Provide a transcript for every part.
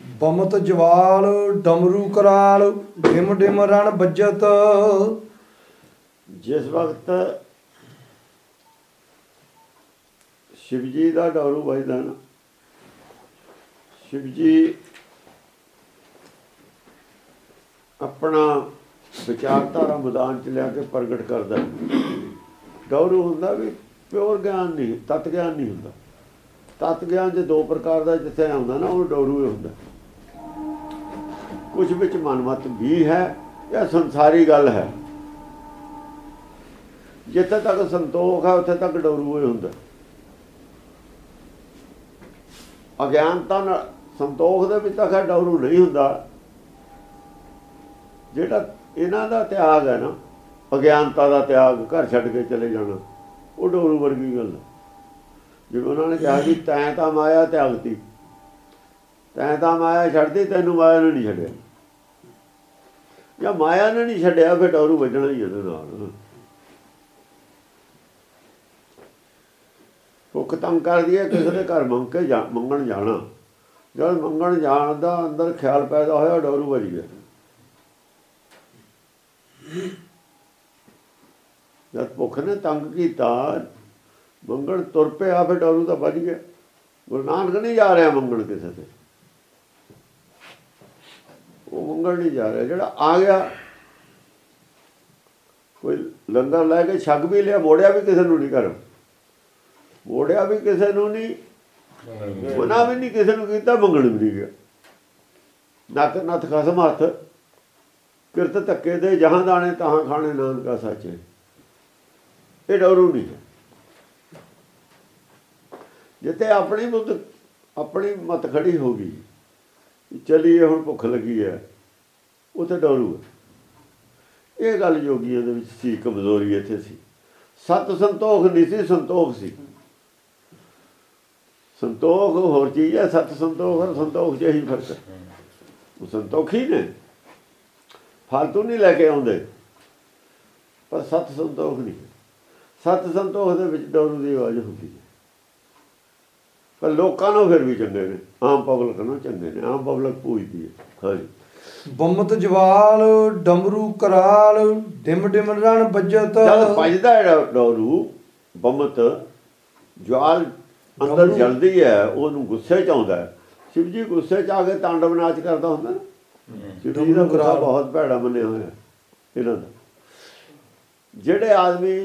ਬਮਤ ਜਵਾਲ ਡਮਰੂ ਕਰਾਲ dim dim ਰਣ ਬੱਜਤ। ਜਿਸ ਵਕਤ शिव जी का डमरू बजदा ना, शिव जी अपना विचारधारा मैदान च लिया के प्रगट करदा। डमरू हुंदा भी प्योर ज्ञान नहीं, तत्त ज्ञान नहीं हुंदा। तत्त ज्ञान जो दो प्रकार का जिथे आउंदा ना, वो डमरू ही हुंदा। कुछ विच मनमत भी है या संसारी गल है। जिथे तक संतोख है उत्थे तक डमरू ही हुंदा। अज्ञानता नाल संतोख दे विच तां डमरू नहीं हुंदा। जिहड़ा इन्हां दा त्याग है ना, अज्ञानता दा त्याग, घर छड्ड के चले जाना, वो डमरू वर्गी गल है। जिवें उन्होंने कहा कि तैं तां माया त्यागती, तैं तां माया छड्डती, तैनूं माया ने नहीं छड्डिया। ਜਾਂ माया ने नहीं छड्डिया फिर डमरू ਵੱਜਣਾ ही ਇਹਦੇ ਨਾਲ। भुख तंग कर दी है, किसी के घर मंग के मंगण जाना, जब मंगण जान का अंदर ख्याल पैदा होया डमरू बज गया। जब भुख ने तंग किया मंगण तुर पिया, फिर डमरू तो बज गया। गुरु नानक नहीं जा रहा मंगण किसी से, वो मंगण नहीं जा रहा। जोड़ा आ गया कोई लंगर लैके छक भी लिया, मोड़िया भी किसी को नहीं कर, मोड़िया भी किसी को नहीं, मना भी नहीं किसी को किया, मंगण भी नहीं गया। नक नथ खसम हथ किरत धक्के दे, जहाँ दाने तहाँ खाने, नानका सच है। ये डमरू नहीं है। जिते अपनी बुद्ध अपनी मत खड़ी हो गई, चलीए हुण भुख लगी है, उत्थे डमरू है। ये गल योगियों दे विच सी, कमजोरी इत्थे सी। सत संतोख नहीं सी, संतोख सी। संतोख होर चीज़ है, सत संतोख और संतोख च यही फर्क है। वो संतोखी ने फालतू नहीं लैके आउंदे, पर सत संतोख नहीं। सत संतोख दे विच डमरू की आवाज़ होंदी है, पर लोकां नूं फिर भी चंगे ने, आम पब्लिक नूं चंगे ने, आम पब्लिक पूजदी है। हाँ जी। बमत जवाल डमरू कराल डिम डिम रण बजत। जद बजदा है डमरू, बमत ज्वाल अंदर जलदी है, उहनूं गुस्से च आउंदा है। शिव जी गुस्से च आके तांडव नाच करदा हुंदा ना। शिव जी दा गुस्सा बहुत भैड़ा मन्निया होया इन्हां दा। जिहड़े आदमी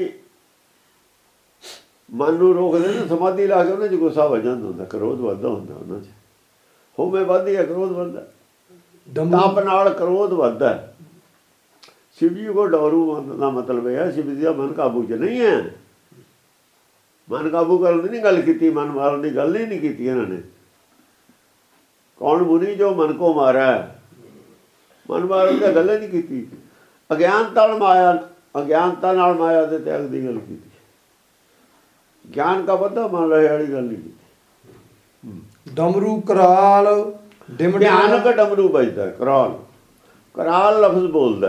मन नूं रोकदे ने, समाधि ला के उन्हां च गुस्सा वज जांदा हुंदा, क्रोध वधदा हुंदा उन्हां च। होमे वधदी है, क्रोध वधदा, तप नाल क्रोध वधदा है। शिव जी को डमरू का मतलब है, शिव जी का मन काबू च नहीं है। मन काबू करने की नहीं गल की, मन मारन की गल ही नहीं की इन्होंने। कौन मुनि जो मन को मारा है, मन मारन की गल ही नहीं की। अज्ञानता माया, अज्ञानता नाल माया के त्याग की गल की। ज्ञान का बद्धा मन रहे वाली गल नहीं की। डमरू कराल डिम भयानक डमरू बजदा, कराल, कराल लफ्ज बोलदा,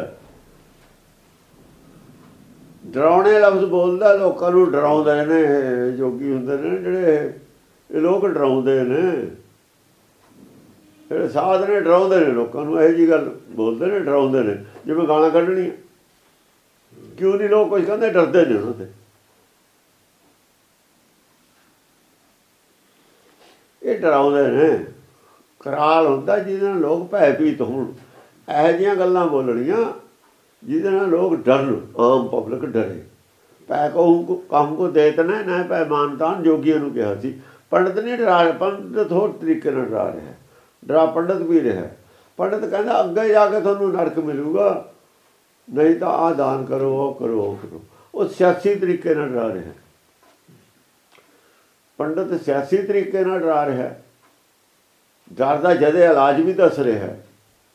डरावने लफ्ज बोलदा, लोकां नूं डराउंदे ने। जोगी हुंदे ने जिहड़े, ये लोग डराउंदे ने, जिहड़े साध ने डराउंदे ने लोकां नूं। इहो जी गल बोलदे ने, डराउंदे ने, जिवें गालां कढणीआं। क्यों नहीं लोग कुछ कहंदे, डरदे ने उन्हां ते। ये डराउंदे ने। कराल हुंदा जिहदे नाल लोग भयभीत होण, इहो जिहियां गल्लां बोलणीआं जिहदे नाल लोग डरन, आम पब्लिक डरे। पै कहूँ को देत ने न पै मानतान, जोगियों ने कहा सी। पंडित नहीं डरा रहा, पंडित होर तरीके नाल डरा रहा है, डरा पंडित भी रहा। पंडित कहता अगे जाके तुहानूं नरक मिलूगा, नहीं तो आ दान करो, वो करो, वो करो। वो सियासी तरीके नाल डरा रहा है। पंडित सियासी तरीके नाल डरा रहा है, डर दा जदे इलाज भी दस रहा है।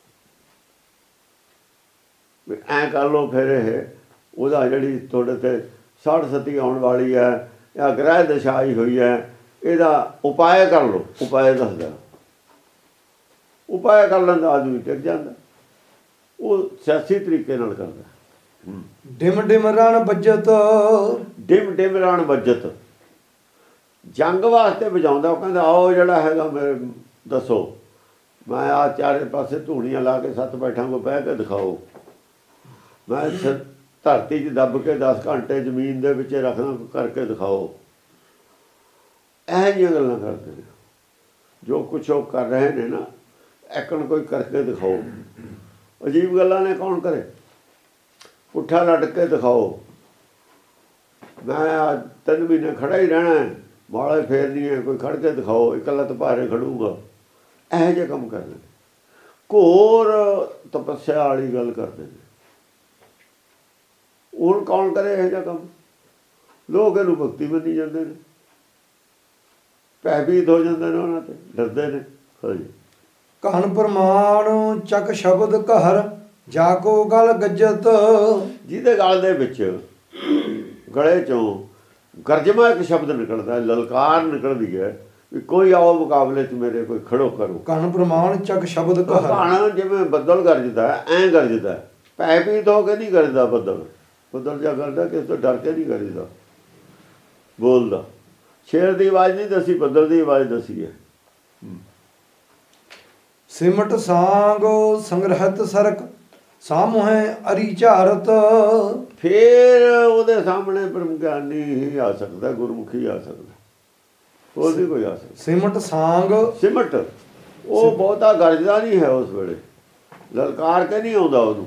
ऐ कर लो, फिर वह जी थोड़े ते साढ़ सती आने वाली है, या ग्रह दशा आई हुई है, यदा उपाय कर लो। उपाय दसदा, उपाय कर लेंदा आदमी टिक जाता। वो सियासी तरीके नाल करदा। डिम डिम रण बजत, डिम डिम रण बजत, जंग वास्ते बजाउंदा। कहंदा आओ जिहड़ा हैगा मेरे दसो, मैं आ चारे पासे धूणियां ला के 7 बैठा को बह के दिखाओ, मैं धरती 'च दब के 10 घंटे जमीन दे विच रखना करके दिखाओ। ਇਹੋ ਜਿਹੀਆਂ ਗੱਲਾਂ ਕਰਦੇ ਨੇ। ਜੋ ਕੁਛ ਉਹ ਕਰ ਰਹੇ ਨੇ ਨਾ, ਐਕਣ ਕੋਈ ਕਰਕੇ ਦਿਖਾਓ। ਅਜੀਬ ਗੱਲਾਂ ਨੇ, ਕੌਣ ਕਰੇ? ਪੁੱਠਾ ਲਟਕ ਕੇ ਦਿਖਾਓ। ਮੈਂ 3 ਮਹੀਨੇ ਖੜਾ ਹੀ ਰਹਿਣਾ, ਮਾਲੇ ਫੇਰਨੀ ਹੈ, ਕੋਈ ਖੜ ਕੇ ਦਿਖਾਓ, ਇੱਕ ਲੱਤ ਭਾਰੇ ਖੜੂਗਾ। ਇਹੋ ਜਿਹੇ ਕੰਮ ਕਰਦੇ ਨੇ, ਘੋਰ ਤਪੱਸਿਆ ਵਾਲੀ ਗੱਲ ਕਰਦੇ ਨੇ। ਹੁਣ ਕੌਣ ਕਰੇ ਇਹੋ ਜਿਹਾ ਕੰਮ? ਲੋਕ ਇਹਨੂੰ ਭਗਤੀ ਮੰਨੀ ਜਾਂਦੇ ਨੇ, ਭੈਭੀਤ ਹੋ ਜਾਂਦੇ ਨੇ, ਉਹਨਾਂ ਤੇ ਡਰਦੇ ਨੇ। ਹਾਂਜੀ। ਕਹਨ ਪ੍ਰਮਾਣ ਚੱਕ ਸ਼ਬਦ ਘਰ ਜਾ ਕੋ ਗਲ ਗੱਜਤ। ਜਿਹਦੇ ਗਲ ਦੇ ਵਿੱਚ, ਗਲੇ ਚੋਂ ਗਰਜਮਾ ਇੱਕ ਸ਼ਬਦ ਨਿਕਲਦਾ, ਲਲਕਾਰ ਨਿਕਲਦੀ ਹੈ ਵੀ ਕੋਈ ਆਓ ਮੁਕਾਬਲੇ 'ਚ ਮੇਰੇ, ਕੋਈ ਖੜੋ ਕਰੋ। ਕਹਨ ਪ੍ਰਮਾਣ ਚੱਕ ਸ਼ਬਦ ਘਰ। ਕਹਨ ਜਿਵੇਂ ਬੱਦਲ ਗਰਜਦਾ, ਐਂ ਗਰਜਦਾ, ਭੈਭੀਤ ਹੋ ਕੇ ਨਹੀਂ ਗਰਜਦਾ ਬੱਦਲ। ਬੱਦਲ ਜਾ ਕਰਦਾ ਕਿਸੇ ਤੋਂ ਡਰ ਕੇ ਨਹੀਂ ਗਰਜਦਾ, ਬੋਲਦਾ। ਸ਼ੇਰ ਦੀ ਆਵਾਜ਼ ਨਹੀਂ ਦੱਸੀ, ਬੱਦਲ ਦੀ ਆਵਾਜ਼ ਦੱਸੀ ਹੈ। ਸਿਮਟ ਸਾਂਗ ਸੰਗ੍ਰਹਿਤ ਸਰਕ ਸਾਮੋਹੇ ਅਰੀ ਝਾਰਤ। ਫੇਰ ਉਹਦੇ ਸਾਹਮਣੇ ਬ੍ਰਹਮ ਗਿਆਨੀ ਹੀ ਆ ਸਕਦਾ, ਗੁਰਮੁਖੀ ਆ ਸਕਦਾ, ਹੋਰ ਵੀ ਕੋਈ ਆ ਸਕਦਾ। ਸਿਮਟ ਸਾਂਗ, ਸਿਮਟ ਉਹ ਬਹੁਤਾ ਗਰਜਦਾ ਨਹੀਂ ਹੈ ਉਸ ਵੇਲੇ, ਲਲਕਾਰ ਕੇ ਨਹੀਂ ਆਉਂਦਾ ਉਹਨੂੰ,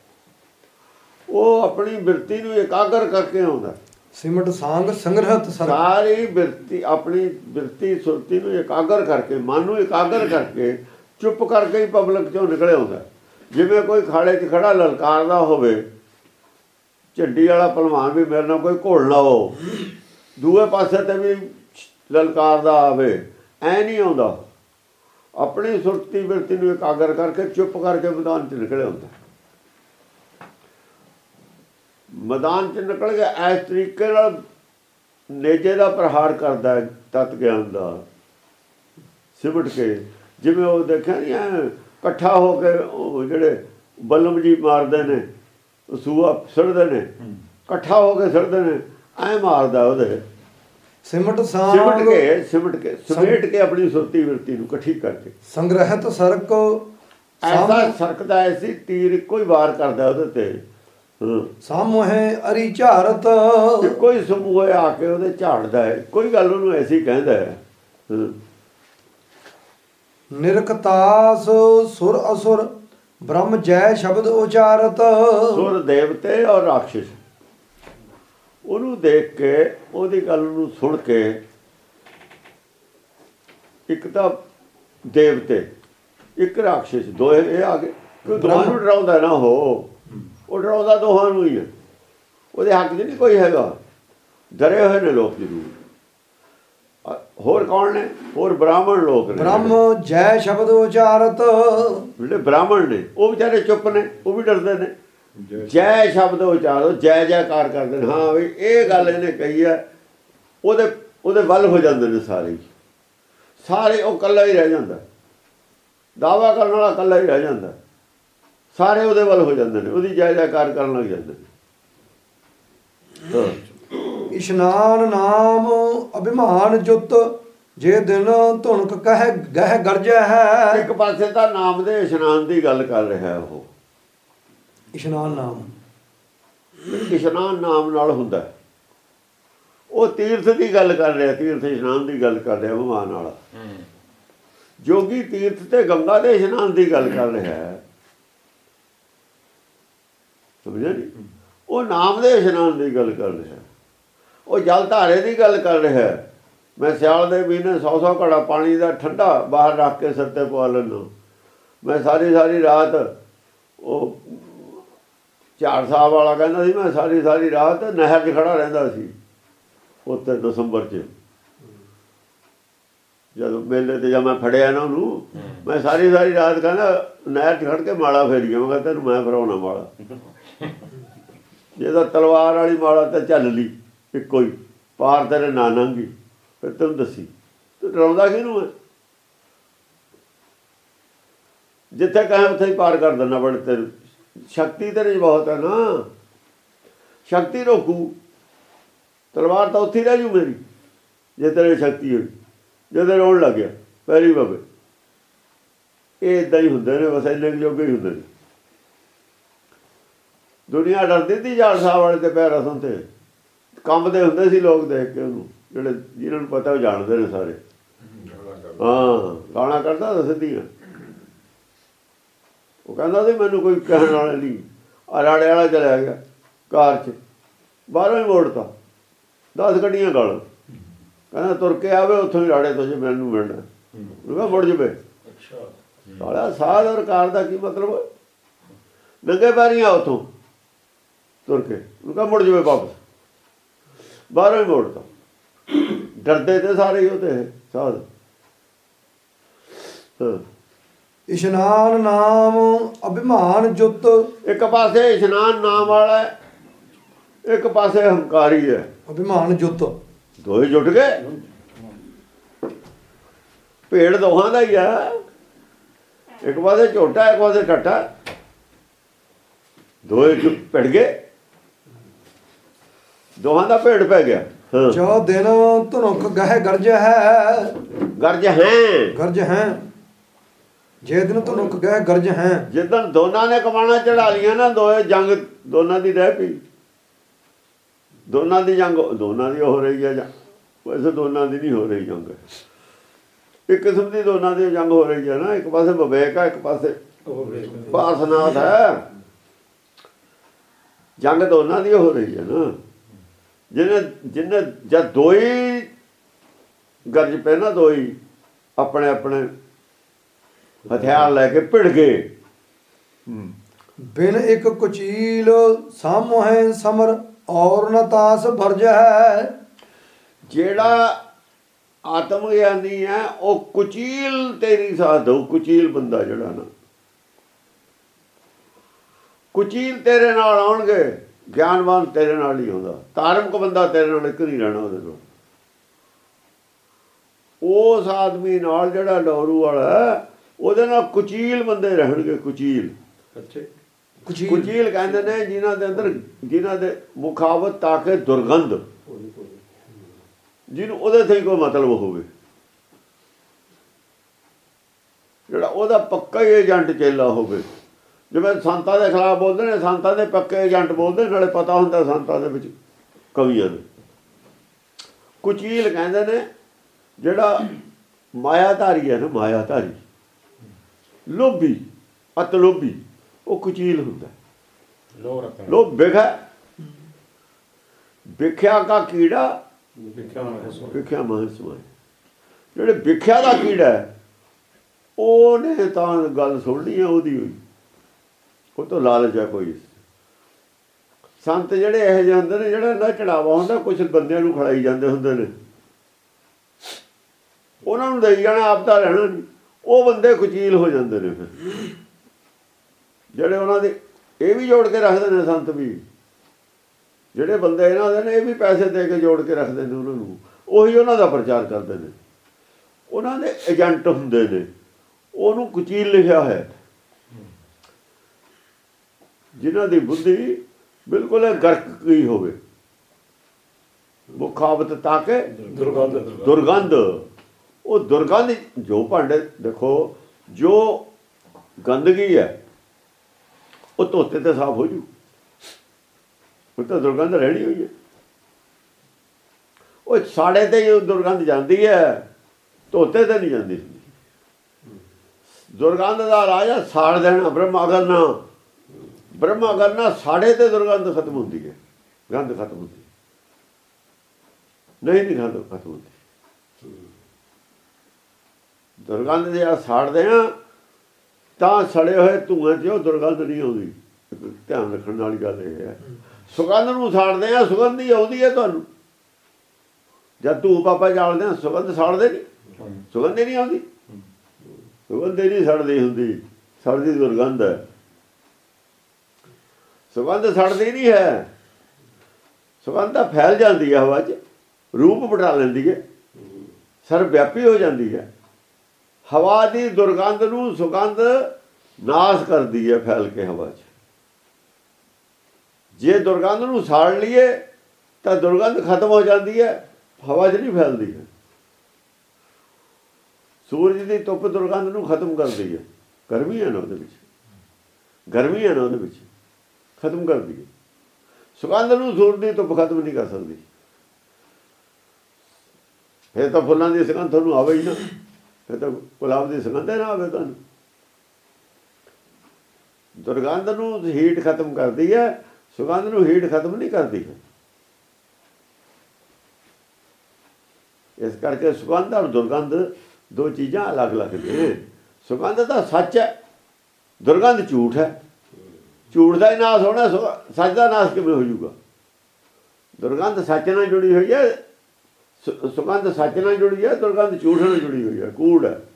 ਉਹ ਆਪਣੀ ਬਿਰਤੀ ਨੂੰ ਇਕਾਗਰ ਕਰਕੇ ਆਉਂਦਾ। ਸਿਮਟ ਸਾਂਗ ਸੰਗ੍ਰਹਿਤ ਸਰਕ। ਸਾਰੀ ਬਿਰਤੀ, ਆਪਣੀ ਬਿਰਤੀ ਸੁਰਤੀ ਨੂੰ ਇਕਾਗਰ ਕਰਕੇ, ਮਨ ਨੂੰ ਇਕਾਗਰ ਕਰਕੇ, ਚੁੱਪ ਕਰਕੇ ਹੀ ਪਬਲਿਕ 'ਚੋਂ ਨਿਕਲੇ ਆਉਂਦਾ। ਜਿਵੇਂ ਕੋਈ ਖਾੜੇ 'ਚ ਖੜਾ ਲਲਕਾਰਦਾ ਹੋਵੇ, ਝੰਡੀ ਵਾਲਾ ਭਲਵਾਨ ਵੀ ਮੇਰੇ ਨਾਲ ਕੋਈ ਘੋਲ ਨਾ ਹੋ, ਦੂਏ ਪਾਸੇ ਤੇ ਵੀ ਲਲਕਾਰਦਾ ਆਵੇ, ਐ ਨਹੀਂ ਆਉਂਦਾ। ਆਪਣੀ ਸੁਰਤੀ ਬਿਰਤੀ ਨੂੰ ਇਕਾਗਰ ਕਰਕੇ, ਚੁੱਪ ਕਰਕੇ ਮੈਦਾਨ 'ਚ ਨਿਕਲੇ ਆਉਂਦਾ। ਮੈਦਾਨ 'ਚ ਨਿਕਲ ਕੇ ਇਸ ਤਰੀਕੇ ਨਾਲ ਨੇਜੇ ਦਾ ਪ੍ਰਹਾਰ ਕਰਦਾ ਤਤ ਗਿਆਨ ਦਾ, ਸਿਮਟ ਕੇ। ਜਿਵੇਂ ਉਹ ਦੇਖਿਆ ਨਹੀਂ ਐ ਇਕੱਠਾ ਹੋ ਕੇ ਉਹ ਜਿਹੜੇ ਬਲਮ ਜੀ ਮਾਰਦੇ ਨੇ, ਸੂਆ ਸੜਦੇ ਨੇ, ਇਕੱਠਾ ਹੋ ਕੇ ਸੜਦੇ ਨੇ, ਐਂ ਮਾਰਦਾ ਉਹਦੇ। ਸਿਮਟ ਸਾਂਗ, ਸਮੇਟ ਕੇ ਆਪਣੀ ਸੁਰਤੀ ਬਿਰਤੀ ਨੂੰ ਇਕੱਠੀ ਕਰਕੇ। ਸੰਗ੍ਰਹਿਤ ਸਰਕ, ਐਸਾ ਸਰਕਦਾ, ਐਸੀ ਤੀਰ ਇੱਕੋ ਹੀ ਵਾਰ ਕਰਦਾ ਉਹਦੇ ਤੇ। ਸਾਮੋਹੇ ਅਰੀ ਝਾਰਤ। ਇੱਕੋ ਹੀ ਸਮੂਹ ਆ ਕੇ ਉਹਦੇ ਝਾੜਦਾ ਹੈ, ਕੋਈ ਗੱਲ ਉਹਨੂੰ ਐਸੀ ਕਹਿੰਦਾ ਹੈ। ਨਿਰਖਤਾਸ ਸੁਰ ਅਸੁਰ ਬ੍ਰਹਮ ਜੈ ਸ਼ਬਦ ਉਚਾਰਤ। ਸੁਰ ਦੇਵਤੇ ਔਰ ਰਾਖਸ਼ ਉਹਨੂੰ ਦੇਖ ਕੇ, ਉਹਦੀ ਗੱਲ ਨੂੰ ਸੁਣ ਕੇ, ਇੱਕ ਤਾਂ ਦੇਵਤੇ, ਇੱਕ ਰਾਖਸ਼, ਦੋਏ ਇਹ ਆ ਗਏ। ਕੋਈ ਦੋਹਾਂ ਨੂੰ ਡਰਾਉਂਦਾ ਨਾ ਹੋ, ਉਹ ਡਰਾਉਂਦਾ ਦੋਹਾਂ ਨੂੰ ਹੀ ਹੈ। ਉਹਦੇ ਹੱਕ 'ਚ ਨਹੀਂ ਕੋਈ ਹੈਗਾ, ਡਰੇ ਹੋਏ ਨੇ ਲੋਕ ਜ਼ਰੂਰ। ਹੋਰ ਕੌਣ ਨੇ? ਹੋਰ ਬ੍ਰਾਹਮਣ ਲੋਕ ਨੇ। ਬ੍ਰਹਮ ਜੈ ਸ਼ਬਦ ਉਚਾਰਤ। ਜਿਹੜੇ ਬ੍ਰਾਹਮਣ ਨੇ ਉਹ ਵਿਚਾਰੇ ਚੁੱਪ ਨੇ, ਉਹ ਵੀ ਡਰਦੇ ਨੇ। ਜੈ ਸ਼ਬਦ ਉਚਾਰੋ, ਜੈ ਜੈਕਾਰ ਕਰਦੇ ਨੇ। ਹਾਂ ਵੀ ਇਹ ਗੱਲ ਇਹਨੇ ਕਹੀ ਹੈ, ਉਹਦੇ ਵੱਲ ਹੋ ਜਾਂਦੇ ਨੇ ਸਾਰੇ। ਉਹ ਇਕੱਲਾ ਹੀ ਰਹਿ ਜਾਂਦਾ, ਦਾਅਵਾ ਕਰਨ ਵਾਲਾ ਇਕੱਲਾ ਹੀ ਰਹਿ ਜਾਂਦਾ, ਸਾਰੇ ਉਹਦੇ ਵੱਲ ਹੋ ਜਾਂਦੇ ਨੇ, ਉਹਦੀ ਜੈ ਜੈਕਾਰ ਕਰਨ ਲੱਗ ਜਾਂਦੇ ਨੇ। ਇਸ਼ਨਾਨ ਨਾਮ ਅਭਿਮਾਨ ਜੁਤ ਜੇ ਦਿਨ ਧੁਣਕ ਕਹਿ ਗਹਿ ਗਰਜੈ ਹੈ। ਇੱਕ ਪਾਸੇ ਤਾਂ ਨਾਮ ਦੇ ਇਸ਼ਨਾਨ ਦੀ ਗੱਲ ਕਰ ਰਿਹਾ ਉਹ। ਇਸ਼ਨਾਨ ਨਾਮ, ਇਸ਼ਨਾਨ ਨਾਮ ਨਾਲ ਹੁੰਦਾ। ਉਹ ਤੀਰਥ ਦੀ ਗੱਲ ਕਰ ਰਿਹਾ, ਤੀਰਥ ਇਸ਼ਨਾਨ ਦੀ ਗੱਲ ਕਰ ਰਿਹਾ ਅਭਿਮਾਨ ਵਾਲਾ। ਜੋਗੀ ਤੀਰਥ ਤੇ ਗੰਗਾ ਦੇ ਇਸ਼ਨਾਨ ਦੀ ਗੱਲ ਕਰ ਰਿਹਾ ਹੈ, ਸਮਝਿਆ ਨਹੀਂ? ਉਹ ਨਾਮ ਦੇ ਇਸ਼ਨਾਨ ਦੀ ਗੱਲ ਕਰ ਰਿਹਾ, ਉਹ ਜਲ ਧਾਰੇ ਦੀ ਗੱਲ ਕਰ ਰਿਹਾ। ਮੈਂ ਸਿਆਲ ਦੇ ਮਹੀਨੇ 100 ਘੜਾ ਪਾਣੀ ਦਾ ਠੰਡਾ ਬਾਹਰ ਰੱਖ ਕੇ ਸਿਰ 'ਤੇ ਪਵਾ ਲੈਂਦਾ। ਮੈਂ ਸਾਰੀ ਰਾਤ, ਉਹ ਝਾੜ ਸਾਹਿਬ ਵਾਲਾ ਕਹਿੰਦਾ ਸੀ, ਮੈਂ ਸਾਰੀ ਰਾਤ ਨਹਿਰ 'ਚ ਖੜਾ ਰਹਿੰਦਾ ਸੀ ਉੱਥੇ ਦਸੰਬਰ 'ਚ, ਜਦੋਂ ਮੇਲੇ 'ਤੇ ਜਾਂ ਮੈਂ ਫੜਿਆ ਨਾ ਉਹਨੂੰ। ਮੈਂ ਸਾਰੀ ਰਾਤ ਕਹਿੰਦਾ ਨਹਿਰ 'ਚ ਖੜ ਕੇ ਮਾਲਾ ਫੇਰੀਆਂ। ਮੈਂ ਕਿਹਾ ਤੈਨੂੰ ਮੈਂ ਫਰਾਉਣਾ ਮਾਲਾ, ਜੇ ਤਾਂ ਤਲਵਾਰ ਵਾਲੀ ਮਾਲਾ ਤਾਂ ਚੱਲ ਲਈ ਇੱਕੋ ਹੀ, ਪਾਰ ਤੇਰੇ ਨਾ ਲੰਘੀ, ਫਿਰ ਤੈਨੂੰ ਦੱਸੀ ਤੂੰ ਡਰਾਉਂਦਾ ਕਿਹਨੂੰ ਹੈ? ਜਿੱਥੇ ਕਹੇ ਉੱਥੇ ਹੀ ਪਾਰ ਕਰ ਦਿੰਦਾ। ਬੜੇ ਤੇਰੇ ਸ਼ਕਤੀ ਤੇਰੇ 'ਚ ਬਹੁਤ ਹੈ ਨਾ, ਸ਼ਕਤੀ ਰੋਕੂ। ਤਲਵਾਰ ਤਾਂ ਉੱਥੇ ਹੀ ਰਹਿ ਜੂ ਮੇਰੀ ਜੇ ਤੇਰੇ ਸ਼ਕਤੀ ਹੋਈ। ਜੇ ਤੇ ਰੋਣ ਲੱਗ ਗਿਆ ਪੈਰੀ ਬਾਬੇ, ਇਹ ਇਦਾਂ ਹੀ ਹੁੰਦੇ ਨੇ, ਬਸ ਇੰਨੇ ਜੋਗੇ ਹੀ ਹੁੰਦੇ ਨੇ। ਦੁਨੀਆ ਡਰਦੀ ਸੀ ਜਾਲ ਸਾਹਿਬ ਵਾਲੇ ਤੇ ਪੈਰ ਰਸਮ ਤੇ, ਕੰਬਦੇ ਹੁੰਦੇ ਸੀ ਲੋਕ ਦੇਖ ਕੇ ਉਹਨੂੰ, ਜਿਹੜੇ ਜਿਹਨਾਂ ਨੂੰ ਪਤਾ ਉਹ ਜਾਣਦੇ ਨੇ ਸਾਰੇ। ਹਾਂ, ਗਾਣਾ ਕੱਢਦਾ ਤਾਂ ਸਿੱਧੀਆਂ। ਉਹ ਕਹਿੰਦਾ ਸੀ ਮੈਨੂੰ ਕੋਈ ਕਹਿਣ ਵਾਲਾ ਨਹੀਂ। ਰਾੜੇ ਵਾਲਾ ਚਲਿਆ ਗਿਆ ਕਾਰ 'ਚ, ਬਾਹਰੋਂ ਹੀ ਮੋੜਤਾ, 10 ਗੱਡੀਆਂ ਗਾਲ। ਕਹਿੰਦਾ ਤੁਰ ਕੇ ਆਵੇ ਉੱਥੋਂ ਹੀ ਰਾੜੇ ਤੋਂ, ਜੇ ਮੈਨੂੰ ਮਿਲਣਾ ਉਹਨੂੰ ਮੁੜ ਜਾਵੇ। ਸਾਲਾ ਸਾਧ ਔਰ ਕਾਰ ਦਾ ਕੀ ਮਤਲਬ? ਨੰਗੇ ਪੈਰੀਂ ਆ ਉੱਥੋਂ ਤੁਰ ਕੇ, ਉਹਨੂੰ ਮੁੜ ਜਾਵੇ ਵਾਪਸ, ਬਾਹਰੋਂ ਹੀ ਮੋੜਤਾ। ਡਰਦੇ ਤੇ ਸਾਰੇ ਹੀ ਉਹ ਤੇ ਸਾਧ। ਇਸ਼ਨਾਨ ਨਾਮ ਅਭਿਮਾਨ ਜੁੱਤ। ਇੱਕ ਪਾਸੇ ਇਸ਼ਨਾਨ ਨਾਮ ਵਾਲਾ ਹੈ, ਇੱਕ ਪਾਸੇ ਹੰਕਾਰੀ ਹੈ। ਅਭਿਮਾਨ ਜੁੱਤ ਦੋਏ ਜੁਟ ਗਏ। ਭੇੜ ਦੋਹਾਂ ਦਾ ਹੀ ਆ, ਇੱਕ ਪਾਸੇ ਝੋਟਾ, ਇੱਕ ਪਾਸੇ ਕੱਟਾ, ਦੋਏ ਭਿੜ ਗਏ। ਦੋਹਾਂ ਦਾ ਭੇੜ ਪੈ ਗਿਆ। ਜੋ ਦਿਨ ਧੁਨਕ ਗਹਿ ਗਰਜ ਹੈ। ਗਰਜ ਹੈ, ਗਰਜ ਹੈ। ਜੇ ਦਿਨ ਧੁਨਕ ਗਹਿ ਗਰਜ ਹੈ। ਜਿੱਦਣ ਦੋਨਾਂ ਨੇ ਕਮਾਣਾ ਚੜਾ ਲੀਆਂ ਨਾ, ਦੋਏ ਜੰਗ ਦੋਨਾਂ ਦੀ ਰਹਿ ਪਈ। ਦੋਨਾਂ ਦੀ ਜੰਗ, ਦੋਨਾਂ ਦੀ ਹੋ ਰਹੀ ਹੈ। ਵੈਸੇ ਦੋਨਾਂ ਦੀ ਨਹੀਂ ਹੋ ਰਹੀ ਜੰਗ, ਇੱਕ ਕਿਸਮ ਦੀ ਦੋਨਾਂ ਦੀ ਜੰਗ ਹੋ ਰਹੀ ਹੈ ਨਾ। ਇੱਕ ਪਾਸੇ ਵਿਵੇਕ ਹੈ, ਇੱਕ ਪਾਸੇ ਪਾਰਸਨਾਥ ਹੈ। ਜੰਗ ਦੋਨਾਂ ਦੀ ਹੋ ਰਹੀ ਹੈ ਨਾ। ਜਿਹਨੇ ਜਦ ਦੋਈ ਗਰਜ ਪਏ ਨਾ, ਦੋਈ ਆਪਣੇ ਆਪਣੇ ਹਥਿਆਰ ਲੈ ਕੇ ਭਿੜ ਗਏ। ਬਿਨ ਇੱਕ ਕੁਚੀਲ ਸਾਮੋਹੇ ਸਮਰ ਔਰ ਨ ਤਾਸ ਭਰਜ ਹੈ। ਜਿਹੜਾ ਆਤਮ ਗਿਆਨੀ ਹੈ ਉਹ ਕੁਚੀਲ ਤੇਰੀ ਸਾਥ ਦਊ। ਕੁਚੀਲ ਬੰਦਾ ਜਿਹੜਾ ਨਾ, ਕੁਚੀਲ ਤੇਰੇ ਨਾਲ ਆਉਣਗੇ। ਗਿਆਨਵਾਨ ਤੇਰੇ ਨਾਲ ਹੀ ਆਉਂਦਾ। ਧਾਰਮਿਕ ਬੰਦਾ ਤੇਰੇ ਨਾਲ ਇੱਕ ਨਹੀਂ ਰਹਿਣਾ ਉਹਦੇ ਕੋਲ। ਉਸ ਆਦਮੀ ਨਾਲ ਜਿਹੜਾ ਡੋਰੂ ਵਾਲਾ, ਉਹਦੇ ਨਾਲ ਕੁਚੀਲ ਬੰਦੇ ਰਹਿਣਗੇ। ਕੁਚੀਲ, ਕੁਚੀਲ ਕਹਿੰਦੇ ਨੇ ਜਿਨ੍ਹਾਂ ਦੇ ਅੰਦਰ, ਜਿਨ੍ਹਾਂ ਦੇ ਮੁਖਾਵਤ ਤਾਕੇ ਦੁਰਗੰਧ, ਜਿਹਨੂੰ ਉਹਦੇ ਤੇ ਕੋਈ ਮਤਲਬ ਹੋਵੇ, ਜਿਹੜਾ ਉਹਦਾ ਪੱਕਾ ਹੀ ਏਜੰਟ ਚੇਲਾ ਹੋਵੇ। ਜਿਵੇਂ ਸੰਤਾਂ ਦੇ ਖਿਲਾਫ ਬੋਲਦੇ ਨੇ, ਸੰਤਾਂ ਦੇ ਪੱਕੇ ਏਜੰਟ ਬੋਲਦੇ, ਨਾਲੇ ਪਤਾ ਹੁੰਦਾ ਸੰਤਾਂ ਦੇ ਵਿੱਚ ਕਵੀਆਂ ਦੇ। ਕੁਚੀਲ ਕਹਿੰਦੇ ਨੇ ਜਿਹੜਾ ਮਾਇਆਧਾਰੀ ਹੈ ਨਾ, ਮਾਇਆਧਾਰੀ, ਲੋਭੀ, ਅਤ ਲੋਭੀ, ਉਹ ਕੁਚੀਲ ਹੁੰਦਾ। ਲੋਭ ਵਿਖਾ, ਵਿਖਿਆ ਕਾ ਕੀੜਾ ਵਿਖਿਆ ਮਹਿ ਸਮਾਏ। ਜਿਹੜੇ ਵਿਖਿਆ ਦਾ ਕੀੜਾ ਹੈ, ਉਹਨੇ ਤਾਂ ਗੱਲ ਸੁਣਨੀ ਹੈ ਉਹਦੀ ਹੋਈ, ਉਹ ਤੋਂ ਲਾਲਚ ਹੈ ਕੋਈ। ਸੰਤ ਜਿਹੜੇ ਇਹੋ ਜਿਹੇ ਹੁੰਦੇ ਨੇ, ਜਿਹੜਾ ਨਾ ਚੜਾਵਾ ਹੁੰਦਾ, ਕੁਛ ਬੰਦਿਆਂ ਨੂੰ ਖੜਾਈ ਜਾਂਦੇ ਹੁੰਦੇ ਨੇ, ਉਹਨਾਂ ਨੂੰ ਦੇਈ ਜਾਣਾ, ਆਪ ਤਾਂ ਰਹਿਣਾ ਨਹੀਂ। ਉਹ ਬੰਦੇ ਕੁਚੀਲ ਹੋ ਜਾਂਦੇ ਨੇ। ਫਿਰ ਜਿਹੜੇ ਉਹਨਾਂ ਦੇ ਇਹ ਵੀ ਜੋੜ ਕੇ ਰੱਖਦੇ ਨੇ, ਸੰਤ ਵੀ ਜਿਹੜੇ ਬੰਦੇ ਇਹਨਾਂ ਦੇ ਨੇ, ਇਹ ਵੀ ਪੈਸੇ ਦੇ ਕੇ ਜੋੜ ਕੇ ਰੱਖਦੇ ਨੇ ਉਹਨਾਂ ਨੂੰ। ਉਹੀ ਉਹਨਾਂ ਦਾ ਪ੍ਰਚਾਰ ਕਰਦੇ ਨੇ, ਉਹਨਾਂ ਦੇ ਏਜੰਟ ਹੁੰਦੇ ਨੇ। ਉਹਨੂੰ ਕੁਚੀਲ ਲਿਖਿਆ ਹੈ। ਜਿਨ੍ਹਾਂ ਦੀ ਬੁੱਧੀ ਬਿਲਕੁਲ ਗਰਕ ਗਈ ਹੋਵੇ, ਮੁਖਾਵਤ ਤਾਕੇ ਦੁਰਗੰਧ। ਉਹ ਦੁਰਗੰਧ, ਜੋ ਭਾਂਡੇ ਦੇਖੋ, ਜੋ ਗੰਦਗੀ ਹੈ ਉਹ ਧੋਤੇ ਤੇ ਸਾਫ਼ ਹੋ ਜੂ। ਉਹ ਤਾਂ ਦੁਰਗੰਧ ਰਹਿਣੀ ਹੋਈ ਹੈ। ਉਹ ਸਾੜੇ ਤੇ ਹੀ ਦੁਰਗੰਧ ਜਾਂਦੀ ਹੈ, ਧੋਤੇ ਤੇ ਨਹੀਂ ਜਾਂਦੀ। ਦੁਰਗੰਧ ਦਾ ਰਾਜਾ ਸਾੜ ਦੇਣਾ। ਬ੍ਰਹਮਾ ਕਰਨਾ, ਬ੍ਰਹਮਾ ਕਰਨਾ, ਸਾੜੇ ਤੇ ਦੁਰਗੰਧ ਖਤਮ ਹੁੰਦੀ ਹੈ, ਗੰਧ ਖਤਮ ਹੁੰਦੀ ਨਹੀਂ ਗੰਧ ਖਤਮ ਹੁੰਦੀ। ਦੁਰਗੰਧ ਜੇ ਸਾੜਦੇ ਆ ਤਾਂ ਸੜੇ ਹੋਏ ਧੂਆਂ 'ਚ ਉਹ ਦੁਰਗੰਧ ਨਹੀਂ ਆਉਂਦੀ। ਧਿਆਨ ਰੱਖਣ ਵਾਲੀ ਗੱਲ ਇਹ ਹੈ। ਸੁਗੰਧ ਨੂੰ ਸਾੜਦੇ ਆ, ਸੁਗੰਧ ਹੀ ਆਉਂਦੀ ਹੈ ਤੁਹਾਨੂੰ। ਜਦ ਧੂੰ ਪਾਪਾ ਜਾਲਦੇ ਆ, ਸੁਗੰਧ ਸਾੜਦੇ ਨਹੀਂ, ਸੁਗੰਧ ਹੀ ਨਹੀਂ ਆਉਂਦੀ। ਸੁਗੰਧ ਹੀ ਨਹੀਂ ਸੜਦੀ ਹੁੰਦੀ, ਸੜਦੀ ਦੁਰਗੰਧ ਹੈ। ਸੁਗੰਧ ਸੜਦੀ ਨਹੀਂ ਹੈ। ਸੁਗੰਧ ਤਾਂ ਫੈਲ ਜਾਂਦੀ ਹੈ ਹਵਾ 'ਚ, ਰੂਪ ਬਣਾ ਲੈਂਦੀ ਹੈ, ਸਰਵ ਵਿਆਪੀ ਹੋ ਜਾਂਦੀ ਹੈ। ਹਵਾ ਦੀ ਦੁਰਗੰਧ ਨੂੰ ਸੁਗੰਧ ਨਾਸ ਕਰਦੀ ਹੈ ਫੈਲ ਕੇ ਹਵਾ 'ਚ। ਜੇ ਦੁਰਗੰਧ ਨੂੰ ਸਾੜ ਲਈਏ ਤਾਂ ਦੁਰਗੰਧ ਖਤਮ ਹੋ ਜਾਂਦੀ ਹੈ, ਹਵਾ 'ਚ ਨਹੀਂ ਫੈਲਦੀ ਹੈ। ਸੂਰਜ ਦੀ ਧੁੱਪ ਦੁਰਗੰਧ ਨੂੰ ਖਤਮ ਕਰਦੀ ਹੈ, ਗਰਮੀ ਹੈ ਨਾ ਉਹਦੇ ਵਿੱਚ, ਗਰਮੀ ਹੈ ਨਾ ਉਹਦੇ ਵਿੱਚ, ਖਤਮ ਕਰਦੀ ਹੈ। ਸੁਗੰਧ ਨੂੰ ਸੂਰਜ ਦੀ ਧੁੱਪ ਖਤਮ ਨਹੀਂ ਕਰ ਸਕਦੀ। ਫਿਰ ਤਾਂ ਫੁੱਲਾਂ ਦੀ ਸੁਗੰਧ ਤੁਹਾਨੂੰ ਆਵੇ ਹੀ ਨਾ, ਫਿਰ ਤਾਂ ਗੁਲਾਬ ਦੀ ਸੁਗੰਧ ਨਾ ਆਵੇ ਤੁਹਾਨੂੰ। ਦੁਰਗੰਧ ਨੂੰ ਹੀਟ ਖਤਮ ਕਰਦੀ ਹੈ, ਸੁਗੰਧ ਨੂੰ ਹੀਟ ਖਤਮ ਨਹੀਂ ਕਰਦੀ ਹੈ। ਇਸ ਕਰਕੇ ਸੁਗੰਧ ਔਰ ਦੁਰਗੰਧ ਦੋ ਚੀਜ਼ਾਂ ਅਲੱਗ-ਅਲੱਗ ਨੇ। ਸੁਗੰਧ ਤਾਂ ਸੱਚ ਹੈ, ਦੁਰਗੰਧ ਝੂਠ ਹੈ। ਝੂਠ ਦਾ ਹੀ ਨਾਸ ਹੋਣਾ, ਸੱਚ ਦਾ ਨਾਸ ਕਿਵੇਂ ਹੋ ਜਾਊਗਾ? ਦੁਰਗੰਧ ਸੱਚ ਨਾਲ ਜੁੜੀ ਹੋਈ ਹੈ, ਸੁਗੰਧ ਸੱਚ ਨਾਲ ਜੁੜੀ ਹੈ, ਦੁਰਗੰਧ ਝੂਠ ਨਾਲ ਜੁੜੀ ਹੋਈ ਹੈ, ਕੂੜ ਹੈ।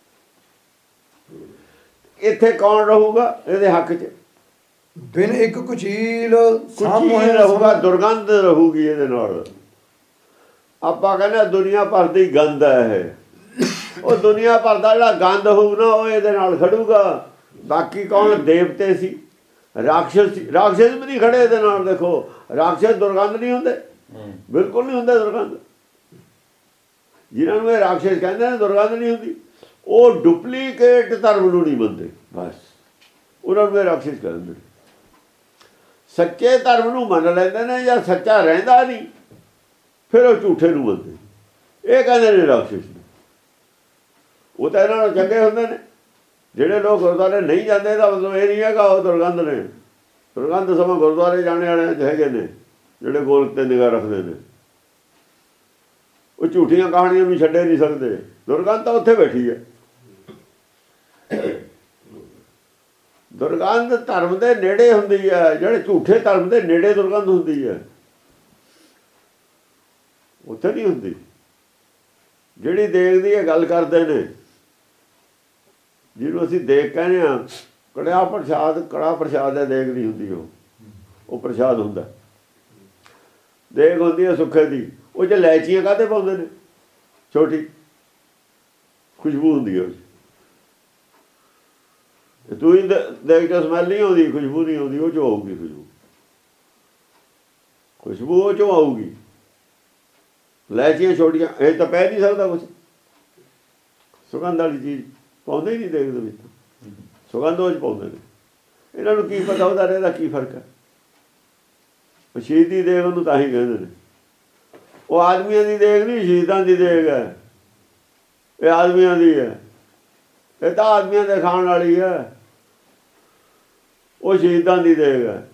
ਇੱਥੇ ਕੌਣ ਰਹੂਗਾ ਇਹਦੇ ਹੱਕ 'ਚ? ਬਿਨ ਇੱਕ ਕੁਚੀਲ ਰਹੂਗਾ, ਦੁਰਗੰਧ ਰਹੂਗੀ ਇਹਦੇ ਨਾਲ। ਆਪਾਂ ਕਹਿੰਦੇ ਦੁਨੀਆ ਭਰ ਦੀ ਗੰਧ ਹੈ ਇਹ। ਉਹ ਦੁਨੀਆ ਭਰ ਦਾ ਜਿਹੜਾ ਗੰਧ ਹੋਊ ਨਾ, ਉਹ ਇਹਦੇ ਨਾਲ ਖੜੂਗਾ। ਬਾਕੀ ਕੌਣ? ਦੇਵਤੇ ਸੀ, ਰਾਖਸ਼ ਸੀ। ਰਾਖਸ਼ ਵੀ ਨਹੀਂ ਖੜੇ ਇਹਦੇ ਨਾਲ। ਦੇਖੋ ਰਾਖਸ਼ ਦੁਰਗੰਧ ਨਹੀਂ ਹੁੰਦੇ, ਬਿਲਕੁਲ ਨਹੀਂ ਹੁੰਦੇ ਦੁਰਗੰਧ। ਜਿਹਨਾਂ ਨੂੰ ਇਹ ਰਾਖਸ਼ ਕਹਿੰਦੇ ਨੇ ਦੁਰਗੰਧ ਨਹੀਂ ਹੁੰਦੀ, ਉਹ ਡੁਪਲੀਕੇਟ ਧਰਮ ਨੂੰ ਨਹੀਂ ਮੰਨਦੇ, ਬਸ ਉਹਨਾਂ ਨੂੰ ਇਹ ਰਾਖਸ਼ ਕਹਿੰਦੇ ਨੇ। ਸੱਚੇ ਧਰਮ ਨੂੰ ਮੰਨ ਲੈਂਦੇ ਨੇ ਜਾਂ ਸੱਚਾ ਰਹਿੰਦਾ ਨਹੀਂ, ਫਿਰ ਉਹ ਝੂਠੇ ਨੂੰ ਮੰਨਦੇ। ਇਹ ਕਹਿੰਦੇ ਨੇ ਰਾਖਸ਼ ਨੇ। ਉਹ ਤਾਂ ਇਹਨਾਂ ਨੂੰ ਚੰਗੇ ਹੁੰਦੇ ਨੇ। ਜਿਹੜੇ ਲੋਕ ਗੁਰਦੁਆਰੇ ਨਹੀਂ ਜਾਂਦੇ ਤਾਂ ਮਤਲਬ ਇਹ ਨਹੀਂ ਹੈਗਾ ਉਹ ਦੁਰਗੰਧ ਨੇ। ਦੁਰਗੰਧ ਸਮਾਂ ਗੁਰਦੁਆਰੇ ਜਾਣੇ ਵਾਲਿਆਂ 'ਚ ਹੈਗੇ ਨੇ, ਜਿਹੜੇ ਗੋਲਕ 'ਤੇ ਨਿਗਾਹ ਰੱਖਦੇ ਨੇ। ਉਹ ਝੂਠੀਆਂ ਕਹਾਣੀਆਂ ਨੂੰ ਛੱਡੇ ਨਹੀਂ ਸਕਦੇ। ਦੁਰਗੰਧ ਤਾਂ ਉੱਥੇ ਬੈਠੀ ਹੈ। ਦੁਰਗੰਧ ਧਰਮ ਦੇ ਨੇੜੇ ਹੁੰਦੀ ਹੈ, ਜਿਹੜੇ ਝੂਠੇ ਧਰਮ ਦੇ ਨੇੜੇ ਦੁਰਗੰਧ ਹੁੰਦੀ ਹੈ, ਉੱਥੇ ਨਹੀਂ ਹੁੰਦੀ। ਜਿਹੜੀ ਦੇਗ ਦੀ ਇਹ ਗੱਲ ਕਰਦੇ ਨੇ, ਜਿਹਨੂੰ ਅਸੀਂ ਦੇਗ ਕਹਿੰਦੇ ਹਾਂ, ਕੜਾ ਪ੍ਰਸ਼ਾਦ ਹੈ, ਦੇਗ ਨਹੀਂ ਹੁੰਦੀ। ਉਹ ਪ੍ਰਸ਼ਾਦ ਹੁੰਦਾ। ਦੇਗ ਹੁੰਦੀ ਹੈ ਸੁੱਖੇ ਦੀ। ਉਹ 'ਚ ਇਲਾਇਚੀਆਂ ਕਾਹਦੇ ਪਾਉਂਦੇ ਨੇ? ਛੋਟੀ ਖੁਸ਼ਬੂ ਹੁੰਦੀ ਹੈ। ਤੂੰ ਹੀ ਦੇਖ ਕੇ ਸਮੈਲ ਨਹੀਂ ਆਉਂਦੀ, ਖੁਸ਼ਬੂ ਨਹੀਂ ਆਉਂਦੀ, ਉਹ 'ਚੋਂ ਆਊਗੀ ਖੁਸ਼ਬੂ। ਖੁਸ਼ਬੂ ਉਹ 'ਚੋਂ ਆਊਗੀ। ਇਲਾਇਚੀਆਂ ਛੋਟੀਆਂ, ਇਹ ਤਾਂ ਪੈ ਨਹੀਂ ਸਕਦਾ ਕੁਛ। ਸੁਗੰਧ ਵਾਲੀ ਚੀਜ਼ ਪਾਉਂਦੇ ਹੀ ਨਹੀਂ ਦੇਖ ਦੇ ਵਿੱਚ, ਸੁਗੰਧ ਉਹ 'ਚ ਪਾਉਂਦੇ ਨੇ। ਇਹਨਾਂ ਨੂੰ ਕੀ ਪਤਾ ਉਹਦਾ ਇਹਦਾ ਕੀ ਫਰਕ ਹੈ? ਸ਼ਹੀਦੀ ਦੇਗ ਉਹਨੂੰ ਤਾਂ ਹੀ ਕਹਿੰਦੇ ਨੇ। ਉਹ ਆਦਮੀਆਂ ਦੀ ਦੇਗ ਨਹੀਂ, ਸ਼ਹੀਦਾਂ ਦੀ ਦੇਗ ਹੈ। ਇਹ ਆਦਮੀਆਂ ਦੀ ਹੈ, ਇਹ ਤਾਂ ਆਦਮੀਆਂ ਦੇ ਖਾਣ ਵਾਲੀ ਹੈ। ਉਹ ਸ਼ਹੀਦਾਂ ਦੀ ਦੇਗ ਹੈ,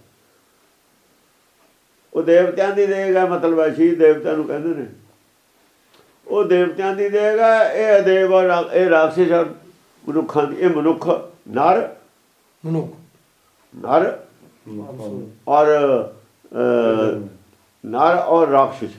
ਉਹ ਦੇਵਤਿਆਂ ਦੀ ਦੇਗ ਹੈ। ਮਤਲਬ ਹੈ ਸ਼ਹੀਦ ਦੇਵਤਿਆਂ ਨੂੰ ਕਹਿੰਦੇ ਨੇ। ਉਹ ਦੇਵਤਿਆਂ ਦੀ ਦੇਗ ਹੈ। ਇਹ ਅਦੇਵ ਔਰ ਇਹ ਰਾਖਸ਼ ਮਨੁੱਖਾਂ ਦੀ। ਇਹ ਮਨੁੱਖ ਨਰ ਔਰ ਰਾਖਸ਼।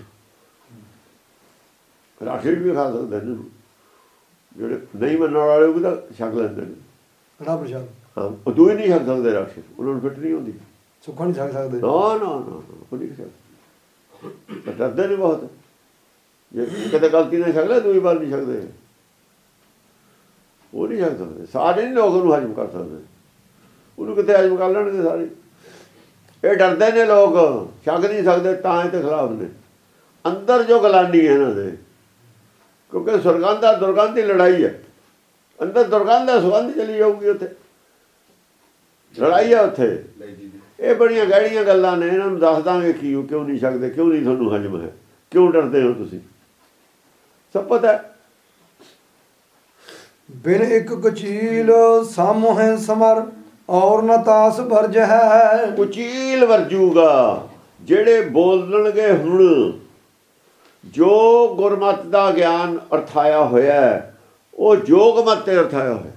ਰਾਖਸ਼ ਵੀ ਖਾ ਸਕਦੇ ਨੇ, ਜਿਹੜੇ ਨਹੀਂ ਮੰਨਣ ਵਾਲੇ ਉਹ ਵੀ ਤਾਂ ਛਕ ਲੈਂਦੇ ਨੇ ਕੜਾ ਪ੍ਰਸ਼ਾਦ। ਹਾਂ, ਉਹ ਦੂਈ ਨਹੀਂ ਛਕ ਸਕਦੇ ਰਾਖਸ਼, ਉਹਨਾਂ ਨੂੰ ਫਿੱਟ ਨਹੀਂ ਹੁੰਦੀ। ਸੁੱਖਾ ਨਹੀਂ ਛਕ ਸਕਦੇ। ਨਾ ਉਹ ਨਹੀਂ ਸਕਦੇ, ਡਰਦੇ ਨੇ ਬਹੁਤ। ਜੇ ਕਿਤੇ ਗਲਤੀ ਨਾਲ ਛਕ ਲੈ, ਦੂਈ ਵਾਰ ਨਹੀਂ ਛਕਦੇ। ਉਹ ਨਹੀਂ ਛਕ ਸਕਦੇ। ਸਾਰੇ ਨਹੀਂ ਲੋਕ ਉਹਨੂੰ ਹਜਮ ਕਰ ਸਕਦੇ। ਉਹਨੂੰ ਕਿਤੇ ਹਜਮ ਕਰ ਲੈਣਗੇ ਸਾਰੇ। ਇਹ ਡਰਦੇ ਨੇ ਲੋਕ, ਛਕ ਨਹੀਂ ਸਕਦੇ, ਤਾਂ ਇਹਦੇ ਖਿਲਾਫ ਨੇ। ਅੰਦਰ ਜੋ ਗਲਾਨੀ ਹੈ ਇਹਨਾਂ ਦੇ, ਕਿਉਂਕਿ ਸੁਰਗੰਧ ਦਾ ਦੁਰਗੰਧ ਦੀ ਲੜਾਈ ਹੈ। ਅੰਦਰ ਦੁਰਗੰਧ ਦਾ ਸੁਗੰਧ ਚਲੀ ਜਾਊਗੀ, ਉੱਥੇ ਲੜਾਈ ਹੈ ਉੱਥੇ। ਇਹ ਬੜੀਆਂ ਗਹਿਰੀਆਂ ਗੱਲਾਂ ਨੇ, ਇਹਨਾਂ ਨੂੰ ਦੱਸ ਦਾਂਗੇ ਕੀ ਕਿਉਂ ਨਹੀਂ ਛਕਦੇ, ਕਿਉਂ ਨਹੀਂ ਤੁਹਾਨੂੰ ਹਜਮ ਹੈ, ਕਿਉਂ ਡਰਦੇ ਹੋ ਤੁਸੀਂ, ਸਭ ਪਤਾ। ਬਿਨ ਇੱਕ ਕੁਚੀਲ ਸਾਮੋਹਿ ਸਮਰ ਔਰ ਨ ਤਾਸ ਵਰਜ ਹੈ। ਕੁਚੀਲ ਵਰਜੂਗਾ ਜਿਹੜੇ ਬੋਲਣਗੇ ਹੁਣ। ਜੋ ਗੁਰਮਤਿ ਦਾ ਗਿਆਨ ਅਰਥਾਇਆ ਹੋਇਆ, ਉਹ ਯੋਗ ਮਤ ਤੇ ਅਰਥਾਇਆ ਹੋਇਆ।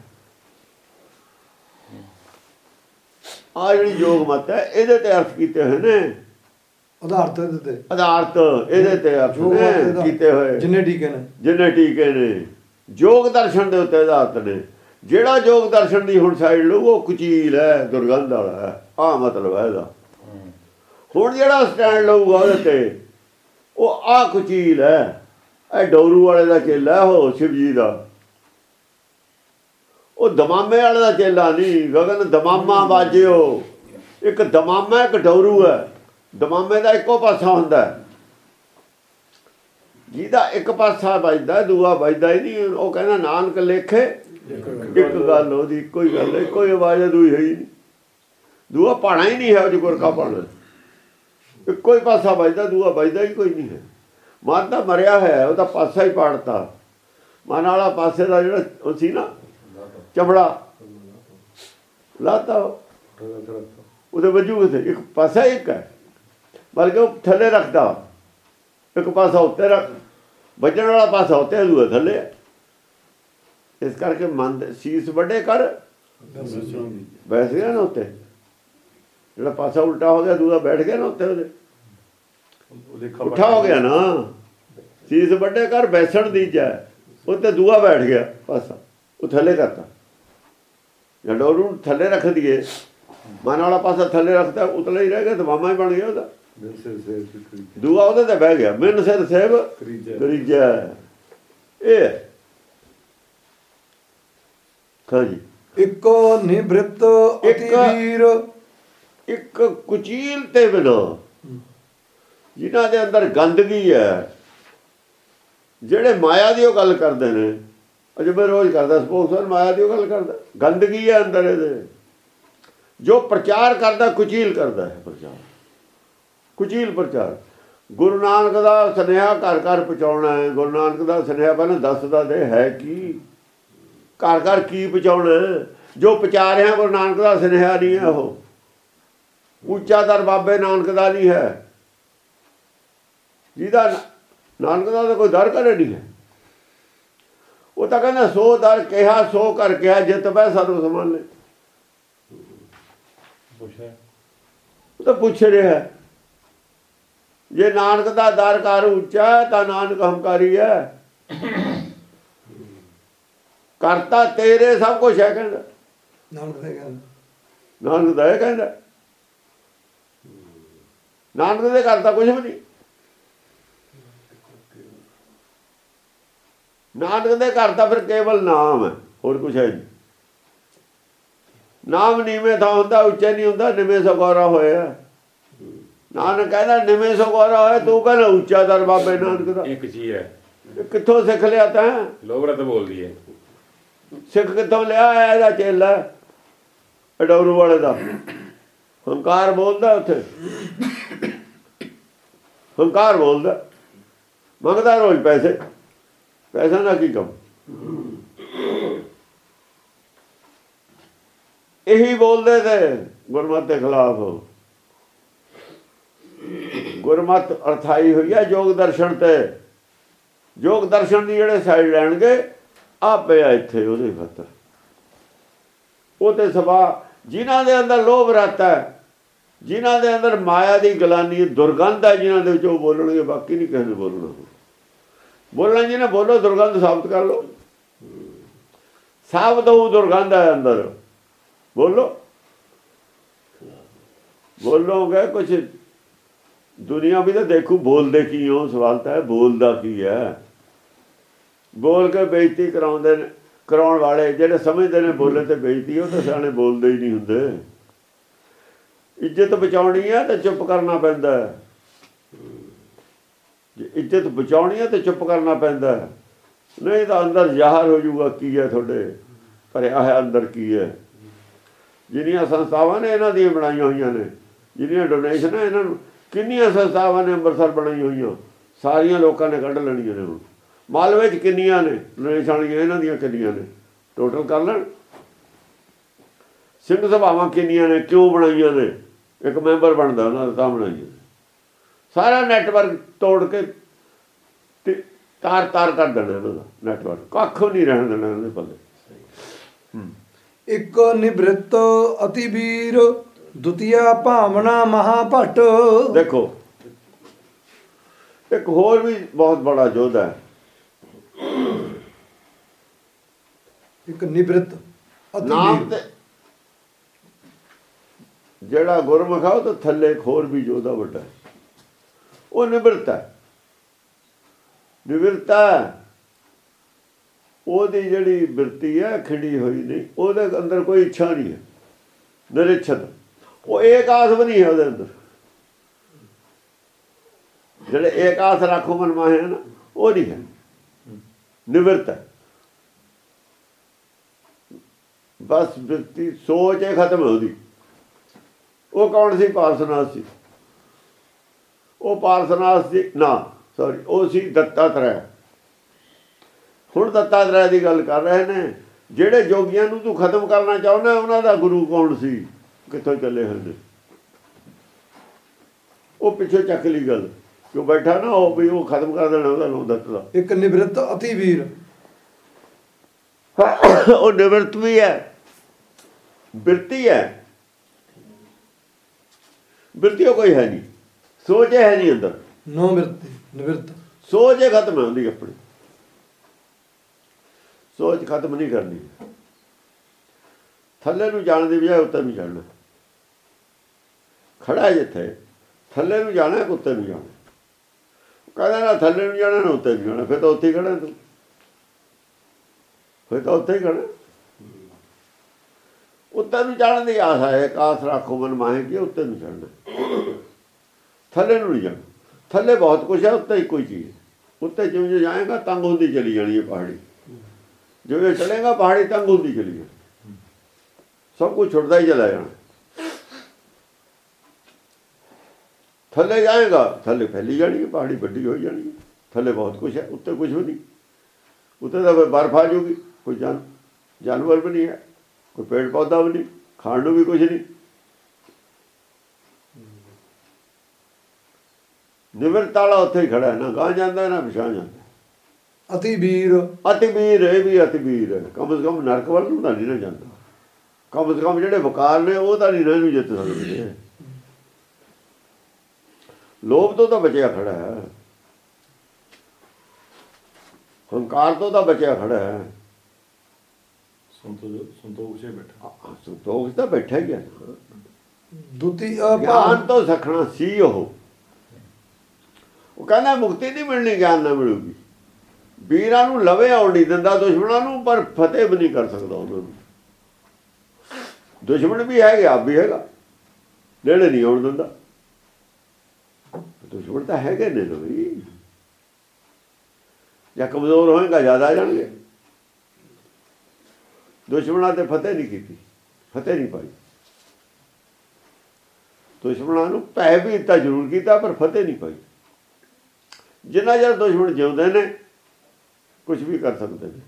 ਆ ਜਿਹੜੀ ਯੋਗ ਮਤ ਹੈ, ਇਹਦੇ ਤੇ ਅਰਥ ਕੀਤੇ ਹੋਏ ਨੇ। ਆਧਾਰਤ ਇਹਦੇ ਤੇ ਅਰਥ ਕੀਤੇ ਹੋਏ, ਜਿੰਨੇ ਟੀਕੇ ਨੇ ਯੋਗ ਦਰਸ਼ਨ ਦੇ ਉੱਤੇ ਆਧਾਰਤ ਨੇ। ਜਿਹੜਾ ਯੋਗ ਦਰਸ਼ਨ ਦੀ ਹੁਣ ਸਾਈਡ ਲਊ, ਉਹ ਕੁਚੀਲ ਹੈ, ਦੁਰਗੰਧ ਵਾਲਾ ਹੈ। ਆਹ ਮਤਲਬ ਹੈ ਇਹਦਾ। ਹੁਣ ਜਿਹੜਾ ਸਟੈਂਡ ਲਊਗਾ ਉਹਦੇ ਤੇ, ਉਹ ਆਹ ਕੁਚੀਲ ਹੈ। ਇਹ ਡੋਰੂ ਵਾਲੇ ਦਾ ਚੇਲਾ, ਉਹ ਸ਼ਿਵ ਜੀ ਦਾ। ਉਹ ਦਮਾਮੇ ਵਾਲੇ ਦਾ ਚੇਲਾ ਨਹੀਂ। ਗਗਨ ਦਮਾਮਾ ਬਾਜਿਓ। ਇੱਕ ਦਮਾਮਾ, ਇੱਕ ਡੋਰੂ ਹੈ। ਦਮਾਮੇ ਦਾ ਇੱਕੋ ਪਾਸਾ ਹੁੰਦਾ, ਜਿਹਦਾ ਇੱਕ ਪਾਸਾ ਵੱਜਦਾ, ਦੂਆ ਵੱਜਦਾ ਹੀ ਨਹੀਂ। ਉਹ ਕਹਿੰਦਾ ਨਾਨਕ ਲੇਖੇ ਇੱਕ ਗੱਲ ਉਹਦੀ, ਇੱਕੋ ਹੀ ਗੱਲ ਹੈ, ਇੱਕੋ ਹੀ ਆਵਾਜ਼ ਹੈ, ਦੂਈ ਹੈ ਹੀ ਨਹੀਂ। ਦੂਆ ਭਾਣਾ ਹੀ ਨਹੀਂ ਹੈ, ਉਹ 'ਚ ਗੁਰ ਕਾ ਭਾਣਾ। ਇੱਕੋ ਹੀ ਪਾਸਾ ਵੱਜਦਾ, ਦੂਆ ਵੱਜਦਾ ਹੀ ਕੋਈ ਨਹੀਂ ਹੈ। ਮਨ ਤਾਂ ਮਰਿਆ ਹੋਇਆ, ਉਹ ਤਾਂ ਪਾਸਾ ਹੀ ਪਾੜਤਾ। ਮਨ ਵਾਲਾ ਪਾਸੇ ਦਾ ਜਿਹੜਾ ਉਹ ਸੀ ਨਾ ਚਮੜਾ ਲਾਤਾ, ਉਹਦੇ ਵਜੂ ਕਿਤੇ ਇੱਕ ਪਾਸਾ ਇੱਕ ਹੈ, ਬਲਕਿ ਉਹ ਥੱਲੇ ਰੱਖਦਾ। ਇੱਕ ਪਾਸਾ ਉੱਤੇ ਰੱਖ, ਵੱਜਣ ਵਾਲਾ ਪਾਸਾ ਉੱਤੇ, ਦੂਆ ਥੱਲੇ। ਇਸ ਕਰਕੇ ਮਨ ਸੀਸ ਵੱਡੇ ਕਰ ਬੈਠ ਗਿਆ ਨਾ ਉੱਤੇ। ਜਿਹੜਾ ਪਾਸਾ ਉਲਟਾ ਹੋ ਗਿਆ, ਦੂਆ ਬੈਠ ਗਿਆ ਨਾ ਉੱਤੇ, ਉਹਦੇ ਉੱਠਾ ਹੋ ਗਿਆ ਨਾ। ਸੀਸ ਵੱਡੇ ਕਰ ਬੈਸਣ ਦੀ ਜੈ, ਉੱਤੇ ਦੂਆ ਬੈਠ ਗਿਆ ਪਾਸਾ, ਉਹ ਥੱਲੇ ਕਰਤਾ। ਜਦੋਂ ਉਹਨੂੰ ਥੱਲੇ ਰੱਖ ਦਈਏ, ਮਨ ਵਾਲਾ ਪਾਸਾ ਥੱਲੇ ਰੱਖਦਾ, ਉਤਲਾ ਹੀ ਰਹਿ ਗਿਆ, ਤਾਂ ਮਾਮਾ ਹੀ ਬਣ ਗਿਆ ਉਹਦਾ। ਦੂਆ ਉਹਦੇ ਤੇ ਬਹਿ ਗਿਆ। ਮਿਨ ਸਿਰ ਸੇਬ ਕਰੀਜੈ, ਇਹ ਹਾਂਜੀ। ਇੱਕੋ ਨਿਬ੍ਰਿਤ ਅਤੀ ਵੀਰ, ਇੱਕ ਕੁਚੀਲ ਤੇ ਬਿਨਾਂ, ਜਿਨ੍ਹਾਂ ਦੇ ਅੰਦਰ ਗੰਦਗੀ ਹੈ, ਜਿਹੜੇ ਮਾਇਆ ਦੀ ਉਹ ਗੱਲ ਕਰਦੇ ਨੇ। ਅਜੇ ਮੈਂ ਰੋਜ਼ ਕਰਦਾ ਸਪੋਕਸਰ, ਮਾਇਆ ਦੀ ਉਹ ਗੱਲ ਕਰਦਾ। ਗੰਦਗੀ ਹੈ ਅੰਦਰ ਇਹਦੇ। ਜੋ ਪ੍ਰਚਾਰ ਕਰਦਾ ਕੁਚੀਲ ਕਰਦਾ ਹੈ ਪ੍ਰਚਾਰ, ਕੁਚੀਲ ਪ੍ਰਚਾਰ। ਗੁਰੂ ਨਾਨਕ ਦਾ ਸੁਨੇਹਾ ਘਰ ਘਰ ਪਹੁੰਚਾਉਣਾ ਹੈ। ਗੁਰੂ ਨਾਨਕ ਦਾ ਸੁਨੇਹਾ ਪਹਿਲਾਂ ਦੱਸਦਾ ਦੇ ਹੈ ਕੀ, ਘਰ ਘਰ ਕੀ ਪਹੁੰਚਾਉਣਾ। ਜੋ ਪਹੁੰਚਾ ਰਿਹਾ ਗੁਰੂ ਨਾਨਕ ਦਾ ਸੁਨੇਹਾ ਨਹੀਂ ਹੈ, ਉਹ ਉੱਚਾ ਦਰ ਬਾਬੇ ਨਾਨਕ ਦਾ ਨਹੀਂ ਹੈ। ਜਿਹਦਾ ਨਾਨਕ ਦਾ ਤਾਂ ਕੋਈ ਦਰ ਘਰੇ ਨਹੀਂ ਹੈ। ਉਹ ਤਾਂ ਕਹਿੰਦਾ ਸੋ ਦਰ ਕਿਹਾ, ਸੋ ਕਰ ਕਿਹਾ, ਜਿਤ ਬਹਿ ਸਰਬ ਸੰਭਾਲੇ। ਉਹ ਤਾਂ ਪੁੱਛ ਰਿਹਾ, ਜੇ ਨਾਨਕ ਦਾ ਦਰ ਘਰ ਉੱਚਾ ਤਾਂ ਨਾਨਕ ਹੰਕਾਰੀ ਹੈ। ਕਰਤਾ ਤੇਰੇ ਸਭ ਕੁਛ ਹੈ ਕਹਿੰਦਾ ਨਾਨਕ ਦਾ। ਨਾਨਕ ਦਾ ਇਹ ਕਹਿੰਦਾ, ਨਾਨਕ ਦੇ ਕਰਤਾ ਕੁਛ ਵੀ ਨਹੀਂ। ਨਾਨਕ ਦੇ ਘਰ ਤਾਂ ਫਿਰ ਕੇਵਲ ਨਾਮ ਹੈ, ਹੋਰ ਕੁਛ ਹੈ ਨਹੀਂ। ਨਾਮ ਨੀਵੇਂ ਥਾਂ ਹੁੰਦਾ, ਉੱਚੇ ਨਹੀਂ ਹੁੰਦਾ। ਨਿਵੇਂ ਸਗੋਰਾ ਹੋਇਆ। ਨਾਨਕ ਕਹਿੰਦਾ ਨਿਵੇਂ ਸਗੋਰਾ ਹੋਇਆ, ਤੂੰ ਕਹਿੰਦਾ ਉੱਚਾ ਦਰ ਬਾਬੇ ਨਾਨਕ ਦਾ। ਇੱਕ ਚੀਜ਼ ਹੈ, ਕਿੱਥੋਂ ਸਿੱਖ ਲਿਆ ਤੈਂ? ਲੋਗੜਾ ਤਾਂ ਬੋਲਦੀ ਹੈ। ਸਿੱਖ ਕਿੱਥੋਂ ਲਿਆ? ਇਹਦਾ ਚੇਲਾ ਡੋਰੂ ਵਾਲੇ ਦਾ। ਹੰਕਾਰ ਬੋਲਦਾ ਉੱਥੇ, ਹੰਕਾਰ ਬੋਲਦਾ, ਮੰਗਦਾ ਰੋਜ਼ ਪੈਸੇ। ਪੈਸਾ ਨਾ ਕੀ ਕੰਮ, ਇਹੀ ਬੋਲਦੇ ਤੇ ਗੁਰਮਤਿ ਦੇ ਖਿਲਾਫ। ਗੁਰਮਤਿ ਅਰਥਾਈ ਹੋਈ ਹੈ ਯੋਗ ਦਰਸ਼ਨ ਤੇ। ਯੋਗ ਦਰਸ਼ਨ ਦੀ ਜਿਹੜੇ ਸਾਈਡ ਲੈਣਗੇ, ਆ ਪਿਆ ਇੱਥੇ ਉਹਦੇ ਖਾਤਰ। ਉਹ ਤੇ ਸਵਾ ਜਿਨ੍ਹਾਂ ਦੇ ਅੰਦਰ ਲੋਭ ਰਹਤਾ ਹੈ, ਜਿਨ੍ਹਾਂ ਦੇ ਅੰਦਰ ਮਾਇਆ ਦੀ ਗਲਾਨੀ ਦੁਰਗੰਧ ਹੈ, ਜਿਨ੍ਹਾਂ ਦੇ ਵਿੱਚ ਉਹ ਬੋਲਣਗੇ। ਬਾਕੀ ਨਹੀਂ ਕਿਸੇ ਨੇ ਬੋਲਣਾ। ਬੋਲਣਾ ਜਿਹਨੇ ਬੋਲੋ, ਦੁਰਗੰਧ ਸਾਬਤ ਕਰ ਲਓ। ਸਾਬਤ ਹੋਊ ਦੁਰਗੰਧ ਹੈ ਅੰਦਰ। ਬੋਲੋ, ਬੋਲੋਗੇ ਕੁਛ ਦੁਨੀਆ ਵੀ ਤਾਂ ਦੇਖੂ ਬੋਲਦੇ ਕੀ ਹੋ। ਸਵਾਲ ਤਾਂ ਹੈ ਬੋਲਦਾ ਕੀ ਹੈ। ਬੋਲ ਕੇ ਬੇਇੱਜ਼ਤੀ ਕਰਾਉਂਦੇ ਨੇ, ਕਰਾਉਣ ਵਾਲੇ ਜਿਹੜੇ ਸਮਝਦੇ ਨੇ ਬੋਲੇ ਤੇ ਬੇਇੱਜ਼ਤੀ, ਉਹ ਤਾਂ ਸਿਆਣੇ ਬੋਲਦੇ ਹੀ ਨਹੀਂ ਹੁੰਦੇ। ਇੱਜ਼ਤ ਬਚਾਉਣੀ ਹੈ ਤਾਂ ਚੁੱਪ ਕਰਨਾ ਪੈਂਦਾ। ਜੇ ਇੱਜ਼ਤ ਬਚਾਉਣੀ ਹੈ ਤਾਂ ਚੁੱਪ ਕਰਨਾ ਪੈਂਦਾ, ਨਹੀਂ ਤਾਂ ਅੰਦਰ ਜ਼ਾਹਰ ਹੋ ਜਾਊਗਾ ਕੀ ਹੈ ਤੁਹਾਡੇ ਭਰਿਆ ਹੈ ਅੰਦਰ ਕੀ ਹੈ। ਜਿੰਨੀਆਂ ਸੰਸਥਾਵਾਂ ਨੇ ਇਹਨਾਂ ਦੀਆਂ ਬਣਾਈਆਂ ਹੋਈਆਂ ਨੇ, ਜਿੰਨੀਆਂ ਡੋਨੇਸ਼ਨ ਹੈ ਇਹਨਾਂ ਨੂੰ, ਕਿੰਨੀਆਂ ਸੰਸਥਾਵਾਂ ਨੇ ਅੰਮ੍ਰਿਤਸਰ ਬਣਾਈਆਂ ਹੋਈਆਂ, ਸਾਰੀਆਂ ਲੋਕਾਂ ਨੇ ਕੱਢ ਲੈਣੀਆਂ ਨੇ। ਹੁਣ ਮਾਲਵੇ 'ਚ ਕਿੰਨੀਆਂ ਨੇ ਡੋਨੇਸ਼ਨ ਵਾਲੀਆਂ, ਇਹਨਾਂ ਦੀਆਂ ਕਿੰਨੀਆਂ ਨੇ, ਟੋਟਲ ਕਰ ਲੈਣ। ਸਿੰਘ ਸਭਾਵਾਂ ਕਿੰਨੀਆਂ ਨੇ, ਕਿਉਂ ਬਣਾਈਆਂ ਨੇ? ਇੱਕ ਮੈਂਬਰ ਬਣਦਾ ਉਹਨਾਂ ਦਾ ਤਾਂ ਬਣਾਈਆਂ। ਸਾਰਾ ਨੈਟਵਰਕ ਤੋੜ ਕੇ ਤਾਰ ਤਾਰ ਕਰ ਦੇਣਾ ਇਹਨਾਂ ਦਾ ਨੈਟਵਰਕ। ਕੱਖ ਨਹੀਂ ਰਹਿਣ ਦੇਣਾ ਇਹਨਾਂ ਦੇ ਪੱਲੇ। ਇੱਕ ਨਿਬ੍ਰਿਤ ਅਤੀ ਵੀਰ, ਦੁਤੀਆ ਭਾਵਨਾ ਮਹਾ ਭੱਟ। ਦੇਖੋ ਇੱਕ ਹੋਰ ਵੀ ਬਹੁਤ ਬੜਾ ਯੋਧਾ ਹੈ। ਇੱਕ ਨਿਬ੍ਰਿਤ ਨਾਮ ਤੇ ਜਿਹੜਾ ਗੁਰਮੁਖ ਆ, ਉਹ ਤਾਂ ਥੱਲੇ ਇੱਕ ਹੋਰ ਵੀ ਯੋਧਾ ਵੱਡਾ ਹੈ। ਉਹ ਨਿਬ੍ਰਤਾ। ਨਿਬ੍ਰਤਾ ਉਹਦੀ ਜਿਹੜੀ ਬਿਰਤੀ ਹੈ ਖਿੜੀ ਹੋਈ ਨਹੀਂ, ਉਹਦੇ ਅੰਦਰ ਕੋਈ ਇੱਛਾ ਨਹੀਂ ਹੈ, ਨਿਰਿਛਤ। ਉਹ ਏਕਾਸ ਵੀ ਨਹੀਂ ਹੈ ਉਹਦੇ ਅੰਦਰ। ਜਿਹੜੇ ਏਕਾਸ ਰੱਖੋ ਮਨ ਮਾਹੇ ਨਾ, ਉਹ ਨਹੀਂ ਹੈ। ਨਿਬ੍ਰਤਾ ਬਸ ਬਿਰਤੀ ਸੋਚ ਹੀ ਖਤਮ ਹੋਦੀ। ਉਹ ਕੌਣ ਸੀ? ਪਾਰਸਨਾਥ ਸੀ। ਉਹ ਪਾਰਸਨਾਥ ਸੀ ਨਾ, ਸੌਰੀ, ਉਹ ਸੀ ਦੱਤਾਤਰੇय। ਹੁਣ ਦੱਤਾਤਰੇय ਦੀ ਗੱਲ ਕਰ ਰਹੇ ਨੇ। ਜਿਹੜੇ ਜੋਗੀਆਂ ਨੂੰ ਤੂੰ ਖਤਮ ਕਰਨਾ ਚਾਹੁੰਦਾ ਉਹਨਾਂ ਦਾ ਗੁਰੂ ਕੌਣ ਸੀ? ਕਿੱਥੋਂ ਚੱਲੇ ਹੋਏ ਨੇ? ਉਹ ਪਿੱਛੇ ਚੱਕ ਲਈ ਗੱਲ, ਕਿਉਂ ਬੈਠਾ ਨਾ ਉਹ ਵੀ ਉਹ ਖਤਮ ਕਰ ਦੇਣਾ ਉਹਦਾ ਨਾਮ ਦੱਤ ਦਾ। ਇੱਕ ਨਿਵਰਤ ਅਤੀ ਵੀਰ, ਉਹ ਨਿਵਰਤ ਵੀ ਹੈ, ਬਿਰਤੀ ਹੈ। ਬਿਰਤੀ ਉਹ ਕੋਈ ਹੈ ਨਹੀਂ, ਸੋਚ ਹੈ ਨਹੀਂ ਅੰਦਰ। ਨੋ ਬਿਰਤੀ ਨਿਵਰਤ, ਸੋਚ ਹੀ ਖਤਮ ਹੁੰਦੀ। ਆਪਣੀ ਸੋਚ ਖਤਮ ਨਹੀਂ ਕਰਨੀ। ਥੱਲੇ ਨੂੰ ਜਾਣ ਦੀ ਬਜਾਏ ਉੱਤੇ ਨੂੰ ਜਾਣਾ। ਖੜਾ ਜਿੱਥੇ ਥੱਲੇ ਨੂੰ ਜਾਣਾ ਉੱਤੇ ਨੂੰ ਜਾਣਾ। ਕਹਿੰਦਾ ਨਾ ਥੱਲੇ ਨੂੰ ਜਾਣਾ ਨਾ ਉੱਤੇ ਨੂੰ ਜਾਣਾ, ਫਿਰ ਤਾਂ ਉੱਥੇ ਹੀ ਖੜਾ ਤੂੰ, ਫਿਰ ਤਾਂ ਉੱਥੇ ਹੀ ਖੜਾ। ਉੱਤੇ ਨੂੰ ਜਾਣ ਦੀ ਆਸ ਹੈ, ਇੱਕ ਆਸ ਰੱਖੋ ਮਨ ਮਾਹੇ ਕਿ ਉੱਤੇ ਨੂੰ ਚੜ੍ਹਨਾ, ਥੱਲੇ ਨੂੰ ਨਹੀਂ ਜਾਣਾ। ਥੱਲੇ ਬਹੁਤ ਕੁਛ ਹੈ, ਉੱਤੇ ਇੱਕੋ ਹੀ ਚੀਜ਼। ਉੱਤੇ ਜਿਵੇਂ ਜਿਵੇਂ ਜਾਏਗਾ ਤੰਗ ਹੁੰਦੀ ਚਲੀ ਜਾਣੀ ਹੈ ਪਹਾੜੀ। ਜਿਵੇਂ ਚੜੇਗਾ ਪਹਾੜੀ ਤੰਗ ਹੁੰਦੀ ਚਲੀ ਜਾਣੀ, ਸਭ ਕੁਛ ਛੁੱਟਦਾ ਹੀ ਚਲਾ ਜਾਣਾ। ਥੱਲੇ ਜਾਏਗਾ ਥੱਲੇ ਫੈਲੀ ਜਾਣੀ ਹੈ ਪਹਾੜੀ, ਵੱਡੀ ਹੋ ਜਾਣੀ ਹੈ। ਥੱਲੇ ਬਹੁਤ ਕੁਛ ਹੈ, ਉੱਤੇ ਕੁਛ ਵੀ ਨਹੀਂ। ਉੱਤੇ ਤਾਂ ਫਿਰ ਬਰਫ ਆ ਜਾਊਗੀ, ਕੋਈ ਜਾਨਵਰ ਵੀ ਨਹੀਂ ਹੈ, ਕੋਈ ਪੇੜ ਪੌਦਾ ਵੀ ਨਹੀਂ, ਖਾਣ ਨੂੰ ਵੀ ਕੁਛ ਨਹੀਂ। ਨਿਵਰਤ ਵਾਲਾ ਉੱਥੇ ਹੀ ਖੜਾ ਹੈ, ਨਾ ਗਾਂ ਜਾਂਦਾ ਨਾ ਪਿਛਾਂ ਜਾਂਦਾ। ਅਤੀ ਵੀਰ, ਅਤੀ ਵੀਰ ਇਹ ਵੀ ਅਤੀ ਵੀਰ ਹੈ। ਕਮ ਸੇ ਕਮ ਨਰਕ ਵੱਲ ਨੂੰ ਤਾਂ ਨਹੀਂ ਨਾ ਜਾਂਦਾ। ਕਮ ਸੇ ਕਮ ਜਿਹੜੇ ਵਕਾਰ ਨੇ ਉਹ ਤਾਂ ਨਹੀਂ ਇਹਨੂੰ ਜਿੱਤ ਸਕਦੇ। ਲੋਭ ਤੋਂ ਤਾਂ ਬਚਿਆ ਖੜਾ ਹੈ, ਹੰਕਾਰ ਤੋਂ ਤਾਂ ਬਚਿਆ ਖੜਾ ਹੈ। ਸੰਤੋਖ ਤਾਂ ਬੈਠਾ ਹੀ ਹੈ। ਦੁਤੀ ਗਿਆਨ ਤੋਂ ਸਖਣਾ ਸੀ ਉਹ ਕਹਿੰਦਾ ਮੁਕਤੀ ਨਹੀਂ ਮਿਲਣੀ, ਗਿਆਨ ਨਾ ਮਿਲੂਗੀ। ਵੀਰਾਂ ਨੂੰ ਲਵੇ ਆਉਣ ਨਹੀਂ ਦਿੰਦਾ ਦੁਸ਼ਮਣਾਂ ਨੂੰ, ਪਰ ਫਤਿਹ ਵੀ ਨਹੀਂ ਕਰ ਸਕਦਾ ਉਹਨਾਂ ਨੂੰ। ਦੁਸ਼ਮਣ ਵੀ ਹੈਗੇ, ਆਪ ਵੀ ਹੈਗਾ, ਨੇੜੇ ਨਹੀਂ ਆਉਣ ਦਿੰਦਾ। ਦੁਸ਼ਮਣ ਤਾਂ ਹੈਗੇ ਨੇ ਵੀ, ਜਾਂ ਕਮਜ਼ੋਰ ਹੋਏਗਾ ਜ਼ਿਆਦਾ ਆ ਜਾਣਗੇ। ਦੁਸ਼ਮਣਾਂ ਤੇ ਫਤਿਹ ਨਹੀਂ ਕੀਤੀ, ਫਤਿਹ ਨਹੀਂ ਪਾਈ। ਦੁਸ਼ਮਣਾਂ ਨੂੰ ਭੈ ਵੀ ਦਿੱਤਾ ਜ਼ਰੂਰ ਕੀਤਾ, ਪਰ ਫਤਿਹ ਨਹੀਂ ਪਾਈ। ਜਿੰਨਾ ਚਿਰ ਦੁਸ਼ਮਣ ਜਿਉਂਦੇ ਨੇ ਕੁਛ ਵੀ ਕਰ ਸਕਦੇ ਨੇ।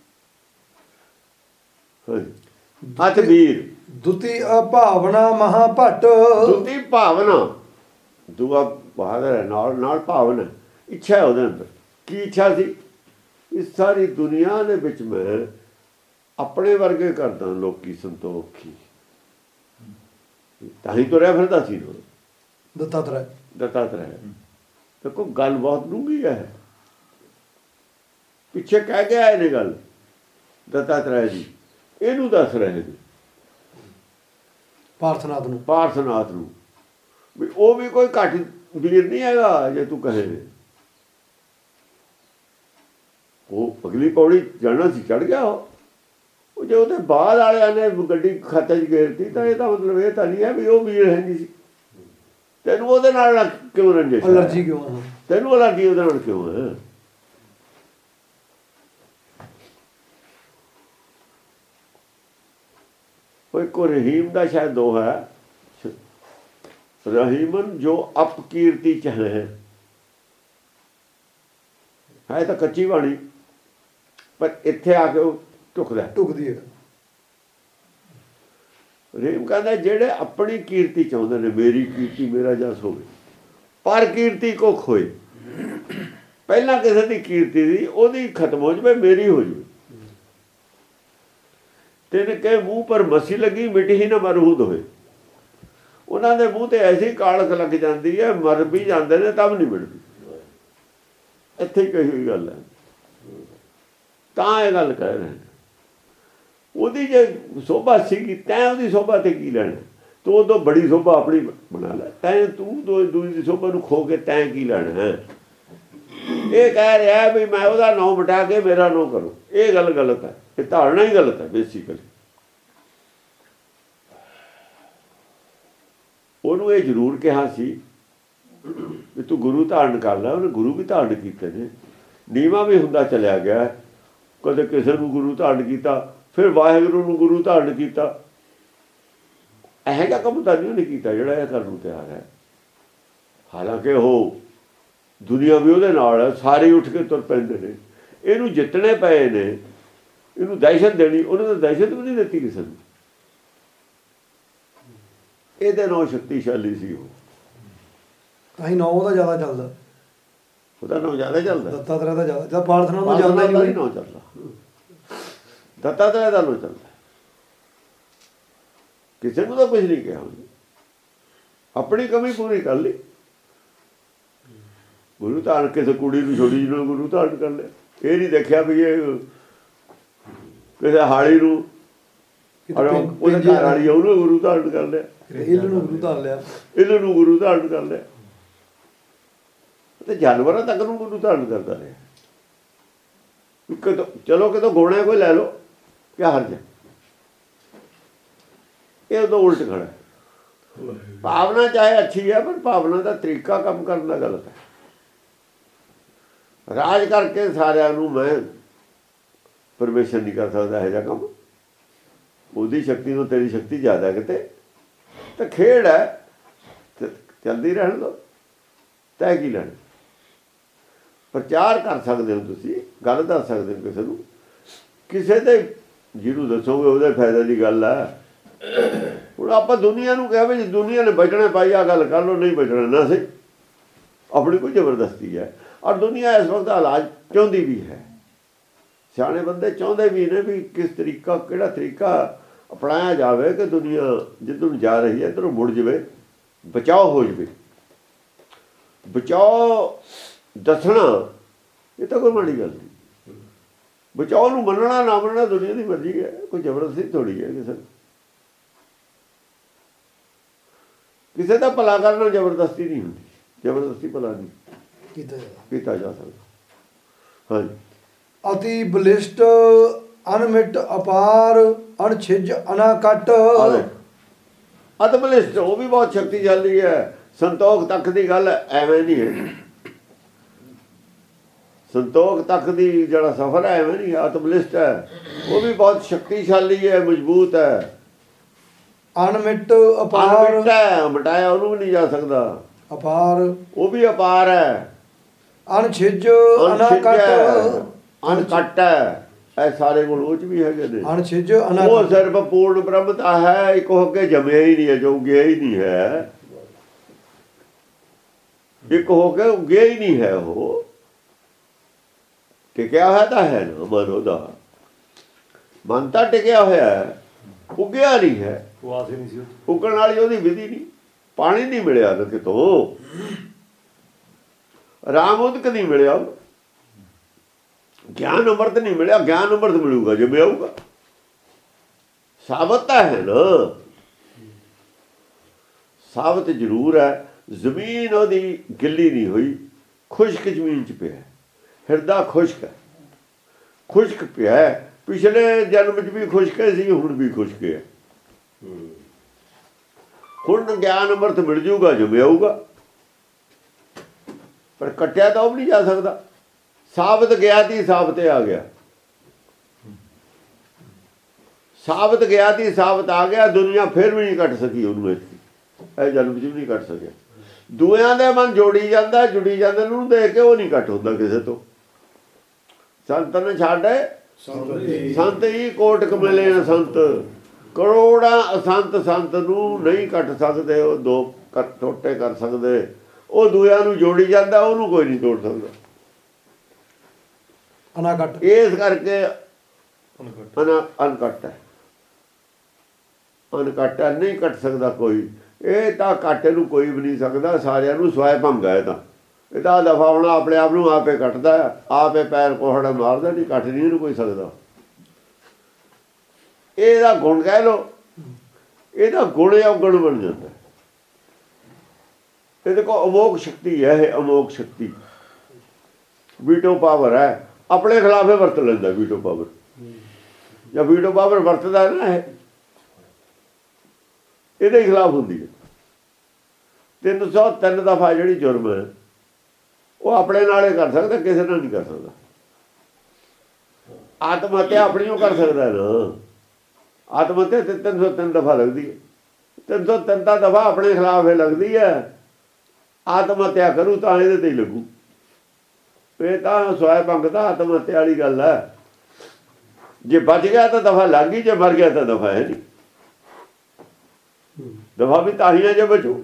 ਅਤ ਵੀਰ ਦੁਤੀ ਭਾਵਨਾ ਮਹਾ ਭੱਟ, ਦੁਤੀ ਭਾਵਨਾ, ਦੂਆ ਬਹਾਦਰ ਹੈ, ਨਾਲ ਨਾਲ ਭਾਵਨਾ, ਇੱਛਾ ਉਹਦੇ ਅੰਦਰ। ਕੀ ਇੱਛਾ ਸੀ? ਇਸ ਸਾਰੀ ਦੁਨੀਆ ਦੇ ਵਿੱਚ ਮੈਂ ਆਪਣੇ ਵਰਗੇ ਕਰਦਾ ਲੋਕੀ ਸੰਤੋਖੀ। ਤਾਂ ਹੀ ਤੁਰਿਆ ਫਿਰਦਾ ਸੀ ਦੱਤਾਤਰੇय। ਦੇਖੋ ਗੱਲ ਬਹੁਤ ਡੂੰਘੀ ਹੈ। ਪਿੱਛੇ ਕਹਿ ਗਿਆ ਇਹਨੇ ਗੱਲ ਦੱਤਾਤਰੇय ਜੀ, ਇਹਨੂੰ ਦੱਸ ਰਹੇ ਨੇ ਪਾਰਥਨਾਥ ਨੂੰ ਵੀ ਉਹ ਵੀ ਕੋਈ ਘੱਟ ਵੀਰ ਨਹੀਂ ਹੈਗਾ ਜੇ ਤੂੰ ਕਹੇ। ਉਹ ਅਗਲੀ ਪੌੜੀ ਜਾਣਾ ਸੀ, ਚੜ ਗਿਆ ਉਹ। ਜੇ ਉਹਦੇ ਬਾਅਦ ਵਾਲਿਆਂ ਨੇ ਗੱਡੀ ਖਾਤੇ 'ਚ ਗੇਰਤੀ ਤਾਂ ਇਹਦਾ ਮਤਲਬ ਇਹ ਤਾਂ ਨਹੀਂ ਹੈ ਵੀ ਉਹ ਵੀਰ ਹੈ ਨਹੀਂ ਸੀ। ਤੈਨੂੰ ਉਹਦੇ ਨਾਲ ਕਿਉਂ ਰੰਜਿਸ਼? ਅਲਰਜੀ ਕਿਉਂ? ਤੈਨੂੰ ਅਲਰਜੀ ਉਹਦੇ ਨਾਲ ਕਿਉਂ ਹੈ? ਕੋਈ ਕੋ ਰਹੀਮ ਦਾ ਸ਼ਾਇਦ ਦੋ ਹੈ, ਰਹੀਮਨ ਜੋ ਅਪਕੀਰਤੀ ਚ ਹੈ ਤਾਂ ਕੱਚੀ ਬਾਣੀ, ਪਰ ਇੱਥੇ ਆ ਕੇ ਉਹ ਢੁਕਦੀ ਹੈ। ਰਹੀਮ ਕਹਿੰਦਾ ਜਿਹੜੇ ਆਪਣੀ ਕੀਰਤੀ ਚਾਹੁੰਦੇ ਨੇ, ਮੇਰੀ ਕੀਰਤੀ ਮੇਰਾ ਜਸ ਹੋਵੇ, ਪਰ ਕੀਰਤੀ ਕੋ ਖੋਏ। ਪਹਿਲਾਂ ਕਿਸੇ ਦੀ ਕੀਰਤੀ ਦੀ ਉਹਦੀ ਖਤਮ ਹੋ ਜਾਵੇ, ਮੇਰੀ ਹੋ ਜਾਵੇ। ਤਿੰਨ ਕੇ ਮੂੰਹ ਪਰ ਮੱਸੀ ਲੱਗੀ, ਮਿਟ ਹੀ ਨਾ ਮਰਹੂਦ ਹੋਏ। ਉਹਨਾਂ ਦੇ ਮੂੰਹ ਤੇ ਐਸੀ ਕਾਲਖ ਲੱਗ ਜਾਂਦੀ ਹੈ, ਮਰ ਵੀ ਜਾਂਦੇ ਨੇ ਤਬ ਨਹੀਂ ਮਿਟਦੀ। ਇੱਥੇ ਹੀ ਕਹੀ ਹੋਈ ਗੱਲ ਹੈ, ਤਾਂ ਇਹ ਗੱਲ ਕਹਿ ਰਹੇ ਨੇ। ਉਹਦੀ ਜੇ ਸੋਭਾ ਸੀਗੀ, ਤੈਂ ਉਹਦੀ ਸੋਭਾ ਤੇ ਕੀ ਲੈਣਾ? ਤੂੰ ਉਦੋਂ ਬੜੀ ਸੋਭਾ ਆਪਣੀ ਬਣਾ ਲੈ। ਤੂੰ ਦੂਜੀ ਦੀ ਸੋਭਾ ਨੂੰ ਖੋ ਕੇ ਤੈਂ ਕੀ ਲੈਣਾ? ਇਹ ਕਹਿ ਰਿਹਾ ਵੀ ਮੈਂ ਉਹਦਾ ਨਾਂ ਮਿਟਾ ਕੇ ਮੇਰਾ ਨਾਂ ਕਰੋ। ਇਹ ਗੱਲ ਗਲਤ ਹੈ, ਇਹ ਧਾਰਨਾ ਹੀ ਗਲਤ ਹੈ ਬੇਸਿਕਲੀ। ਉਹਨੂੰ ਇਹ ਜ਼ਰੂਰ ਕਿਹਾ ਸੀ ਵੀ ਤੂੰ ਗੁਰੂ ਧਾਰਨ ਕਰ ਲੈ। ਉਹਨੇ ਗੁਰੂ ਵੀ ਧਾਰਨ ਕੀਤੇ ਨੇ, ਨੀਵਾਂ ਵੀ ਹੁੰਦਾ ਚਲਿਆ ਗਿਆ। ਕਦੇ ਕਿਸੇ ਨੂੰ ਗੁਰੂ ਧਾਰਨ ਕੀਤਾ, ਫਿਰ ਵਾਹਿਗੁਰੂ ਨੂੰ ਗੁਰੂ ਧਾਰਨ ਕੀਤਾ। ਇਹੋ ਜਿਹਾ ਕੰਮ ਤਾਂ ਨਹੀਂ ਉਹਨੇ ਕੀਤਾ ਜਿਹੜਾ ਇਹ ਕਰਨ ਨੂੰ ਤਿਆਰ ਹੈ। ਹਾਲਾਂਕਿ ਉਹ ਦੁਨੀਆ ਵੀ ਉਹਦੇ ਨਾਲ ਹੈ, ਸਾਰੇ ਉੱਠ ਕੇ ਤੁਰ ਪੈਂਦੇ ਨੇ, ਇਹਨੂੰ ਜਿੱਤਣੇ ਪਏ ਨੇ, ਇਹਨੂੰ ਦਹਿਸ਼ਤ ਦੇਣੀ, ਉਹਨੇ ਤਾਂ ਦਹਿਸ਼ਤ ਵੀ ਨਹੀਂ ਦਿੱਤੀ ਕਿਸੇ ਨੂੰ। ਇਹਦੇ ਨਾਲ ਸ਼ਕਤੀਸ਼ਾਲੀ ਸੀ ਉਹ, ਤਾਂ ਹੀ ਨਾਂ ਉਹਦਾ ਜ਼ਿਆਦਾ ਚੱਲਦਾ, ਉਹਦਾ ਨਾਂ ਜ਼ਿਆਦਾ ਚੱਲਦਾ। ਦੱਤਾਤਰੇਆ ਦਾ ਜ਼ਿਆਦਾ, ਜਦ ਪਾਰਥਨਾ ਨੂੰ ਚੱਲਦਾ ਨਹੀਂ ਨਾਂ ਚੱਲਦਾ, ਦੱਤਾਤਰੇਆ ਦਾ ਨਾਂ ਚੱਲਦਾ। ਕਿਸੇ ਨੂੰ ਤਾਂ ਕੁਝ ਨਹੀਂ ਕਿਹਾ ਉਹਨੇ, ਆਪਣੀ ਕਮੀ ਪੂਰੀ ਕਰ ਲਈ। ਗੁਰੂ ਧਾਰਨ ਕਿਸੇ ਕੁੜੀ ਨੂੰ ਛੋਟੀ ਜਿਹੀ ਨੂੰ ਗੁਰੂ ਧਾਰਨ ਕਰ ਲਿਆ। ਇਹ ਨਹੀਂ ਦੇਖਿਆ ਵੀ ਇਹ ਕਿਸੇ ਹਾੜੀ ਨੂੰ, ਉਹਦੇ ਘਰ ਵਾਲੀ ਉਹਨੂੰ ਗੁਰੂ ਧਾਰਨ ਕਰ ਲਿਆ, ਇਹਨੂੰ ਨੂੰ ਗੁਰੂ ਧਾਰ ਲਿਆ, ਇਹਨੂੰ ਨੂੰ ਗੁਰੂ ਧਾਰਨ ਕਰ ਲਿਆ। ਤੇ ਜਾਨਵਰਾਂ ਤੱਕ ਨੂੰ ਗੁਰੂ ਧਾਰਨ ਕਰਦਾ ਰਿਹਾ। ਚਲੋ ਕਿਤੋਂ ਗੋਣਾ ਕੋਈ ਲੈ ਲਓ, ਕਿਆ ਹਰਜ ਹੈ? ਇਹ ਉਦੋਂ ਉਲਟ ਖੜਾ। ਭਾਵਨਾ ਚਾਹੇ ਅੱਛੀ ਹੈ, ਪਰ ਭਾਵਨਾ ਦਾ ਤਰੀਕਾ ਕੰਮ ਕਰਨ ਦਾ ਗਲਤ ਹੈ। ਰਾਜ ਕਰਕੇ ਸਾਰਿਆਂ ਨੂੰ ਮੈਂ ਪਰਮੇਸ਼ਰ ਨਹੀਂ ਕਰ ਸਕਦਾ ਇਹੋ ਜਿਹਾ ਕੰਮ। ਉਹਦੀ ਸ਼ਕਤੀ ਨੂੰ ਤੇਰੀ ਸ਼ਕਤੀ ਜ਼ਿਆਦਾ ਕਿਤੇ, ਤਾਂ ਖੇਡ ਹੈ, ਚੱਲਦੀ ਰਹਿਣ ਦਿਓ। ਤੈਅ ਕੀ ਲੈਣਾ? ਪ੍ਰਚਾਰ ਕਰ ਸਕਦੇ ਹੋ ਤੁਸੀਂ, ਗੱਲ ਦੱਸ ਸਕਦੇ ਹੋ ਕਿਸੇ ਨੂੰ, ਕਿਸੇ ਦੇ ਜਿਹਨੂੰ ਦੱਸੋਗੇ ਉਹਦੇ ਫਾਇਦੇ ਦੀ ਗੱਲ ਹੈ। ਹੁਣ ਆਪਾਂ ਦੁਨੀਆ ਨੂੰ ਕਿਹਾ ਵੀ ਦੁਨੀਆ ਨੇ ਬਚਣਾ ਪਾਈ ਆ ਗੱਲ ਕਰ ਲਓ, ਨਹੀਂ ਬਚਣਾ ਨਾ ਸਹੀ, ਆਪਣੀ ਕੋਈ ਜ਼ਬਰਦਸਤੀ ਹੈ। ਔਰ ਦੁਨੀਆ ਇਸ ਵਕਤ ਇਲਾਜ ਚਾਹੁੰਦੀ ਵੀ ਹੈ, ਸਿਆਣੇ ਬੰਦੇ ਚਾਹੁੰਦੇ ਵੀ ਨੇ ਵੀ ਕਿਸ ਤਰੀਕਾ, ਕਿਹੜਾ ਤਰੀਕਾ ਅਪਣਾਇਆ ਜਾਵੇ ਕਿ ਦੁਨੀਆ ਜਿੱਧਰ ਨੂੰ ਜਾ ਰਹੀ ਹੈ ਇੱਧਰੋਂ ਮੁੜ ਜਾਵੇ, ਬਚਾਓ ਹੋ ਜਾਵੇ। ਬਚਾਓ ਦੱਸਣਾ ਇਹ ਤਾਂ ਕੋਈ ਮਾੜੀ ਗੱਲ ਨਹੀਂ। ਬਚਾਓ ਨੂੰ ਮੰਨਣਾ ਨਾ ਮੰਨਣਾ ਦੁਨੀਆ ਦੀ ਮਰਜ਼ੀ ਹੈ, ਕੋਈ ਜ਼ਬਰਦਸਤੀ ਥੋੜ੍ਹੀ ਹੈ। ਕਿਸੇ ਦਾ ਭਲਾ ਕਰਨਾ ਜ਼ਬਰਦਸਤੀ ਨਹੀਂ ਹੁੰਦੀ, ਜ਼ਬਰਦਸਤੀ ਭਲਾ ਨਹੀਂ ਕੀਤਾ ਜਾ ਸਕਦਾ। ਹਾਂਜੀ, ਅਤੀ ਬਲਿਸ਼ਟ ਅਨਮਿਟ ਅਪਾਰ ਅਣਛਿਜ ਅਨਾਕਟ। ਅਤਬਲਿਸ਼ਟ ਉਹ ਵੀ ਬਹੁਤ ਸ਼ਕਤੀਸ਼ਾਲੀ ਹੈ। ਸੰਤੋਖ ਤੱਕ ਦੀ ਗੱਲ ਐਵੇਂ ਨਹੀਂ ਹੈ, ਸੰਤੋਖ ਤੱਕ ਦੀ ਜਿਹੜਾ ਸਫ਼ਰ ਹੈ ਐਵੇਂ ਨਹੀਂ, ਅਤਬਲਿਸ਼ਟ ਹੈ, ਉਹ ਵੀ ਬਹੁਤ ਸ਼ਕਤੀਸ਼ਾਲੀ ਹੈ, ਮਜ਼ਬੂਤ ਹੈ। ਅਨਮਿਟ ਅਪਾਰ ਹੈ, ਮਿਟਾਇਆ ਉਹਨੂੰ ਵੀ ਨਹੀਂ ਜਾ ਸਕਦਾ। ਅਪਾਰ ਉਹ ਵੀ ਅਪਾਰ ਹੈ। ਅਣਛਿਜ ਅਨਾਕਟ, ਅਨਕਟ ਹੈ। ਇਹ ਸਾਰੇ ਗੁਣ ਉਹ 'ਚ ਵੀ ਹੈਗੇ ਨੇ। ਅਣਛਿਜ ਉਹ ਸਿਰਫ ਪੂਰਨ ਬ੍ਰਹਮਤਾ ਹੈ, ਇੱਕ ਹੋ ਕੇ ਜੰਮਿਆ ਹੀ ਨਹੀਂ ਹੈ, ਜੋ ਗਿਆ ਹੀ ਨਹੀਂ ਹੈ, ਇੱਕ ਹੋ ਕੇ ਗਿਆ ਹੀ ਨਹੀਂ ਹੈ। ਉਹ ਟਿਕਿਆ ਹੋਇਆ ਤਾਂ ਹੈ ਨਾ ਮਨ, ਉਹਦਾ ਮਨ ਤਾਂ ਟਿਕਿਆ ਹੋਇਆ ਹੈ, ਉੱਗਿਆ ਨਹੀਂ ਹੈ। ਉੱਗਣ ਵਾਲੀ ਉਹਦੀ ਵਿਧੀ ਨਹੀਂ, ਪਾਣੀ ਨਹੀਂ ਮਿਲਿਆ ਨਾ ਕਿਤੋਂ, ਰਾਮ ਉਦਕ ਨਹੀਂ ਮਿਲਿਆ, ਗਿਆਨ ਅੰਮ੍ਰਿਤ ਨਹੀਂ ਮਿਲਿਆ। ਗਿਆਨ ਅੰਮ੍ਰਿਤ ਮਿਲੂਗਾ ਜਿਵੇਂ ਆਊਗਾ, ਸਾਬਤ ਤਾਂ ਹੈ ਨਾ, ਸਾਬਤ ਜ਼ਰੂਰ ਹੈ। ਜ਼ਮੀਨ ਉਹਦੀ ਗਿੱਲੀ ਨਹੀਂ ਹੋਈ, ਖੁਸ਼ਕ ਜ਼ਮੀਨ 'ਚ ਪਿਆ, ਹਿਰਦਾ ਖੁਸ਼ਕ ਹੈ, ਖੁਸ਼ਕ ਪਿਆ। ਪਿਛਲੇ ਜਨਮ 'ਚ ਵੀ ਖੁਸ਼ਕ ਸੀ, ਹੁਣ ਵੀ ਖੁਸ਼ਕ ਹੈ। ਹੁਣ ਗਿਆਨ ਅੰਮ੍ਰਿਤ ਮਿਲ ਜੂਗਾ ਜਿਵੇਂ ਆਊਗਾ, ਪਰ ਕੱਟਿਆ ਤਾਂ ਉਹ ਵੀ ਨਹੀਂ ਜਾ ਸਕਦਾ। ਸਾਬਤ ਗਿਆ ਤੀ ਸਾਬਤ ਆ ਗਿਆ, ਸਾਬਤ ਗਿਆ ਤੀ ਸਾਬਤ ਆ ਗਿਆ। ਦੁਨੀਆ ਫਿਰ ਵੀ ਨਹੀਂ ਕੱਟ ਸਕੀ ਉਹਨੂੰ, ਇਹ ਜਨਮ 'ਚ ਵੀ ਨਹੀਂ ਕੱਟ ਸਕਿਆ। ਦੂਆਂ ਦੇ ਮਨ ਜੋੜੀ ਜਾਂਦਾ, ਜੁੜੀ ਜਾਂਦੇ ਨੂੰ ਦੇਖ ਕੇ ਉਹ ਨਹੀਂ ਕੱਟ ਹੁੰਦਾ ਕਿਸੇ ਤੋਂ। ਸੰਤ ਨੇ ਛੱਡ ਸੰਤ ਹੀ ਕੋਟ ਕਮਲੇ ਨੇ, ਸੰਤ ਕਰੋੜਾਂ ਅਸੰਤ ਸੰਤ ਨੂੰ ਨਹੀਂ ਕੱਟ ਸਕਦੇ, ਉਹ ਦੋ ਟੋਟੇ ਕਰ ਸਕਦੇ। ਉਹ ਦੂਆਂ ਨੂੰ ਜੋੜੀ ਜਾਂਦਾ, ਉਹਨੂੰ ਕੋਈ ਨਹੀਂ ਤੋੜ ਸਕਦਾ। ਅਨਾਕਟ ਇਸ ਕਰਕੇ ਅਨਕਟ ਹੈ, ਅਨਕਟ ਹੈ, ਨਹੀਂ ਕੱਟ ਸਕਦਾ ਕੋਈ। ਇਹ ਤਾਂ ਘਾਟੇ ਨੂੰ ਕੋਈ ਵੀ ਨਹੀਂ ਸਕਦਾ, ਸਾਰਿਆਂ ਨੂੰ ਸਵਾਇ ਭੰਗ ਹੈ। ਇਹ ਤਾਂ ਦਫਾ ਹੋਣਾ ਆਪਣੇ ਆਪ ਨੂੰ ਆਪੇ ਕੱਟਦਾ, ਆਪੇ ਪੈਰ ਕੋਹੜਾ ਮਾਰਦਾ, ਨਹੀਂ ਕੱਟ ਨਹੀਂ ਇਹਨੂੰ ਕੋਈ ਸਕਦਾ। ਇਹਦਾ ਗੁਣ ਕਹਿ ਲਓ, ਇਹਦਾ ਗੁਣ ਔਗਣ ਬਣ ਜਾਂਦਾ। ਇਹਦੇ ਕੋਲ ਅਮੋਕ ਸ਼ਕਤੀ ਹੈ, ਇਹ ਅਮੋਕ ਸ਼ਕਤੀ, ਵੀਟੋ ਪਾਵਰ ਹੈ। ਆਪਣੇ ਖਿਲਾਫ ਇਹ ਵਰਤ ਲੈਂਦਾ ਵੀਟੋ ਪਾਵਰ, ਜਾਂ ਵੀਟੋ ਪਾਵਰ ਵਰਤਦਾ ਨਾ, ਇਹ ਇਹਦੇ ਖਿਲਾਫ ਹੁੰਦੀ ਹੈ। 303 ਦਫਾ ਜਿਹੜੀ ਜੁਰਮ ਹੈ ਉਹ ਆਪਣੇ ਨਾਲ ਹੀ ਕਰ ਸਕਦਾ, ਕਿਸੇ ਨਾਲ ਨਹੀਂ ਕਰ ਸਕਦਾ। ਆਤਮ ਹੱਤਿਆ ਆਪਣੀ ਉਹ ਕਰ ਸਕਦਾ ਨਾ, ਆਤਮ ਹੱਤਿਆ ਤੇ 303 ਦਫਾ ਲੱਗਦੀ ਹੈ। 303 ਦਾ ਦਫਾ ਆਪਣੇ ਖਿਲਾਫ ਲੱਗਦੀ ਹੈ। ਆਤਮ ਹੱਤਿਆ ਕਰੂ ਤਾਂ ਇਹਦੇ ਤੇ ਹੀ ਲੱਗੂ। ਇਹ ਤਾਂ ਸਵਾਇ ਭੰਗ ਦਾ ਆਤਮ ਹੱਤਿਆ ਵਾਲੀ ਗੱਲ ਹੈ। ਜੇ ਬਚ ਗਿਆ ਤਾਂ ਦਫਾ ਲੱਗ ਗਈ, ਜੇ ਮਰ ਗਿਆ ਤਾਂ ਦਫਾ ਹੈ ਨਹੀਂ। ਦਫਾ ਵੀ ਤਾਂ ਹੀ ਹੈ ਜੇ ਬਚੋ।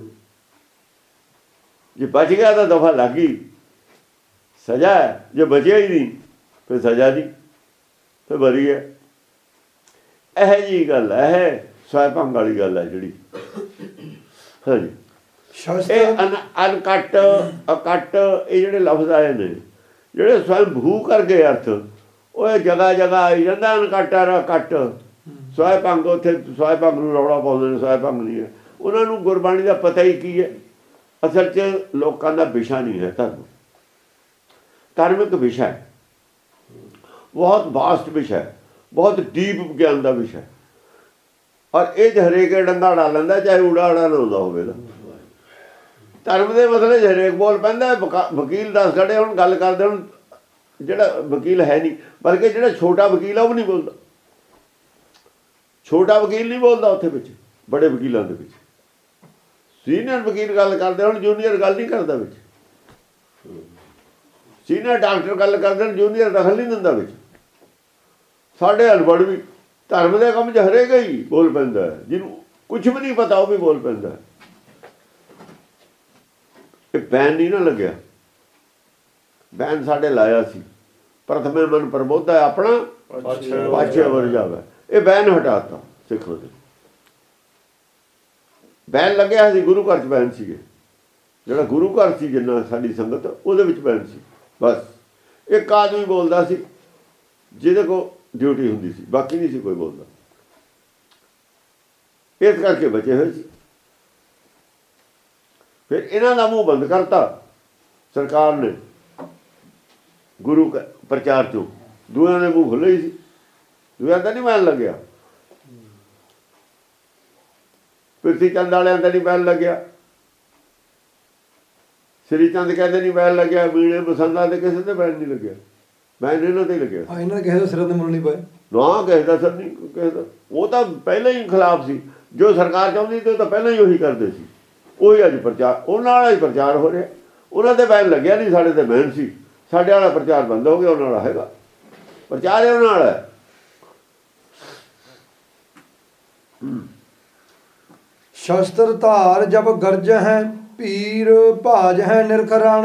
ਜੇ ਬਚ ਗਿਆ ਤਾਂ ਦਫਾ ਲੱਗ ਗਈ, ਸਜ਼ਾ ਹੈ। ਜੇ ਬਚਿਆ ਹੀ ਨਹੀਂ ਫਿਰ ਸਜ਼ਾ ਨਹੀਂ, ਫਿਰ ਬਰੀ ਹੈ। ਇਹੋ ਜਿਹੀ ਗੱਲ ਹੈ, ਇਹ ਸਵਾਇ ਭੰਗ ਵਾਲੀ ਗੱਲ ਹੈ ਜਿਹੜੀ। ਹਾਂਜੀ, ਇਹ ਅਨਕੱਟ ਅਕੱਟ ਇਹ ਜਿਹੜੇ ਲਫ਼ਜ਼ ਆਏ ਨੇ, ਜਿਹੜੇ ਸਵੈਂ ਭੂ ਕਰ ਗਏ ਅਰਥ, ਉਹ ਜਗ੍ਹਾ ਜਗ੍ਹਾ ਆਈ ਜਾਂਦਾ। ਅਨਕੱਟ ਆ ਕੱਟ ਸਵਾਇ ਭੰਗ, ਉੱਥੇ ਸਵਾਇ ਭੰਗ ਨੂੰ ਰੌਲਾ ਪਾਉਂਦੇ ਨੇ, ਸਵਾਇ ਭੰਗ ਨਹੀਂ ਹੈ। ਉਹਨਾਂ ਨੂੰ ਗੁਰਬਾਣੀ ਦਾ ਪਤਾ ਹੀ ਕੀ ਹੈ। ਅਸਲ 'ਚ ਲੋਕਾਂ ਦਾ ਵਿਸ਼ਾ ਨਹੀਂ ਹੈ ਧਰਮ। ਧਾਰਮਿਕ ਵਿਸ਼ਾ ਹੈ, ਬਹੁਤ ਵਾਸਟ ਵਿਸ਼ਾ ਹੈ, ਬਹੁਤ ਡੀਪ ਵਿਗਿਆਨ ਦਾ ਵਿਸ਼ਾ ਹੈ। ਔਰ ਇਹ 'ਚ ਹਰੇਕ ਡੰਡਾ ਉਡਾ ਲੈਂਦਾ, ਚਾਹੇ ਊੜਾ ਉੜਾ ਨਾ ਹੁੰਦਾ ਹੋਵੇ। ਤਾਂ ਧਰਮ ਦੇ ਮਸਲੇ 'ਚ ਹਰੇਕ ਬੋਲ ਪੈਂਦਾ। ਵਕੀਲ 10 ਖੜੇ ਹੁਣ ਗੱਲ ਕਰਦੇ, ਹੁਣ ਜਿਹੜਾ ਵਕੀਲ ਹੈ ਨਹੀਂ, ਬਲਕਿ ਜਿਹੜਾ ਛੋਟਾ ਵਕੀਲ ਆ ਉਹ ਨਹੀਂ ਬੋਲਦਾ। ਛੋਟਾ ਵਕੀਲ ਨਹੀਂ ਬੋਲਦਾ ਉੱਥੇ ਵਿੱਚ, ਬੜੇ ਵਕੀਲਾਂ ਦੇ ਵਿੱਚ। ਸੀਨੀਅਰ ਵਕੀਲ ਗੱਲ ਕਰਦੇ ਹੁਣ, ਜੂਨੀਅਰ ਗੱਲ ਨਹੀਂ ਕਰਦਾ ਵਿੱਚ। ਸੀਨੀਅਰ ਡਾਕਟਰ ਗੱਲ ਕਰਦੇ ਹਨ, ਜੂਨੀਅਰ ਦਖਲ ਨਹੀਂ ਦਿੰਦਾ ਵਿੱਚ। ਸਾਡੇ ਅਨਪੜ੍ਹ ਵੀ ਧਰਮ ਦੇ ਕੰਮ 'ਚ ਹਰੇਕ ਹੀ ਬੋਲ ਪੈਂਦਾ ਹੈ। ਜਿਹਨੂੰ ਕੁਛ ਵੀ ਨਹੀਂ ਪਤਾ ਉਹ ਵੀ ਬੋਲ ਪੈਂਦਾ। ਇਹ ਬੈਨ ਨਹੀਂ ਨਾ ਲੱਗਿਆ। ਬੈਨ ਸਾਡੇ ਲਾਇਆ ਸੀ, ਪ੍ਰਥਮੇ ਮਨ ਪ੍ਰਬੋਧਾ ਆਪਣਾ ਪਾਛੇ ਵਰ ਜਾਵੇ। ਇਹ ਬੈਨ ਹਟਾਤਾ ਸਿੱਖਾਂ ਦੇ। ਬੈਨ ਲੱਗਿਆ ਸੀ ਗੁਰੂ ਘਰ 'ਚ, ਬੈਨ ਸੀਗੇ। ਜਿਹੜਾ ਗੁਰੂ ਘਰ ਸੀ ਜਿੰਨਾ ਸਾਡੀ ਸੰਗਤ, ਉਹਦੇ ਵਿੱਚ ਬੈਨ ਸੀ। ਬਸ ਇੱਕ ਆਦਮੀ ਬੋਲਦਾ ਸੀ ਜਿਹਦੇ ਕੋਲ ਡਿਊਟੀ ਹੁੰਦੀ ਸੀ, ਬਾਕੀ ਨਹੀਂ ਸੀ ਕੋਈ ਬੋਲਦਾ। ਇਸ ਕਰਕੇ ਬਚੇ ਹੋਏ ਸੀ। ਫਿਰ ਇਹਨਾਂ ਦਾ ਮੂੰਹ ਬੰਦ ਕਰਤਾ ਸਰਕਾਰ ਨੇ ਗੁਰੂ ਪ੍ਰਚਾਰ 'ਚੋਂ। ਦੂਆਂ ਦੇ ਮੂੰਹ ਖੁੱਲ੍ਹੇ ਹੀ ਸੀ, ਦੂਆਂ ਦਾ ਨਹੀਂ ਬੈਨ ਲੱਗਿਆ। ਪ੍ਰਿਥੀ ਚੰਦ ਵਾਲਿਆਂ ਦਾ ਨਹੀਂ ਬੈਨ ਲੱਗਿਆ, ਸ੍ਰੀ ਚੰਦ ਕਹਿੰਦੇ ਨਹੀਂ ਬੈਨ ਲੱਗਿਆ, ਮੀਣੇ ਬਸੰਤਾਂ ਦੇ ਕਿਸੇ ਤੇ ਬੈਨ ਨਹੀਂ ਲੱਗਿਆ। ਬੈਨ ਇਹਨਾਂ ਤੇ ਹੀ ਲੱਗਿਆ। ਇਹਨਾਂ ਨੇ ਕਿਸੇ ਦਾ ਸਿਰ ਤੇ ਮੁੱਲ ਨਹੀਂ ਪਾਇਆ ਨਾ, ਕਿਸੇ ਦਾ ਸਿਰ ਨਹੀਂ ਕਿਸੇ ਦਾ। ਉਹ ਤਾਂ ਪਹਿਲਾਂ ਹੀ ਖਿਲਾਫ ਸੀ। ਜੋ ਸਰਕਾਰ ਚਾਹੁੰਦੀ ਸੀ ਉਹ ਤਾਂ ਪਹਿਲਾਂ ਹੀ ਉਹੀ ਕਰਦੇ ਸੀ। ਉਹੀ ਅੱਜ ਪ੍ਰਚਾਰ, ਉਹਨਾਂ ਵਾਲਾ ਹੀ ਪ੍ਰਚਾਰ ਹੋ ਰਿਹਾ। ਉਹਨਾਂ ਤੇ ਬੈਨ ਲੱਗਿਆ ਨਹੀਂ, ਸਾਡੇ ਤੇ ਬੈਨ ਸੀ। ਸਾਡੇ ਵਾਲਾ ਪ੍ਰਚਾਰ ਬੰਦ ਹੋ ਗਿਆ, ਉਹਨਾਂ ਵਾਲਾ ਹੈਗਾ ਪ੍ਰਚਾਰ, ਉਹਨਾਂ ਵਾਲਾ। ਸ਼ਸਤਰ ਧਾਰ ਜਬ ਗਰਜ ਹੈ, ਪੀਰ ਭਾਜ ਹੈ ਨਿਰਖਰਾਣ।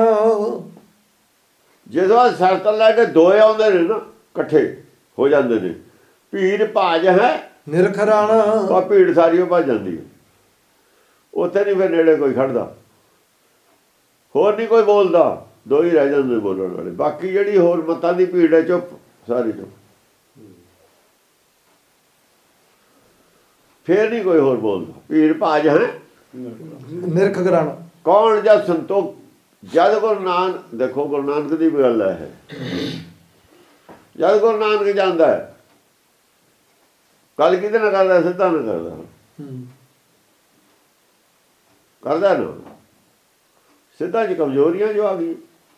ਜਦੋਂ ਸ਼ਸਤਰ ਲੈ ਕੇ ਦੋਏ ਆਉਂਦੇ ਨੇ ਨਾ, ਇਕੱਠੇ ਹੋ ਜਾਂਦੇ ਨੇ। ਭੀੜ ਭਾਜ ਹੈ ਨਿਰਖਰਾਣ, ਤਾਂ ਭੀੜ ਸਾਰੀ ਉਹ ਭੱਜ ਜਾਂਦੀ ਹੈ। ਉੱਥੇ ਨਹੀਂ ਫਿਰ ਨੇੜੇ ਕੋਈ ਖੜਦਾ, ਹੋਰ ਨਹੀਂ ਕੋਈ ਬੋਲਦਾ। ਦੋ ਹੀ ਰਹਿ ਜਾਂਦੇ ਬੋਲਣ ਵਾਲੇ। ਬਾਕੀ ਜਿਹੜੀ ਹੋਰ ਮਤਾਂ ਦੀ ਭੀੜ ਹੈ ਚੁੱਪ, ਸਾਰੀ ਚੁੱਪ। ਫੇਰ ਨਹੀਂ ਕੋਈ ਹੋਰ ਬੋਲਦਾ। ਭੀੜ ਭਾਜ ਹੈ ਨਿਰਖ ਕਰਾਣਾ। ਕੌਣ ਜਦ ਸੰਤੋਖ, ਜਦ ਗੁਰੂ ਨਾਨਕ, ਦੇਖੋ ਗੁਰੂ ਨਾਨਕ ਦੀ ਵੀ ਗੱਲ ਹੈ। ਜਦ ਗੁਰੂ ਨਾਨਕ ਜਾਂਦਾ ਹੈ, ਗੱਲ ਕਿਹਦੇ ਨਾਲ ਕਰਦਾ? ਸਿੱਧਾ ਨਾਲ ਕਰਦਾ। ਕਰਦਾ ਨਾ, ਸਿੱਧਾ 'ਚ ਕਮਜ਼ੋਰੀਆਂ ਜੋ ਆ ਗਈ।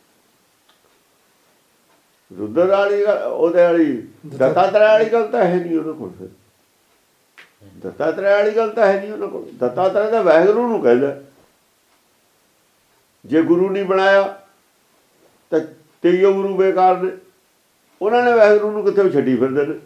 ਰੁਦਰ ਵਾਲੀ ਉਹਦੇ ਵਾਲੀ ਦੱਤਾਤਰੇ ਵਾਲੀ ਗੱਲ ਤਾਂ ਹੈ ਨਹੀਂ ਉਹਨਾਂ ਕੋਲ। ਫਿਰ ਦੱਤਾਤਰੇ ਵਾਲੀ ਗੱਲ ਤਾਂ ਹੈ ਨਹੀਂ ਉਹਨਾਂ ਕੋਲ। ਦੱਤਾਤਰੇ ਤਾਂ ਵਾਹਿਗੁਰੂ ਨੂੰ ਕਹਿੰਦਾ। ਜੇ ਗੁਰੂ ਨਹੀਂ ਬਣਾਇਆ ਤਾਂ ਤੇਈਓ ਗੁਰੂ ਬੇਕਾਰ ਨੇ। ਉਹਨਾਂ ਨੇ ਵਾਹਿਗੁਰੂ ਨੂੰ ਕਿੱਥੇ ਛੱਡੀ ਫਿਰਦੇ ਨੇ,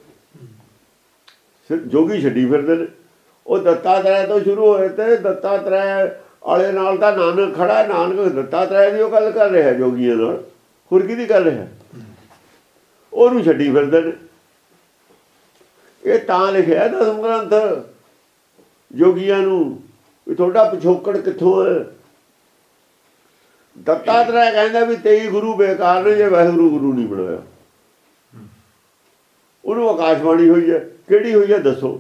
ਜੋਗੀ ਛੱਡੀ ਫਿਰਦੇ ਨੇ। ਉਹ ਦੱਤਾਤਰੇ ਤੋਂ ਸ਼ੁਰੂ ਹੋਏ ਤੇ ਦੱਤਾਤਰੇ ਵਾਲੇ ਨਾਲ ਤਾਂ ਨਾਨਕ ਖੜਾ। ਨਾਨਕ ਦੱਤਾਤਰੇ ਦੀ ਉਹ ਗੱਲ ਕਰ ਰਿਹਾ ਜੋਗੀਆਂ ਨਾਲ, ਹੋਰ ਕਿਹਦੀ ਕਰ ਰਿਹਾ? ਉਹਨੂੰ ਛੱਡੀ ਫਿਰਦੇ ਨੇ। ਇਹ ਤਾਂ ਲਿਖਿਆ ਦਸਮ ਗ੍ਰੰਥ ਜੋਗੀਆਂ ਨੂੰ ਵੀ ਤੁਹਾਡਾ ਪਿਛੋਕੜ ਕਿੱਥੋਂ ਹੈ। ਦੱਤਾਤਰੇ ਕਹਿੰਦਾ ਵੀ 23 ਗੁਰੂ ਬੇਕਾਰ ਨੇ ਜੇ ਵਾਹਿਗੁਰੂ ਗੁਰੂ ਨਹੀਂ ਬਣਾਇਆ। ਉਹਨੂੰ ਆਕਾਸ਼ਬਾਣੀ ਹੋਈ ਹੈ, ਕਿਹੜੀ ਹੋਈ ਹੈ ਦੱਸੋ?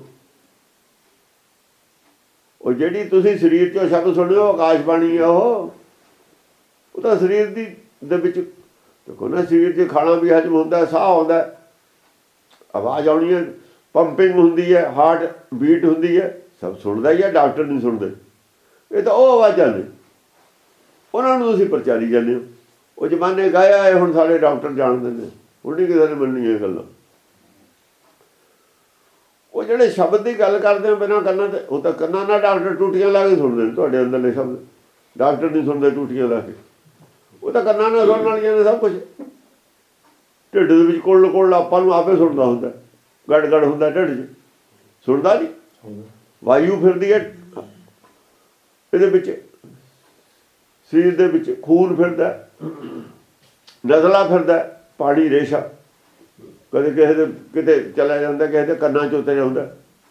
ਉਹ ਜਿਹੜੀ ਤੁਸੀਂ ਸਰੀਰ 'ਚੋਂ ਸ਼ਬਦ ਸੁਣਿਓ ਆਕਾਸ਼ਬਾਣੀ ਆ। ਉਹ ਤਾਂ ਸਰੀਰ ਦੇ ਵਿੱਚ ਦੇਖੋ ਨਾ, ਸਰੀਰ 'ਚ ਖਾਣਾ ਵੀ ਹਜਮ ਹੁੰਦਾ, ਸਾਹ ਆਉਂਦਾ, ਆਵਾਜ਼ ਆਉਣੀ ਹੈ, ਪੰਪਿੰਗ ਹੁੰਦੀ ਹੈ, ਹਾਰਟ ਬੀਟ ਹੁੰਦੀ ਹੈ, ਸਭ ਸੁਣਦਾ ਹੀ ਹੈ। ਡਾਕਟਰ ਨਹੀਂ ਸੁਣਦੇ। ਇਹ ਤਾਂ ਉਹ ਆਵਾਜ਼ਾਂ ਨੇ, ਉਹਨਾਂ ਨੂੰ ਤੁਸੀਂ ਪ੍ਰਚਾਰੀ ਜਾਂਦੇ ਹੋ। ਉਹ ਜ਼ਮਾਨੇ ਗਾਇਆ ਹੈ, ਹੁਣ ਸਾਰੇ ਡਾਕਟਰ ਜਾਣਦੇ ਨੇ। ਹੁਣ ਨਹੀਂ ਕਿਸੇ ਨੇ ਮੰਨਣੀ ਇਹ ਗੱਲਾਂ। ਉਹ ਜਿਹੜੇ ਸ਼ਬਦ ਦੀ ਗੱਲ ਕਰਦੇ ਆ ਬਿਨਾਂ ਕੰਨਾਂ ਤੇ, ਉਹ ਤਾਂ ਕੰਨਾਂ ਨਾਲ ਡਾਕਟਰ ਟੂਟੀਆਂ ਲਾ ਕੇ ਸੁਣਦੇ ਨੇ ਤੁਹਾਡੇ ਅੰਦਰਲੇ ਸ਼ਬਦ। ਡਾਕਟਰ ਨਹੀਂ ਸੁਣਦੇ ਟੂਟੀਆਂ ਲਾ ਕੇ, ਉਹ ਤਾਂ ਕੰਨਾਂ ਨਾਲ ਸੁਣਨ ਵਾਲੀਆਂ ਨੇ ਸਭ ਕੁਝ। ਢਿੱਡ ਦੇ ਵਿੱਚ ਕੋਲ ਕੋਲ ਆਪਾਂ ਨੂੰ ਆਪੇ ਸੁਣਦਾ ਹੁੰਦਾ, ਗੜ ਗੜ ਹੁੰਦਾ ਢਿੱਡ 'ਚ, ਸੁਣਦਾ ਨਹੀਂ। ਵਾਯੂ ਫਿਰਦੀ ਹੈ ਇਹਦੇ ਵਿੱਚ, ਸਰੀਰ ਦੇ ਵਿੱਚ ਖੂਨ ਫਿਰਦਾ, ਨਜ਼ਲਾ ਫਿਰਦਾ, ਪਾਣੀ ਰੇਸ਼ਾ ਕਦੇ ਕਿਸੇ ਦੇ ਕਿਤੇ ਚਲਾ ਜਾਂਦਾ, ਕਿਸੇ ਦੇ ਕੰਨਾਂ 'ਚ ਉਤਰ ਜਾਂਦਾ,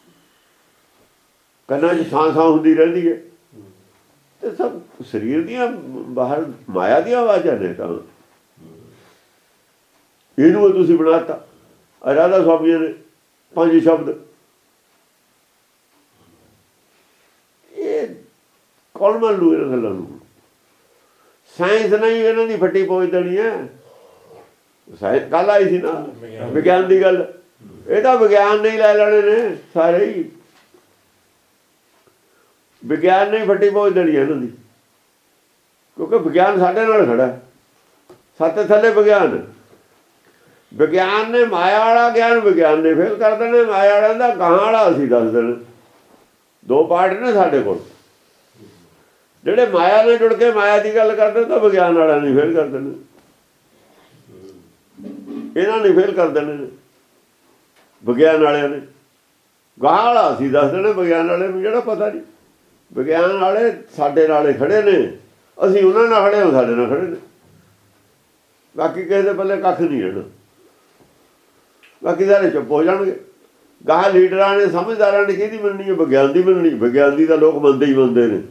ਕੰਨਾਂ 'ਚ ਸਾਂ ਸਾਂ ਹੁੰਦੀ ਰਹਿੰਦੀ ਹੈ। ਤੇ ਸਭ ਸਰੀਰ ਦੀਆਂ ਬਾਹਰ ਮਾਇਆ ਦੀਆਂ ਆਵਾਜ਼ਾਂ ਨੇ। ਤਾਂ ਇਹਨੂੰ ਤੁਸੀਂ ਬਣਾਤਾ ਰਾਧਾ ਸੁਆਮੀ ਨੇ 5 ਸ਼ਬਦ। ਇਹ ਕੌਣ ਮੰਨ ਲੂ ਇਹਨਾਂ ਗੱਲਾਂ ਨੂੰ? ਸਾਇੰਸ ਨਹੀਂ ਇਹਨਾਂ ਦੀ ਫੱਟੀ ਪਹੁੰਚ ਦੇਣੀ ਹੈ। ਸਾਇੰਸ ਕੱਲ ਆਈ ਸੀ ਨਾ ਵਿਗਿਆਨ ਦੀ ਗੱਲ, ਇਹ ਤਾਂ ਵਿਗਿਆਨ ਨਹੀਂ ਲੈ ਲੈਣੇ ਨੇ ਸਾਰੇ ਹੀ। ਵਿਗਿਆਨ ਨੇ ਫੱਟੀ ਪਹੁੰਚ ਦੇਣੀ ਹੈ ਇਹਨਾਂ ਦੀ, ਕਿਉਂਕਿ ਵਿਗਿਆਨ ਸਾਡੇ ਨਾਲ ਖੜਾ, ਸੱਤ ਥੱਲੇ ਵਿਗਿਆਨ। ਵਿਗਿਆਨ ਨੇ ਮਾਇਆ ਵਾਲਾ ਗਿਆਨ ਵਿਗਿਆਨ ਨੇ ਫੇਲ ਕਰ ਦੇਣਾ, ਮਾਇਆ ਵਾਲਿਆਂ ਦਾ ਗਾਹਾਂ ਵਾਲਾ ਅਸੀਂ ਦੱਸ ਦੇਣਾ। 2 ਪਾਰਟ ਨੇ ਸਾਡੇ ਕੋਲ। ਜਿਹੜੇ ਮਾਇਆ ਨਾਲ ਜੁੜ ਕੇ ਮਾਇਆ ਦੀ ਗੱਲ ਕਰਦੇ ਤਾਂ ਵਿਗਿਆਨ ਵਾਲਿਆਂ ਨੇ ਫੇਲ ਕਰ ਦੇਣਾ, ਇਹਨਾਂ ਨੇ ਫੇਲ ਕਰ ਦੇਣੇ ਨੇ ਵਿਗਿਆਨ ਵਾਲਿਆਂ ਨੇ। ਗਾਹਾਂ ਵਾਲਾ ਅਸੀਂ ਦੱਸ ਦੇਣਾ ਵਿਗਿਆਨ ਵਾਲੇ ਨੂੰ, ਜਿਹੜਾ ਪਤਾ ਨਹੀਂ। ਵਿਗਿਆਨ ਵਾਲੇ ਸਾਡੇ ਨਾਲੇ ਖੜੇ ਨੇ, ਅਸੀਂ ਉਹਨਾਂ ਨਾਲ ਖੜੇ ਹਾਂ, ਸਾਡੇ ਨਾਲ ਖੜੇ ਨੇ। ਬਾਕੀ ਕਿਸੇ ਦੇ ਪੱਲੇ ਕੱਖ ਨਹੀਂ ਰਹਿਣਾ, ਬਾਕੀ ਸਾਰੇ ਚੁੱਪ ਹੋ ਜਾਣਗੇ। ਗਾਹ ਲੀਡਰਾਂ ਨੇ ਸਮਝਦਾਰਾਂ ਨੇ ਕਿਹਦੀ ਮੰਨਣੀ ਹੈ? ਵਿਗਿਆਨ ਦੀ ਮੰਨਣੀ। ਵਿਗਿਆਨ ਦੀ ਤਾਂ ਲੋਕ ਮੰਨਦੇ ਹੀ ਮੰਨਦੇ ਨੇ।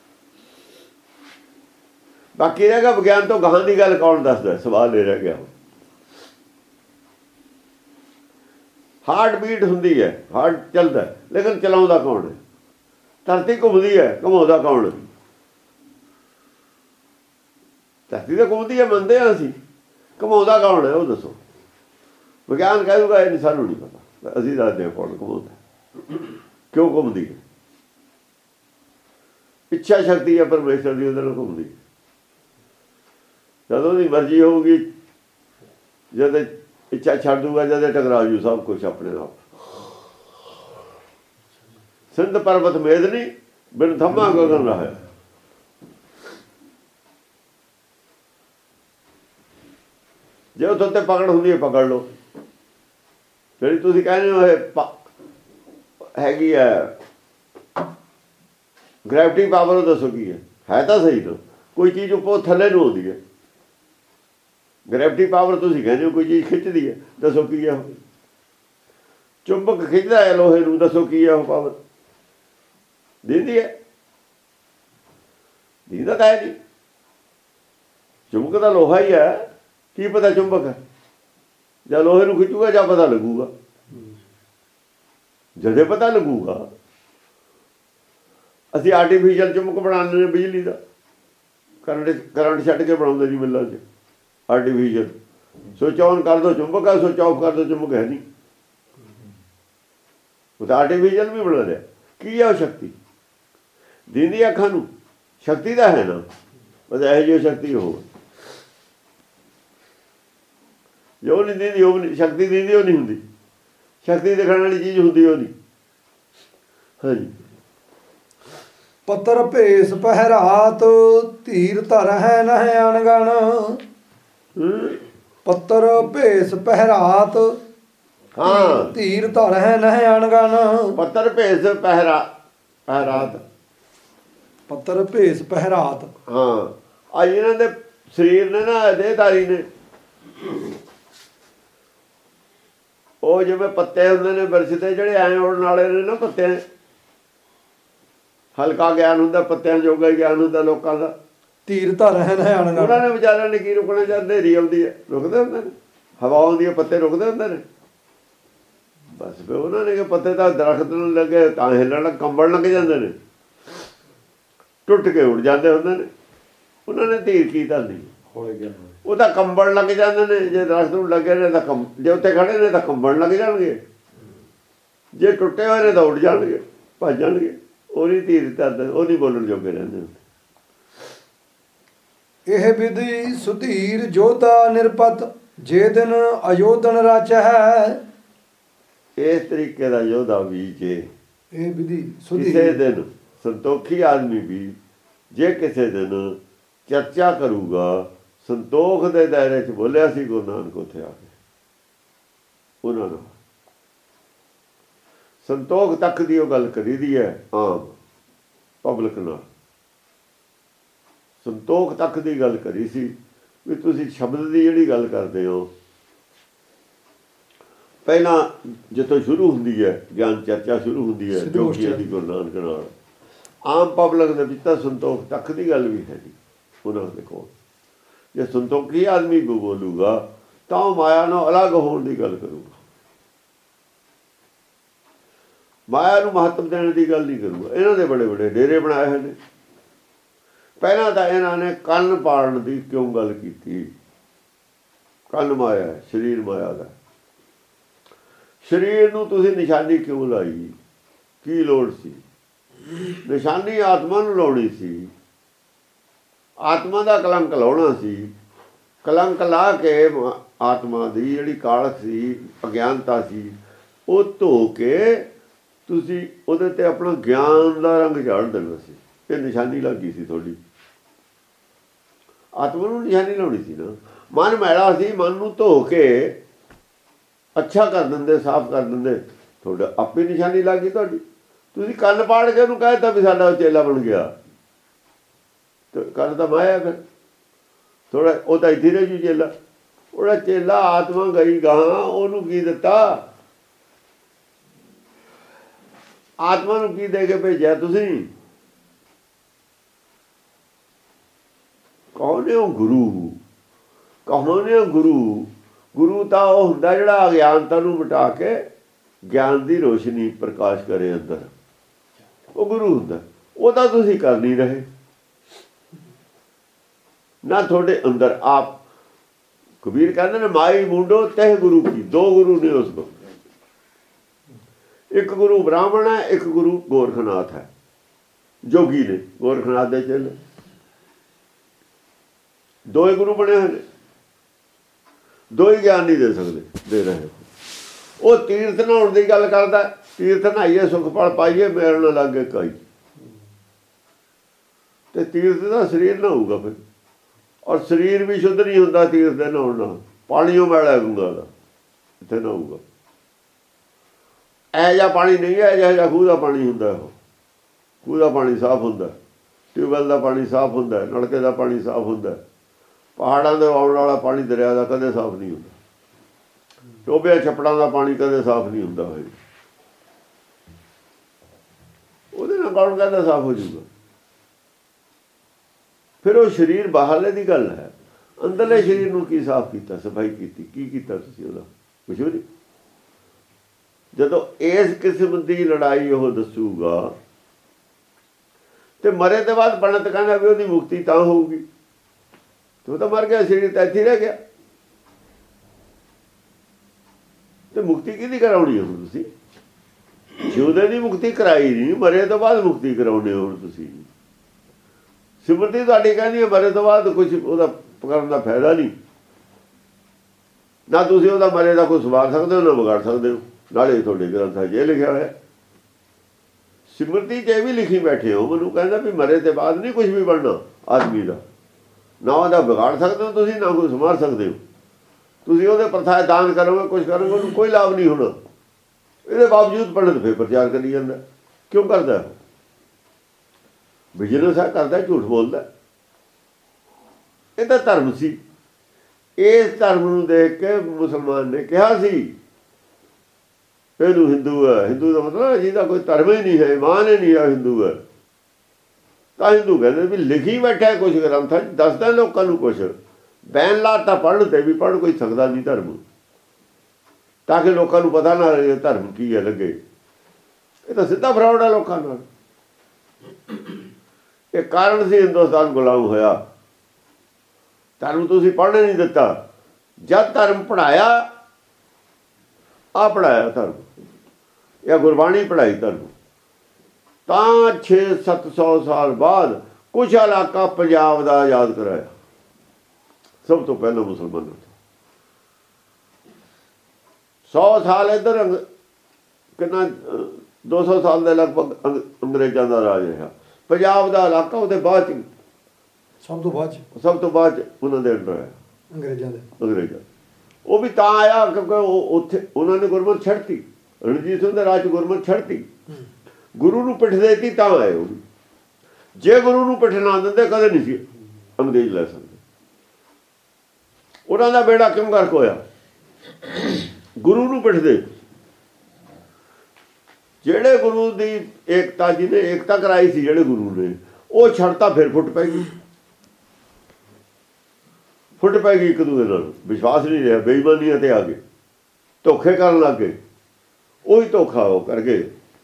ਬਾਕੀ ਰਹਿ ਗਿਆ ਵਿਗਿਆਨ ਤੋਂ ਗਾਹਾਂ ਦੀ ਗੱਲ ਕੌਣ ਦੱਸਦਾ? ਸਵਾਲ ਇਹ ਰਹਿ ਗਿਆ। ਹਾਰਟ ਬੀਟ ਹੁੰਦੀ ਹੈ, ਹਾਰਟ ਚੱਲਦਾ, ਲੇਕਿਨ ਚਲਾਉਂਦਾ ਕੌਣ ਹੈ? ਧਰਤੀ ਘੁੰਮਦੀ ਹੈ, ਘੁਮਾਉਂਦਾ ਕੌਣ? ਧਰਤੀ ਤਾਂ ਘੁੰਮਦੀ ਹੈ ਮੰਨਦੇ ਹਾਂ ਅਸੀਂ, ਘੁਮਾਉਂਦਾ ਕੌਣ ਹੈ ਉਹ ਦੱਸੋ? ਵਿਗਿਆਨ ਕਹਿ ਦੂਗਾ ਇਹ ਨਹੀਂ, ਸਾਨੂੰ ਨਹੀਂ ਪਤਾ। ਅਸੀਂ ਦੱਸਦੇ ਹਾਂ ਕੌਣ ਘੁਮਾਉਂਦਾ, ਕਿਉਂ ਘੁੰਮਦੀ ਹੈ। ਇੱਛਾ ਸ਼ਕਤੀ ਹੈ ਪਰਮੇਸ਼ਰ ਦੀ, ਉਹਦੇ ਨਾਲ ਘੁੰਮਦੀ ਹੈ। ਜਦੋਂ ਦੀ ਮਰਜ਼ੀ ਹੋਊਗੀ, ਜਦ ਇੱਛਾ ਛੱਡ ਦੂਗਾ, ਜਦ ਟਕਰਾ ਜੂ ਸਭ ਕੁਛ ਆਪਣੇ ਆਪ। ਸਿੰਧ ਪਰਬਤ ਮੇਦਨੀ ਬਿਨ ਥੰਮਾ ਗਗਨ ਰਹਾ। ਜੇ ਉੱਥੇ ਤੇ ਪਕੜ ਹੁੰਦੀ ਹੈ ਪਕੜ ਲਓ। ਜਿਹੜੀ ਤੁਸੀਂ ਕਹਿੰਦੇ ਹੋ ਇਹ ਹੈਗੀ ਹੈ ਗ੍ਰੈਵਿਟੀ ਪਾਵਰ, ਉਹ ਦੱਸੋ ਕੀ ਹੈ ਤਾਂ ਸਹੀ ਨਾ। ਕੋਈ ਚੀਜ਼ ਉੱਪਰ ਥੱਲੇ ਨੂੰ ਆਉਂਦੀ ਹੈ, ਗ੍ਰੈਵਿਟੀ ਪਾਵਰ ਤੁਸੀਂ ਕਹਿੰਦੇ ਹੋ ਕੋਈ ਚੀਜ਼ ਖਿੱਚਦੀ ਹੈ, ਦੱਸੋ ਕੀ ਹੈ? ਚੁੰਬਕ ਖਿੱਚਦਾ ਹੈ ਲੋਹੇ ਨੂੰ, ਦੱਸੋ ਕੀ ਹੈ ਉਹ ਪਾਵਰ? ਦਿੰਦੀ ਹੈ? ਦਿੰਦਾ ਤਾਂ ਹੈ ਨਹੀਂ। ਚੁੰਬਕ ਦਾ ਲੋਹਾ ਹੀ ਹੈ, ਕੀ ਪਤਾ ਚੁੰਬਕ ਹੈ? ਜਾਂ ਲੋਹੇ ਨੂੰ ਖਿੱਚੂਗਾ ਜਾਂ ਪਤਾ ਲੱਗੂਗਾ, ਜਦੇ ਪਤਾ ਲੱਗੂਗਾ। ਅਸੀਂ ਆਰਟੀਫਿਸ਼ਲ ਚੁੰਬਕ ਬਣਾਉਂਦੇ ਨੇ ਬਿਜਲੀ ਦਾ, ਕਰੰਟ ਛੱਡ ਕੇ ਬਣਾਉਂਦੇ ਜੀ ਮਿੱਲਾਂ 'ਚ ਆਰਟੀਫਿਸ਼ਲ। ਸੁੱਚ ਔਨ ਕਰ ਦਿਓ ਚੁੰਬਕ ਹੈ, ਸੁੱਚ ਆਫ ਕਰ ਦਿਓ ਚੁੰਬਕ ਹੈ ਨਹੀਂ। ਉਹ ਤਾਂ ਆਰਟੀਫਿਸ਼ਲ ਵੀ ਬਣਾ ਲਿਆ। ਕੀ ਹੈ ਉਹ ਸ਼ਕਤੀ? ਦਿੰਦੀ ਅੱਖਾਂ ਨੂੰ, ਸ਼ਕਤੀ ਤਾਂ ਹੈ ਨਾ, ਬਸ ਇਹੋ ਜਿਹੀ ਸ਼ਕਤੀ ਹੋਵੇ। ਜੋ ਨਹੀਂ ਦਿੰਦੀ ਉਹ ਨਹੀਂ ਸ਼ਕਤੀ, ਦਿੰਦੀ ਉਹ ਨਹੀਂ ਹੁੰਦੀ ਸ਼ਕਤੀ। ਦਿਖਾਉਣ ਵਾਲੀ ਚੀਜ਼ ਹੁੰਦੀ ਉਹ ਨਹੀਂ। ਹਾਂਜੀ। ਪੱਤਰ ਭੇਸ ਪਹਿਰਾਤ, ਧੀਰ ਧਰ ਹੈ ਨਹਿ ਅਣਗਣ। ਪੱਤਰ ਭੇਸ ਪਹਿਰਾਤ, ਹਾਂ, ਧੀਰ ਧਰ ਹੈ ਨਹਿ ਅਣਗਣ। ਪੱਤਰ ਭੇਸ ਪਹਿਰਾਤ, ਪੱਤਰ ਭੇਸ ਪਹਿਰਾਤ। ਹਾਂ, ਅੱਜ ਇਹਨਾਂ ਦੇ ਸਰੀਰ ਨੇ ਨਾ ਦੇਹਧਾਰੀ ਨੇ, ਉਹ ਜਿਵੇਂ ਪੱਤੇ ਹੁੰਦੇ ਨੇ ਬਿਰਛ ਤੇ ਜਿਹੜੇ ਐਂ ਉੜਨ ਵਾਲੇ ਨੇ ਨਾ ਪੱਤੇ, ਹਲਕਾ ਗਿਆਨ ਹੁੰਦਾ ਪੱਤਿਆਂ ਜੋਗਾ ਹੀ ਗਿਆਨ ਹੁੰਦਾ ਲੋਕਾਂ ਦਾ। ਧੀਰ ਧਰ ਹੈ ਨਹਿ ਅਣਗਣ। ਉਹਨਾਂ ਨੇ ਵਿਚਾਰਿਆਂ ਨੇ ਕੀ ਰੁਕਣਾ? ਜਦ ਹਨੇਰੀ ਆਉਂਦੀ ਹੈ ਰੁਕਦੇ ਹੁੰਦੇ ਨੇ, ਹਵਾ ਆਉਂਦੀ ਹੈ ਪੱਤੇ ਰੁਕਦੇ ਹੁੰਦੇ ਨੇ। ਬਸ ਫਿਰ ਉਹਨਾਂ ਨੇ ਕਿ ਪੱਤੇ ਤਾਂ ਦਰਖਤ ਨੂੰ ਲੱਗੇ ਤਾਂ ਹਿੱਲਣ ਕੰਬਣ ਲੱਗ ਜਾਂਦੇ ਨੇ, ਟੁੱਟ ਕੇ ਉੱਡ ਜਾਂਦੇ ਹੁੰਦੇ ਨੇ। ਉਹਨਾਂ ਨੇ ਧੀਰ ਕੀ ਧਰਨੀ? ਉਹ ਤਾਂ ਕੰਬਣ ਲੱਗ ਜਾਂਦੇ ਨੇ। ਜੇ ਦਰਖਤ ਨੂੰ ਲੱਗੇ ਨੇ ਤਾਂ ਜੇ ਉੱਥੇ ਖੜੇ ਨੇ ਤਾਂ ਕੰਬਣ ਲੱਗ ਜਾਣਗੇ, ਜੇ ਟੁੱਟੇ ਹੋਏ ਨੇ ਤਾਂ ਉੱਡ ਜਾਣਗੇ, ਭੱਜ ਜਾਣਗੇ। ਉਹ ਨਹੀਂ ਧੀਰ ਧਰਦੇ, ਉਹ ਨਹੀਂ ਬੋਲਣ ਜੋਗੇ ਰਹਿੰਦੇ। ਇਹ ਵਿਧੀ ਸੁਧੀਰ ਜੋਧਾ ਨਿਰਪਤ, ਜੇ ਦਿਨ ਅਯੋਧਨ ਰਚ ਹੈ। ਇਸ ਤਰੀਕੇ ਦਾ ਯੋਧਾ ਵੀ ਜੇ ਇਹ ਵਿਧੀ ਕਿਸੇ ਦਿਨ ਸੰਤੋਖੀ ਆਦਮੀ ਵੀ ਜੇ ਕਿਸੇ ਦਿਨ ਚਰਚਾ ਕਰੂਗਾ, ਸੰਤੋਖ ਦੇ ਦਾਇਰੇ 'ਚ ਬੋਲਿਆ ਸੀ ਗੁਰੂ ਨਾਨਕ ਉੱਥੇ ਆ ਕੇ ਉਹਨਾਂ ਨੂੰ ਸੰਤੋਖ ਤੱਕ ਦੀ ਉਹ ਗੱਲ ਕਰੀ ਦੀ ਹੈ ਆਮ ਪਬਲਿਕ ਨਾਲ। ਸੰਤੋਖ ਤੱਕ ਦੀ ਗੱਲ ਕਰੀ ਸੀ ਵੀ ਤੁਸੀਂ ਸ਼ਬਦ ਦੀ ਜਿਹੜੀ ਗੱਲ ਕਰਦੇ ਹੋ, ਪਹਿਲਾਂ ਜਿੱਥੋਂ ਸ਼ੁਰੂ ਹੁੰਦੀ ਹੈ ਗਿਆਨ ਚਰਚਾ ਸ਼ੁਰੂ ਹੁੰਦੀ ਹੈ ਜੋਗੀਆਂ ਦੀ ਗੁਰੂ ਨਾਨਕ ਨਾਲ, ਆਮ ਪਬਲਿਕ ਦੇ ਵਿੱਚ ਤਾਂ ਸੰਤੋਖ ਤੱਕ ਦੀ ਗੱਲ ਵੀ ਹੈ ਨਹੀਂ ਉਹਨਾਂ ਦੇ ਕੋਲ। ਜੇ ਸੰਤੋਖੀ ਆਦਮੀ ਬੋਲੂਗਾ ਤਾਂ ਉਹ ਮਾਇਆ ਨੂੰ ਅਲੱਗ ਹੋਣ ਦੀ ਗੱਲ ਕਰੂਗਾ, ਮਾਇਆ ਨੂੰ ਮਹੱਤਵ ਦੇਣ ਦੀ ਗੱਲ ਨਹੀਂ ਕਰੂਗਾ। ਇਹਨਾਂ ਦੇ ਬੜੇ ਬੜੇ ਡੇਰੇ ਬਣਾਏ ਹੋਏ ਨੇ। ਪਹਿਲਾਂ ਤਾਂ ਇਹਨਾਂ ਨੇ ਕੰਨ ਪਾੜਨ ਦੀ ਕਿਉਂ ਗੱਲ ਕੀਤੀ? ਕੰਨ ਮਾਇਆ, ਸਰੀਰ ਮਾਇਆ ਦਾ। ਸਰੀਰ ਨੂੰ ਤੁਸੀਂ ਨਿਸ਼ਾਨੀ ਕਿਉਂ ਲਾਈ? ਕੀ ਲੋੜ ਸੀ? ਨਿਸ਼ਾਨੀ ਆਤਮਾ ਨੂੰ ਲਾਉਣੀ ਸੀ, ਆਤਮਾ ਦਾ ਕਲੰਕ ਲਾਉਣਾ ਸੀ। ਕਲੰਕ ਲਾ ਕੇ ਆਤਮਾ ਦੀ ਜਿਹੜੀ ਕਾਲਖ ਸੀ, ਅਗਿਆਨਤਾ ਸੀ, ਉਹ ਧੋ ਕੇ ਤੁਸੀਂ ਉਹਦੇ ਤੇ ਆਪਣਾ ਗਿਆਨ ਦਾ ਰੰਗ ਝਾੜ ਦੇਣਾ ਸੀ। ਇਹ ਨਿਸ਼ਾਨੀ ਲੱਗੀ ਸੀ ਤੁਹਾਡੀ। ਆਤਮਾ ਨੂੰ ਨਿਸ਼ਾਨੀ ਲਾਉਣੀ ਸੀ ਨਾ। ਮਨ ਮੈਲਾ ਸੀ, ਮਨ ਨੂੰ ਧੋ ਕੇ ਅੱਛਾ ਕਰ ਦਿੰਦੇ, ਸਾਫ਼ ਕਰ ਦਿੰਦੇ, ਤੁਹਾਡਾ ਆਪੇ ਨਿਸ਼ਾਨੀ ਲੱਗ ਗਈ ਤੁਹਾਡੀ। ਤੁਸੀਂ ਕੰਨ ਪਾੜ ਕੇ ਉਹਨੂੰ ਕਹਿ ਦਿੱਤਾ ਵੀ ਸਾਡਾ ਚੇਲਾ ਬਣ ਗਿਆ, ਤੇ ਕੰਨ ਤਾਂ ਮਾਇਆ ਫਿਰ ਥੋੜਾ, ਉਹ ਤਾਂ ਇੱਥੇ ਰਹਿ ਜੂ ਚੇਲਾ। ਉਹਦਾ ਚੇਲਾ ਆਤਮਾ ਗਈ ਗਾਂ, ਉਹਨੂੰ ਕੀ ਦਿੱਤਾ? ਆਤਮਾ ਨੂੰ ਕੀ ਦੇ ਕੇ ਭੇਜਿਆ ਤੁਸੀਂ? ਕੌਣ ਹੈ ਉਹ ਗੁਰੂ? ਕੌਣ ਹੈ ਗੁਰੂ? ਗੁਰੂ ਤਾਂ ਉਹ ਹੁੰਦਾ ਜਿਹੜਾ ਅਗਿਆਨਤਾ ਨੂੰ ਮਿਟਾ ਕੇ ਗਿਆਨ ਦੀ ਰੋਸ਼ਨੀ ਪ੍ਰਕਾਸ਼ ਕਰੇ ਅੰਦਰ, ਉਹ ਗੁਰੂ ਹੁੰਦਾ। ਉਹ ਤਾਂ ਤੁਸੀਂ ਕਰ ਨਹੀਂ ਰਹੇ ਨਾ। ਤੁਹਾਡੇ ਅੰਦਰ ਆਪ ਕਬੀਰ ਕਹਿੰਦੇ ਨੇ ਮਾਈ ਮੁੰਡੋ ਤਹਿ ਗੁਰੂ ਕੀ। ਦੋ ਗੁਰੂ ਨੇ ਉਸ ਕੋਲ, ਇੱਕ ਗੁਰੂ ਬ੍ਰਾਹਮਣ ਹੈ, ਇੱਕ ਗੁਰੂ ਗੋਰਖਨਾਥ ਹੈ। ਜੋਗੀ ਨੇ ਗੋਰਖਨਾਥ ਦੇ ਚੇਲੇ, ਦੋ ਹੀ ਗੁਰੂ ਬਣੇ ਹੋਏ ਨੇ। ਦੋ ਹੀ ਗਿਆਨ ਨਹੀਂ ਦੇ ਸਕਦੇ, ਦੇ ਰਹੇ। ਉਹ ਤੀਰਥ ਨਹਾਉਣ ਦੀ ਗੱਲ ਕਰਦਾ, ਤੀਰਥ ਨਹਾਈਏ ਸੁਖ ਫਲ ਪਾਈਏ, ਮੇਰੇ ਨਾਲ ਲੱਗੇ ਕਾਈ। ਤੇ ਤੀਰਥ ਦਾ ਸਰੀਰ ਨਹਾਊਗਾ ਫਿਰ, ਔਰ ਸਰੀਰ ਵੀ ਸ਼ੁੱਧ ਨਹੀਂ ਹੁੰਦਾ ਤੀਰਥ ਦੇ ਨਹਾਉਣ ਨਾਲ। ਪਾਣੀਓ ਮੈਲਾ ਗੰਗਾ ਦਾ ਇੱਥੇ ਨਹਾਊਗਾ। ਇਹ ਜਿਹਾ ਪਾਣੀ ਨਹੀਂ ਹੈ ਜਿਹੋ ਜਿਹਾ ਖੂਹ ਦਾ ਪਾਣੀ ਹੁੰਦਾ। ਉਹ ਖੂਹ ਦਾ ਪਾਣੀ ਸਾਫ਼ ਹੁੰਦਾ, ਟਿਊਬਵੈੱਲ ਦਾ ਪਾਣੀ ਸਾਫ਼ ਹੁੰਦਾ, ਨਲਕੇ ਦਾ ਪਾਣੀ ਸਾਫ਼ ਹੁੰਦਾ। ਪਹਾੜਾਂ ਦੇ ਆਉਣ ਵਾਲਾ ਪਾਣੀ ਦਰਿਆ ਦਾ ਕਦੇ ਸਾਫ਼ ਨਹੀਂ ਹੁੰਦਾ। ਟੋਬਿਆਂ ਛੱਪੜਾਂ ਦਾ ਪਾਣੀ ਕਦੇ ਸਾਫ਼ ਨਹੀਂ ਹੁੰਦਾ ਹੋਏ। ਉਹਦੇ ਨਾਲ ਕੌਣ ਕਹਿੰਦਾ ਸਾਫ਼ ਹੋ ਜਾਊਗਾ? ਫਿਰ ਉਹ ਸਰੀਰ ਬਾਹਰਲੇ ਦੀ ਗੱਲ ਹੈ। ਅੰਦਰਲੇ ਸਰੀਰ ਨੂੰ ਕੀ ਸਾਫ਼ ਕੀਤਾ, ਸਫਾਈ ਕੀਤੀ, ਕੀ ਕੀਤਾ ਤੁਸੀਂ? ਉਹਦਾ ਕੁਛ ਨਹੀਂ। ਜਦੋਂ ਇਸ ਕਿਸਮ ਦੀ ਲੜਾਈ ਉਹ ਦੱਸੂਗਾ ਤੇ ਮਰੇ ਤੋਂ ਬਾਅਦ ਪੰਡਤ ਕਹਿੰਦਾ ਵੀ ਉਹਦੀ ਮੁਕਤੀ ਤਾਂ ਹੋਊਗੀ। ਤੇ ਉਹ ਤਾਂ ਮਰ ਗਿਆ, ਸਰੀਰ ਤਾਂ ਇੱਥੇ ਰਹਿ ਗਿਆ। ਤੇ ਮੁਕਤੀ ਕਿਹਦੀ ਕਰਾਉਣੀ ਹੁਣ ਤੁਸੀਂ? ਜਿਉਂਦੇ ਦੀ ਮੁਕਤੀ ਕਰਾਈ ਨਹੀਂ, ਮਰੇ ਤੋਂ ਬਾਅਦ ਮੁਕਤੀ ਕਰਾਉਣੀ ਹੁਣ ਤੁਸੀਂ। ਸਿਮਰਤੀ ਤੁਹਾਡੀ ਕਹਿੰਦੀ ਹੈ ਮਰੇ ਤੋਂ ਬਾਅਦ ਕੁਝ ਉਹਦਾ ਕਰਨ ਦਾ ਫਾਇਦਾ ਨਹੀਂ। ਨਾ ਤੁਸੀਂ ਉਹਦਾ ਮਰੇ ਦਾ ਕੁਝ ਸਵਾਰ ਸਕਦੇ ਹੋ, ਨਾ ਵਿਗਾੜ ਸਕਦੇ ਹੋ। ਨਾਲੇ ਤੁਹਾਡੇ ਗ੍ਰੰਥਾਂ 'ਚ ਇਹ ਲਿਖਿਆ ਹੋਇਆ, ਸਿਮਰਤੀ 'ਚ ਇਹ ਵੀ ਲਿਖੀ ਬੈਠੇ ਹੋ। ਮੈਨੂੰ ਕਹਿੰਦਾ ਵੀ ਮਰੇ ਤੋਂ ਬਾਅਦ ਨਹੀਂ ਕੁਝ ਵੀ ਬਣਨਾ ਆਦਮੀ ਦਾ। ਨਾ ਉਹਦਾ ਵਿਗਾੜ ਸਕਦੇ ਹੋ ਤੁਸੀਂ, ਨਾ ਕੋਈ ਸੰਵਾਰ ਸਕਦੇ ਹੋ। ਤੁਸੀਂ ਉਹਦੇ ਪ੍ਰਥਾਏ ਦਾਨ ਕਰੋਗੇ, ਕੁਝ ਕਰੋਗੇ, ਉਹਨੂੰ ਕੋਈ ਲਾਭ ਨਹੀਂ ਹੋਣਾ। ਇਹਦੇ ਬਾਵਜੂਦ ਪੰਡਤ ਫਿਰ ਪ੍ਰਚਾਰ ਕਰੀ ਜਾਂਦਾ। ਕਿਉਂ ਕਰਦਾ? ਬਿਜ਼ਨਸ ਹੈ, ਕਰਦਾ, ਝੂਠ ਬੋਲਦਾ। ਇਹ ਤਾਂ ਧਰਮ ਸੀ। ਇਸ ਧਰਮ ਨੂੰ ਦੇਖ ਕੇ ਮੁਸਲਮਾਨ ਨੇ ਕਿਹਾ ਸੀ ਇਹਨੂੰ ਹਿੰਦੂ ਹੈ। ਹਿੰਦੂ ਦਾ ਮਤਲਬ ਜਿਹਦਾ ਕੋਈ ਧਰਮ ਹੀ ਨਹੀਂ ਹੈ, ਇਮਾਨ ਹੀ ਨਹੀਂ ਹੈ, ਹਿੰਦੂ ਹੈ। ਤਾਂ ਹਿੰਦੂ ਕਹਿੰਦੇ ਵੀ ਲਿਖੀ ਬੈਠਾ ਕੁਛ ਗ੍ਰੰਥਾਂ 'ਚ, ਦੱਸਦਾ ਲੋਕਾਂ ਨੂੰ ਕੁਛ। ਬੈਨ ਲਾ ਤਾਂ ਪੜ੍ਹਨ ਤੇ ਵੀ ਪੜ੍ਹ ਕੋਈ ਸਕਦਾ ਨਹੀਂ ਧਰਮ, ਤਾਂ ਕਿ ਲੋਕਾਂ ਨੂੰ ਪਤਾ ਨਾ ਲੱਗੇ ਧਰਮ ਕੀ ਹੈ ਲੱਗੇ। ਇਹ ਤਾਂ ਸਿੱਧਾ ਫਰਾਡ ਹੈ ਲੋਕਾਂ ਨਾਲ। ਇਹ ਕਾਰਨ ਸੀ ਹਿੰਦੁਸਤਾਨ ਗੁਲਾਮ ਹੋਇਆ। ਧਰਮ ਤੁਸੀਂ ਪੜ੍ਹਨੇ ਨਹੀਂ ਦਿੱਤਾ। ਜਦ ਧਰਮ ਪੜ੍ਹਾਇਆ, ਆ ਪੜ੍ਹਾਇਆ ਧਰਮ, ਜਾਂ ਗੁਰਬਾਣੀ ਪੜ੍ਹਾਈ ਧਰਮ, ਤਾਂ 600-700 ਸਾਲ ਬਾਅਦ ਕੁਛ ਇਲਾਕਾ ਪੰਜਾਬ ਦਾ ਆਜ਼ਾਦ ਕਰਾਇਆ। ਸਭ ਤੋਂ ਪਹਿਲਾਂ ਮੁਸਲਮਾਨਾਂ ਤੋਂ 100 ਸਾਲ ਇੱਧਰ ਕਿੰਨਾ 200 ਸਾਲ ਦੇ ਲਗਭਗ ਅੰਗਰੇਜ਼ਾਂ ਦਾ ਰਾਜ ਰਿਹਾ। ਪੰਜਾਬ ਦਾ ਇਲਾਕਾ ਉਹਦੇ ਬਾਅਦ 'ਚ ਸਭ ਤੋਂ ਬਾਅਦ 'ਚ ਉਹਨਾਂ ਦੇ ਅੰਡਰ ਆਇਆ ਅੰਗਰੇਜ਼ਾਂ। ਉਹ ਵੀ ਤਾਂ ਆਇਆ ਕਿਉਂਕਿ ਉਹ ਉੱਥੇ ਉਹਨਾਂ ਨੇ ਗੁਰਮਤ ਛੱਡਤੀ। ਰਣਜੀਤ ਸਿੰਘ ਦੇ ਰਾਜ 'ਚ ਗੁਰਮਤ ਛੱਡਤੀ, ਗੁਰੂ ਨੂੰ ਪਿੱਠ ਦੇਤੀ ਤਾਂ ਆਏ ਉਹ ਵੀ। ਜੇ ਗੁਰੂ ਨੂੰ ਪਿੱਠ ਨਾ ਦਿੰਦੇ ਕਦੇ ਨਹੀਂ ਸੀ ਅੰਗਰੇਜ਼ ਲੈ ਸਕਦੇ। ਉਹਨਾਂ ਦਾ ਬੇੜਾ ਕਿਉਂ ਗਰਕ ਹੋਇਆ? ਗੁਰੂ ਨੂੰ ਪਿੱਠ ਦੇ। ਜਿਹੜੇ ਗੁਰੂ ਦੀ ਏਕਤਾ, ਜਿਹਨੇ ਏਕਤਾ ਕਰਾਈ ਸੀ ਜਿਹੜੇ ਗੁਰੂ ਨੇ, ਉਹ ਛੱਡਤਾ, ਫਿਰ ਫੁੱਟ ਪੈ ਗਈ ਇੱਕ ਦੂਜੇ ਨਾਲ। ਵਿਸ਼ਵਾਸ ਨਹੀਂ ਰਿਹਾ, ਬੇਈਮਾਨੀਆਂ ਤੇ ਆ ਗਏ, ਧੋਖੇ ਕਰਨ ਲੱਗ ਗਏ। ਉਹੀ ਧੋਖਾ ਉਹ ਕਰ ਗਏ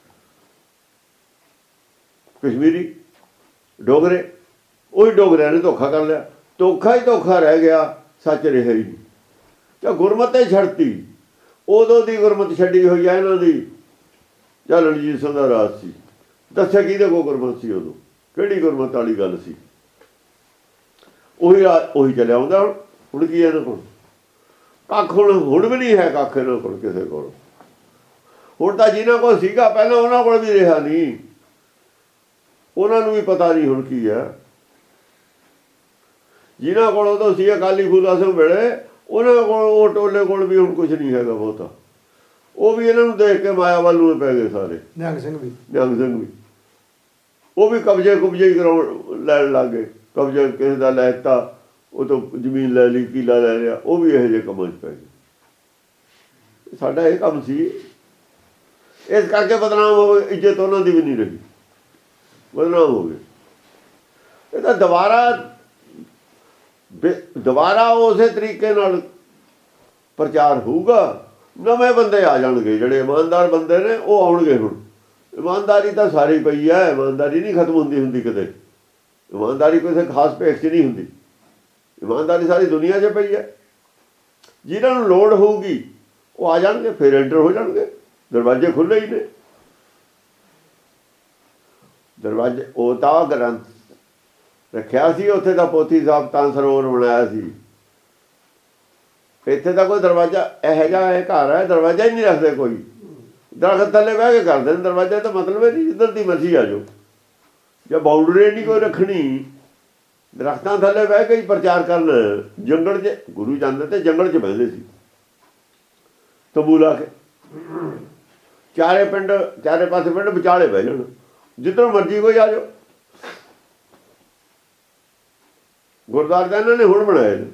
ਕਸ਼ਮੀਰੀ ਡੋਗਰੇ, ਉਹੀ ਡੋਗਰਿਆਂ ਨੇ ਧੋਖਾ ਕਰ ਲਿਆ। ਧੋਖਾ ਹੀ ਧੋਖਾ ਰਹਿ ਗਿਆ, ਸੱਚ ਰਿਹਾ ਹੀ ਨਹੀਂ। ਤਾਂ ਗੁਰਮਤਿ ਹੀ ਛੱਡਤੀ। ਉਦੋਂ ਦੀ ਗੁਰਮਤਿ ਛੱਡੀ ਹੋਈ ਆ ਇਹਨਾਂ ਦੀ। ਜਾਂ ਰਣਜੀਤ ਸਿੰਘ ਦਾ ਰਾਜ ਸੀ, ਦੱਸਿਆ ਕਿਹਦੇ ਕੋਲ ਗੁਰਮਤਿ ਸੀ ਉਦੋਂ? ਕਿਹੜੀ ਗੁਰਮਤਿ ਵਾਲੀ ਗੱਲ ਸੀ? ਉਹੀ ਚੱਲਿਆ ਆਉਂਦਾ। ਹੁਣ ਕੀ ਇਹਨਾਂ ਕੋਲ? ਕੱਖ ਹੁਣ ਵੀ ਨਹੀਂ ਹੈ, ਕੱਖ ਇਹਨਾਂ ਕੋਲ ਕਿਸੇ ਕੋਲ। ਹੁਣ ਤਾਂ ਜਿਨ੍ਹਾਂ ਕੋਲ ਸੀਗਾ ਪਹਿਲਾਂ, ਉਹਨਾਂ ਕੋਲ ਵੀ ਰਿਹਾ ਨਹੀਂ। ਉਹਨਾਂ ਨੂੰ ਵੀ ਪਤਾ ਨਹੀਂ ਹੁਣ ਕੀ ਹੈ। ਜਿਨ੍ਹਾਂ ਕੋਲ ਉਦੋਂ ਸੀ ਅਕਾਲੀ ਫੂਲਾ ਸਿੰਘ ਵੇਲੇ, ਉਹਨਾਂ ਕੋਲ, ਉਹ ਟੋਲੇ ਕੋਲ ਵੀ ਹੁਣ ਕੁਛ ਨਹੀਂ ਹੈਗਾ ਬਹੁਤਾ। ਉਹ ਵੀ ਇਹਨਾਂ ਨੂੰ ਦੇਖ ਕੇ ਮਾਇਆ ਵੱਲ ਨੂੰ ਪੈ ਗਏ ਸਾਰੇ। ਨਿਹੰਗ ਸਿੰਘ ਵੀ ਉਹ ਵੀ ਕਬਜ਼ੇ ਹੀ ਕਰਾਉਣ ਲੈਣ ਲੱਗ ਗਏ। ਕਬਜ਼ਾ ਕਿਸੇ ਦਾ ਲੈ ਦਿੱਤਾ, ਉਹ ਤੋਂ ਜ਼ਮੀਨ ਲੈ ਲਈ, ਕਿਲਾ ਲੈ ਲਿਆ। ਉਹ ਵੀ ਇਹੋ ਜਿਹੇ ਕੰਮਾਂ 'ਚ ਪੈ ਗਏ। ਸਾਡਾ ਇਹ ਕੰਮ ਸੀ। ਇਸ ਕਰਕੇ ਬਦਨਾਮ ਹੋ ਗਏ। ਇੱਜ਼ਤ ਉਹਨਾਂ ਦੀ ਵੀ ਨਹੀਂ ਰਹੀ, ਬਦਨਾਮ ਹੋ ਗਏ। ਇਹ ਤਾਂ ਦੁਬਾਰਾ ਉਸੇ ਤਰੀਕੇ ਨਾਲ ਪ੍ਰਚਾਰ ਹੋਊਗਾ। ਨਵੇਂ ਬੰਦੇ ਆ ਜਾਣਗੇ, ਜਿਹੜੇ ਇਮਾਨਦਾਰ ਬੰਦੇ ਨੇ ਉਹ ਆਉਣਗੇ। ਹੁਣ ਇਮਾਨਦਾਰੀ ਤਾਂ ਸਾਰੀ ਪਈ ਹੈ, ਇਮਾਨਦਾਰੀ ਨਹੀਂ ਖਤਮ ਹੁੰਦੀ ਕਦੇ। ਇਮਾਨਦਾਰੀ ਕਿਸੇ ਖਾਸ ਭੇਖ 'ਚ ਨਹੀਂ ਹੁੰਦੀ, ਇਮਾਨਦਾਰੀ ਸਾਰੀ ਦੁਨੀਆ 'ਚ ਪਈ ਹੈ। ਜਿਹਨਾਂ ਨੂੰ ਲੋੜ ਹੋਊਗੀ ਉਹ ਆ ਜਾਣਗੇ, ਫਿਰ ਐਂਟਰ ਹੋ ਜਾਣਗੇ। ਦਰਵਾਜ਼ੇ ਖੁੱਲ੍ਹੇ ਹੀ ਨੇ, ਦਰਵਾਜ਼ੇ। ਉਹ ਤਾਂ ਗ੍ਰੰਥ ਰੱਖਿਆ ਸੀ ਉੱਥੇ ਦਾ, ਪੋਥੀ ਸਾਹਿਬ ਤਾਂ ਸਰੋਵਰ ਬਣਾਇਆ ਸੀ। ਇੱਥੇ ਤਾਂ ਕੋਈ ਦਰਵਾਜ਼ਾ ਇਹੋ ਜਿਹਾ ਇਹ ਘਰ ਹੈ, ਦਰਵਾਜ਼ਾ ਹੀ ਨਹੀਂ ਰੱਖਦੇ ਕੋਈ। ਦਰਖਤ ਥੱਲੇ ਬਹਿ ਕੇ ਕਰਦੇ ਨੇ ਦਰਵਾਜ਼ੇ ਤਾਂ ਮਤਲਬ ਇਹ ਨਹੀਂ ਜਿੱਧਰ ਦੀ ਮਰਜ਼ੀ ਆ ਜਾਓ। ਜਾਂ ਬਾਊਂਡਰੀ ਨਹੀਂ ਕੋਈ ਰੱਖਣੀ, ਦਰਖਤਾਂ ਥੱਲੇ ਬਹਿ ਕੇ ਹੀ ਪ੍ਰਚਾਰ ਕਰਨਾ। ਜੰਗਲ 'ਚ ਗੁਰੂ ਜਾਂਦੇ ਤੇ ਜੰਗਲ 'ਚ ਬਹਿੰਦੇ ਸੀ, ਤੰਬੂ ਲਾ ਕੇ। ਚਾਰੇ ਪਾਸੇ ਪਿੰਡ ਵਿਚਾਲੇ ਬਹਿ ਜਾਣ, ਜਿੱਧਰੋਂ ਮਰਜ਼ੀ ਕੋਈ ਆ ਜਾਓ। ਗੁਰਦੁਆਰੇ ਤਾਂ ਇਹਨਾਂ ਨੇ ਹੁਣ ਬਣਾਏ ਨੇ,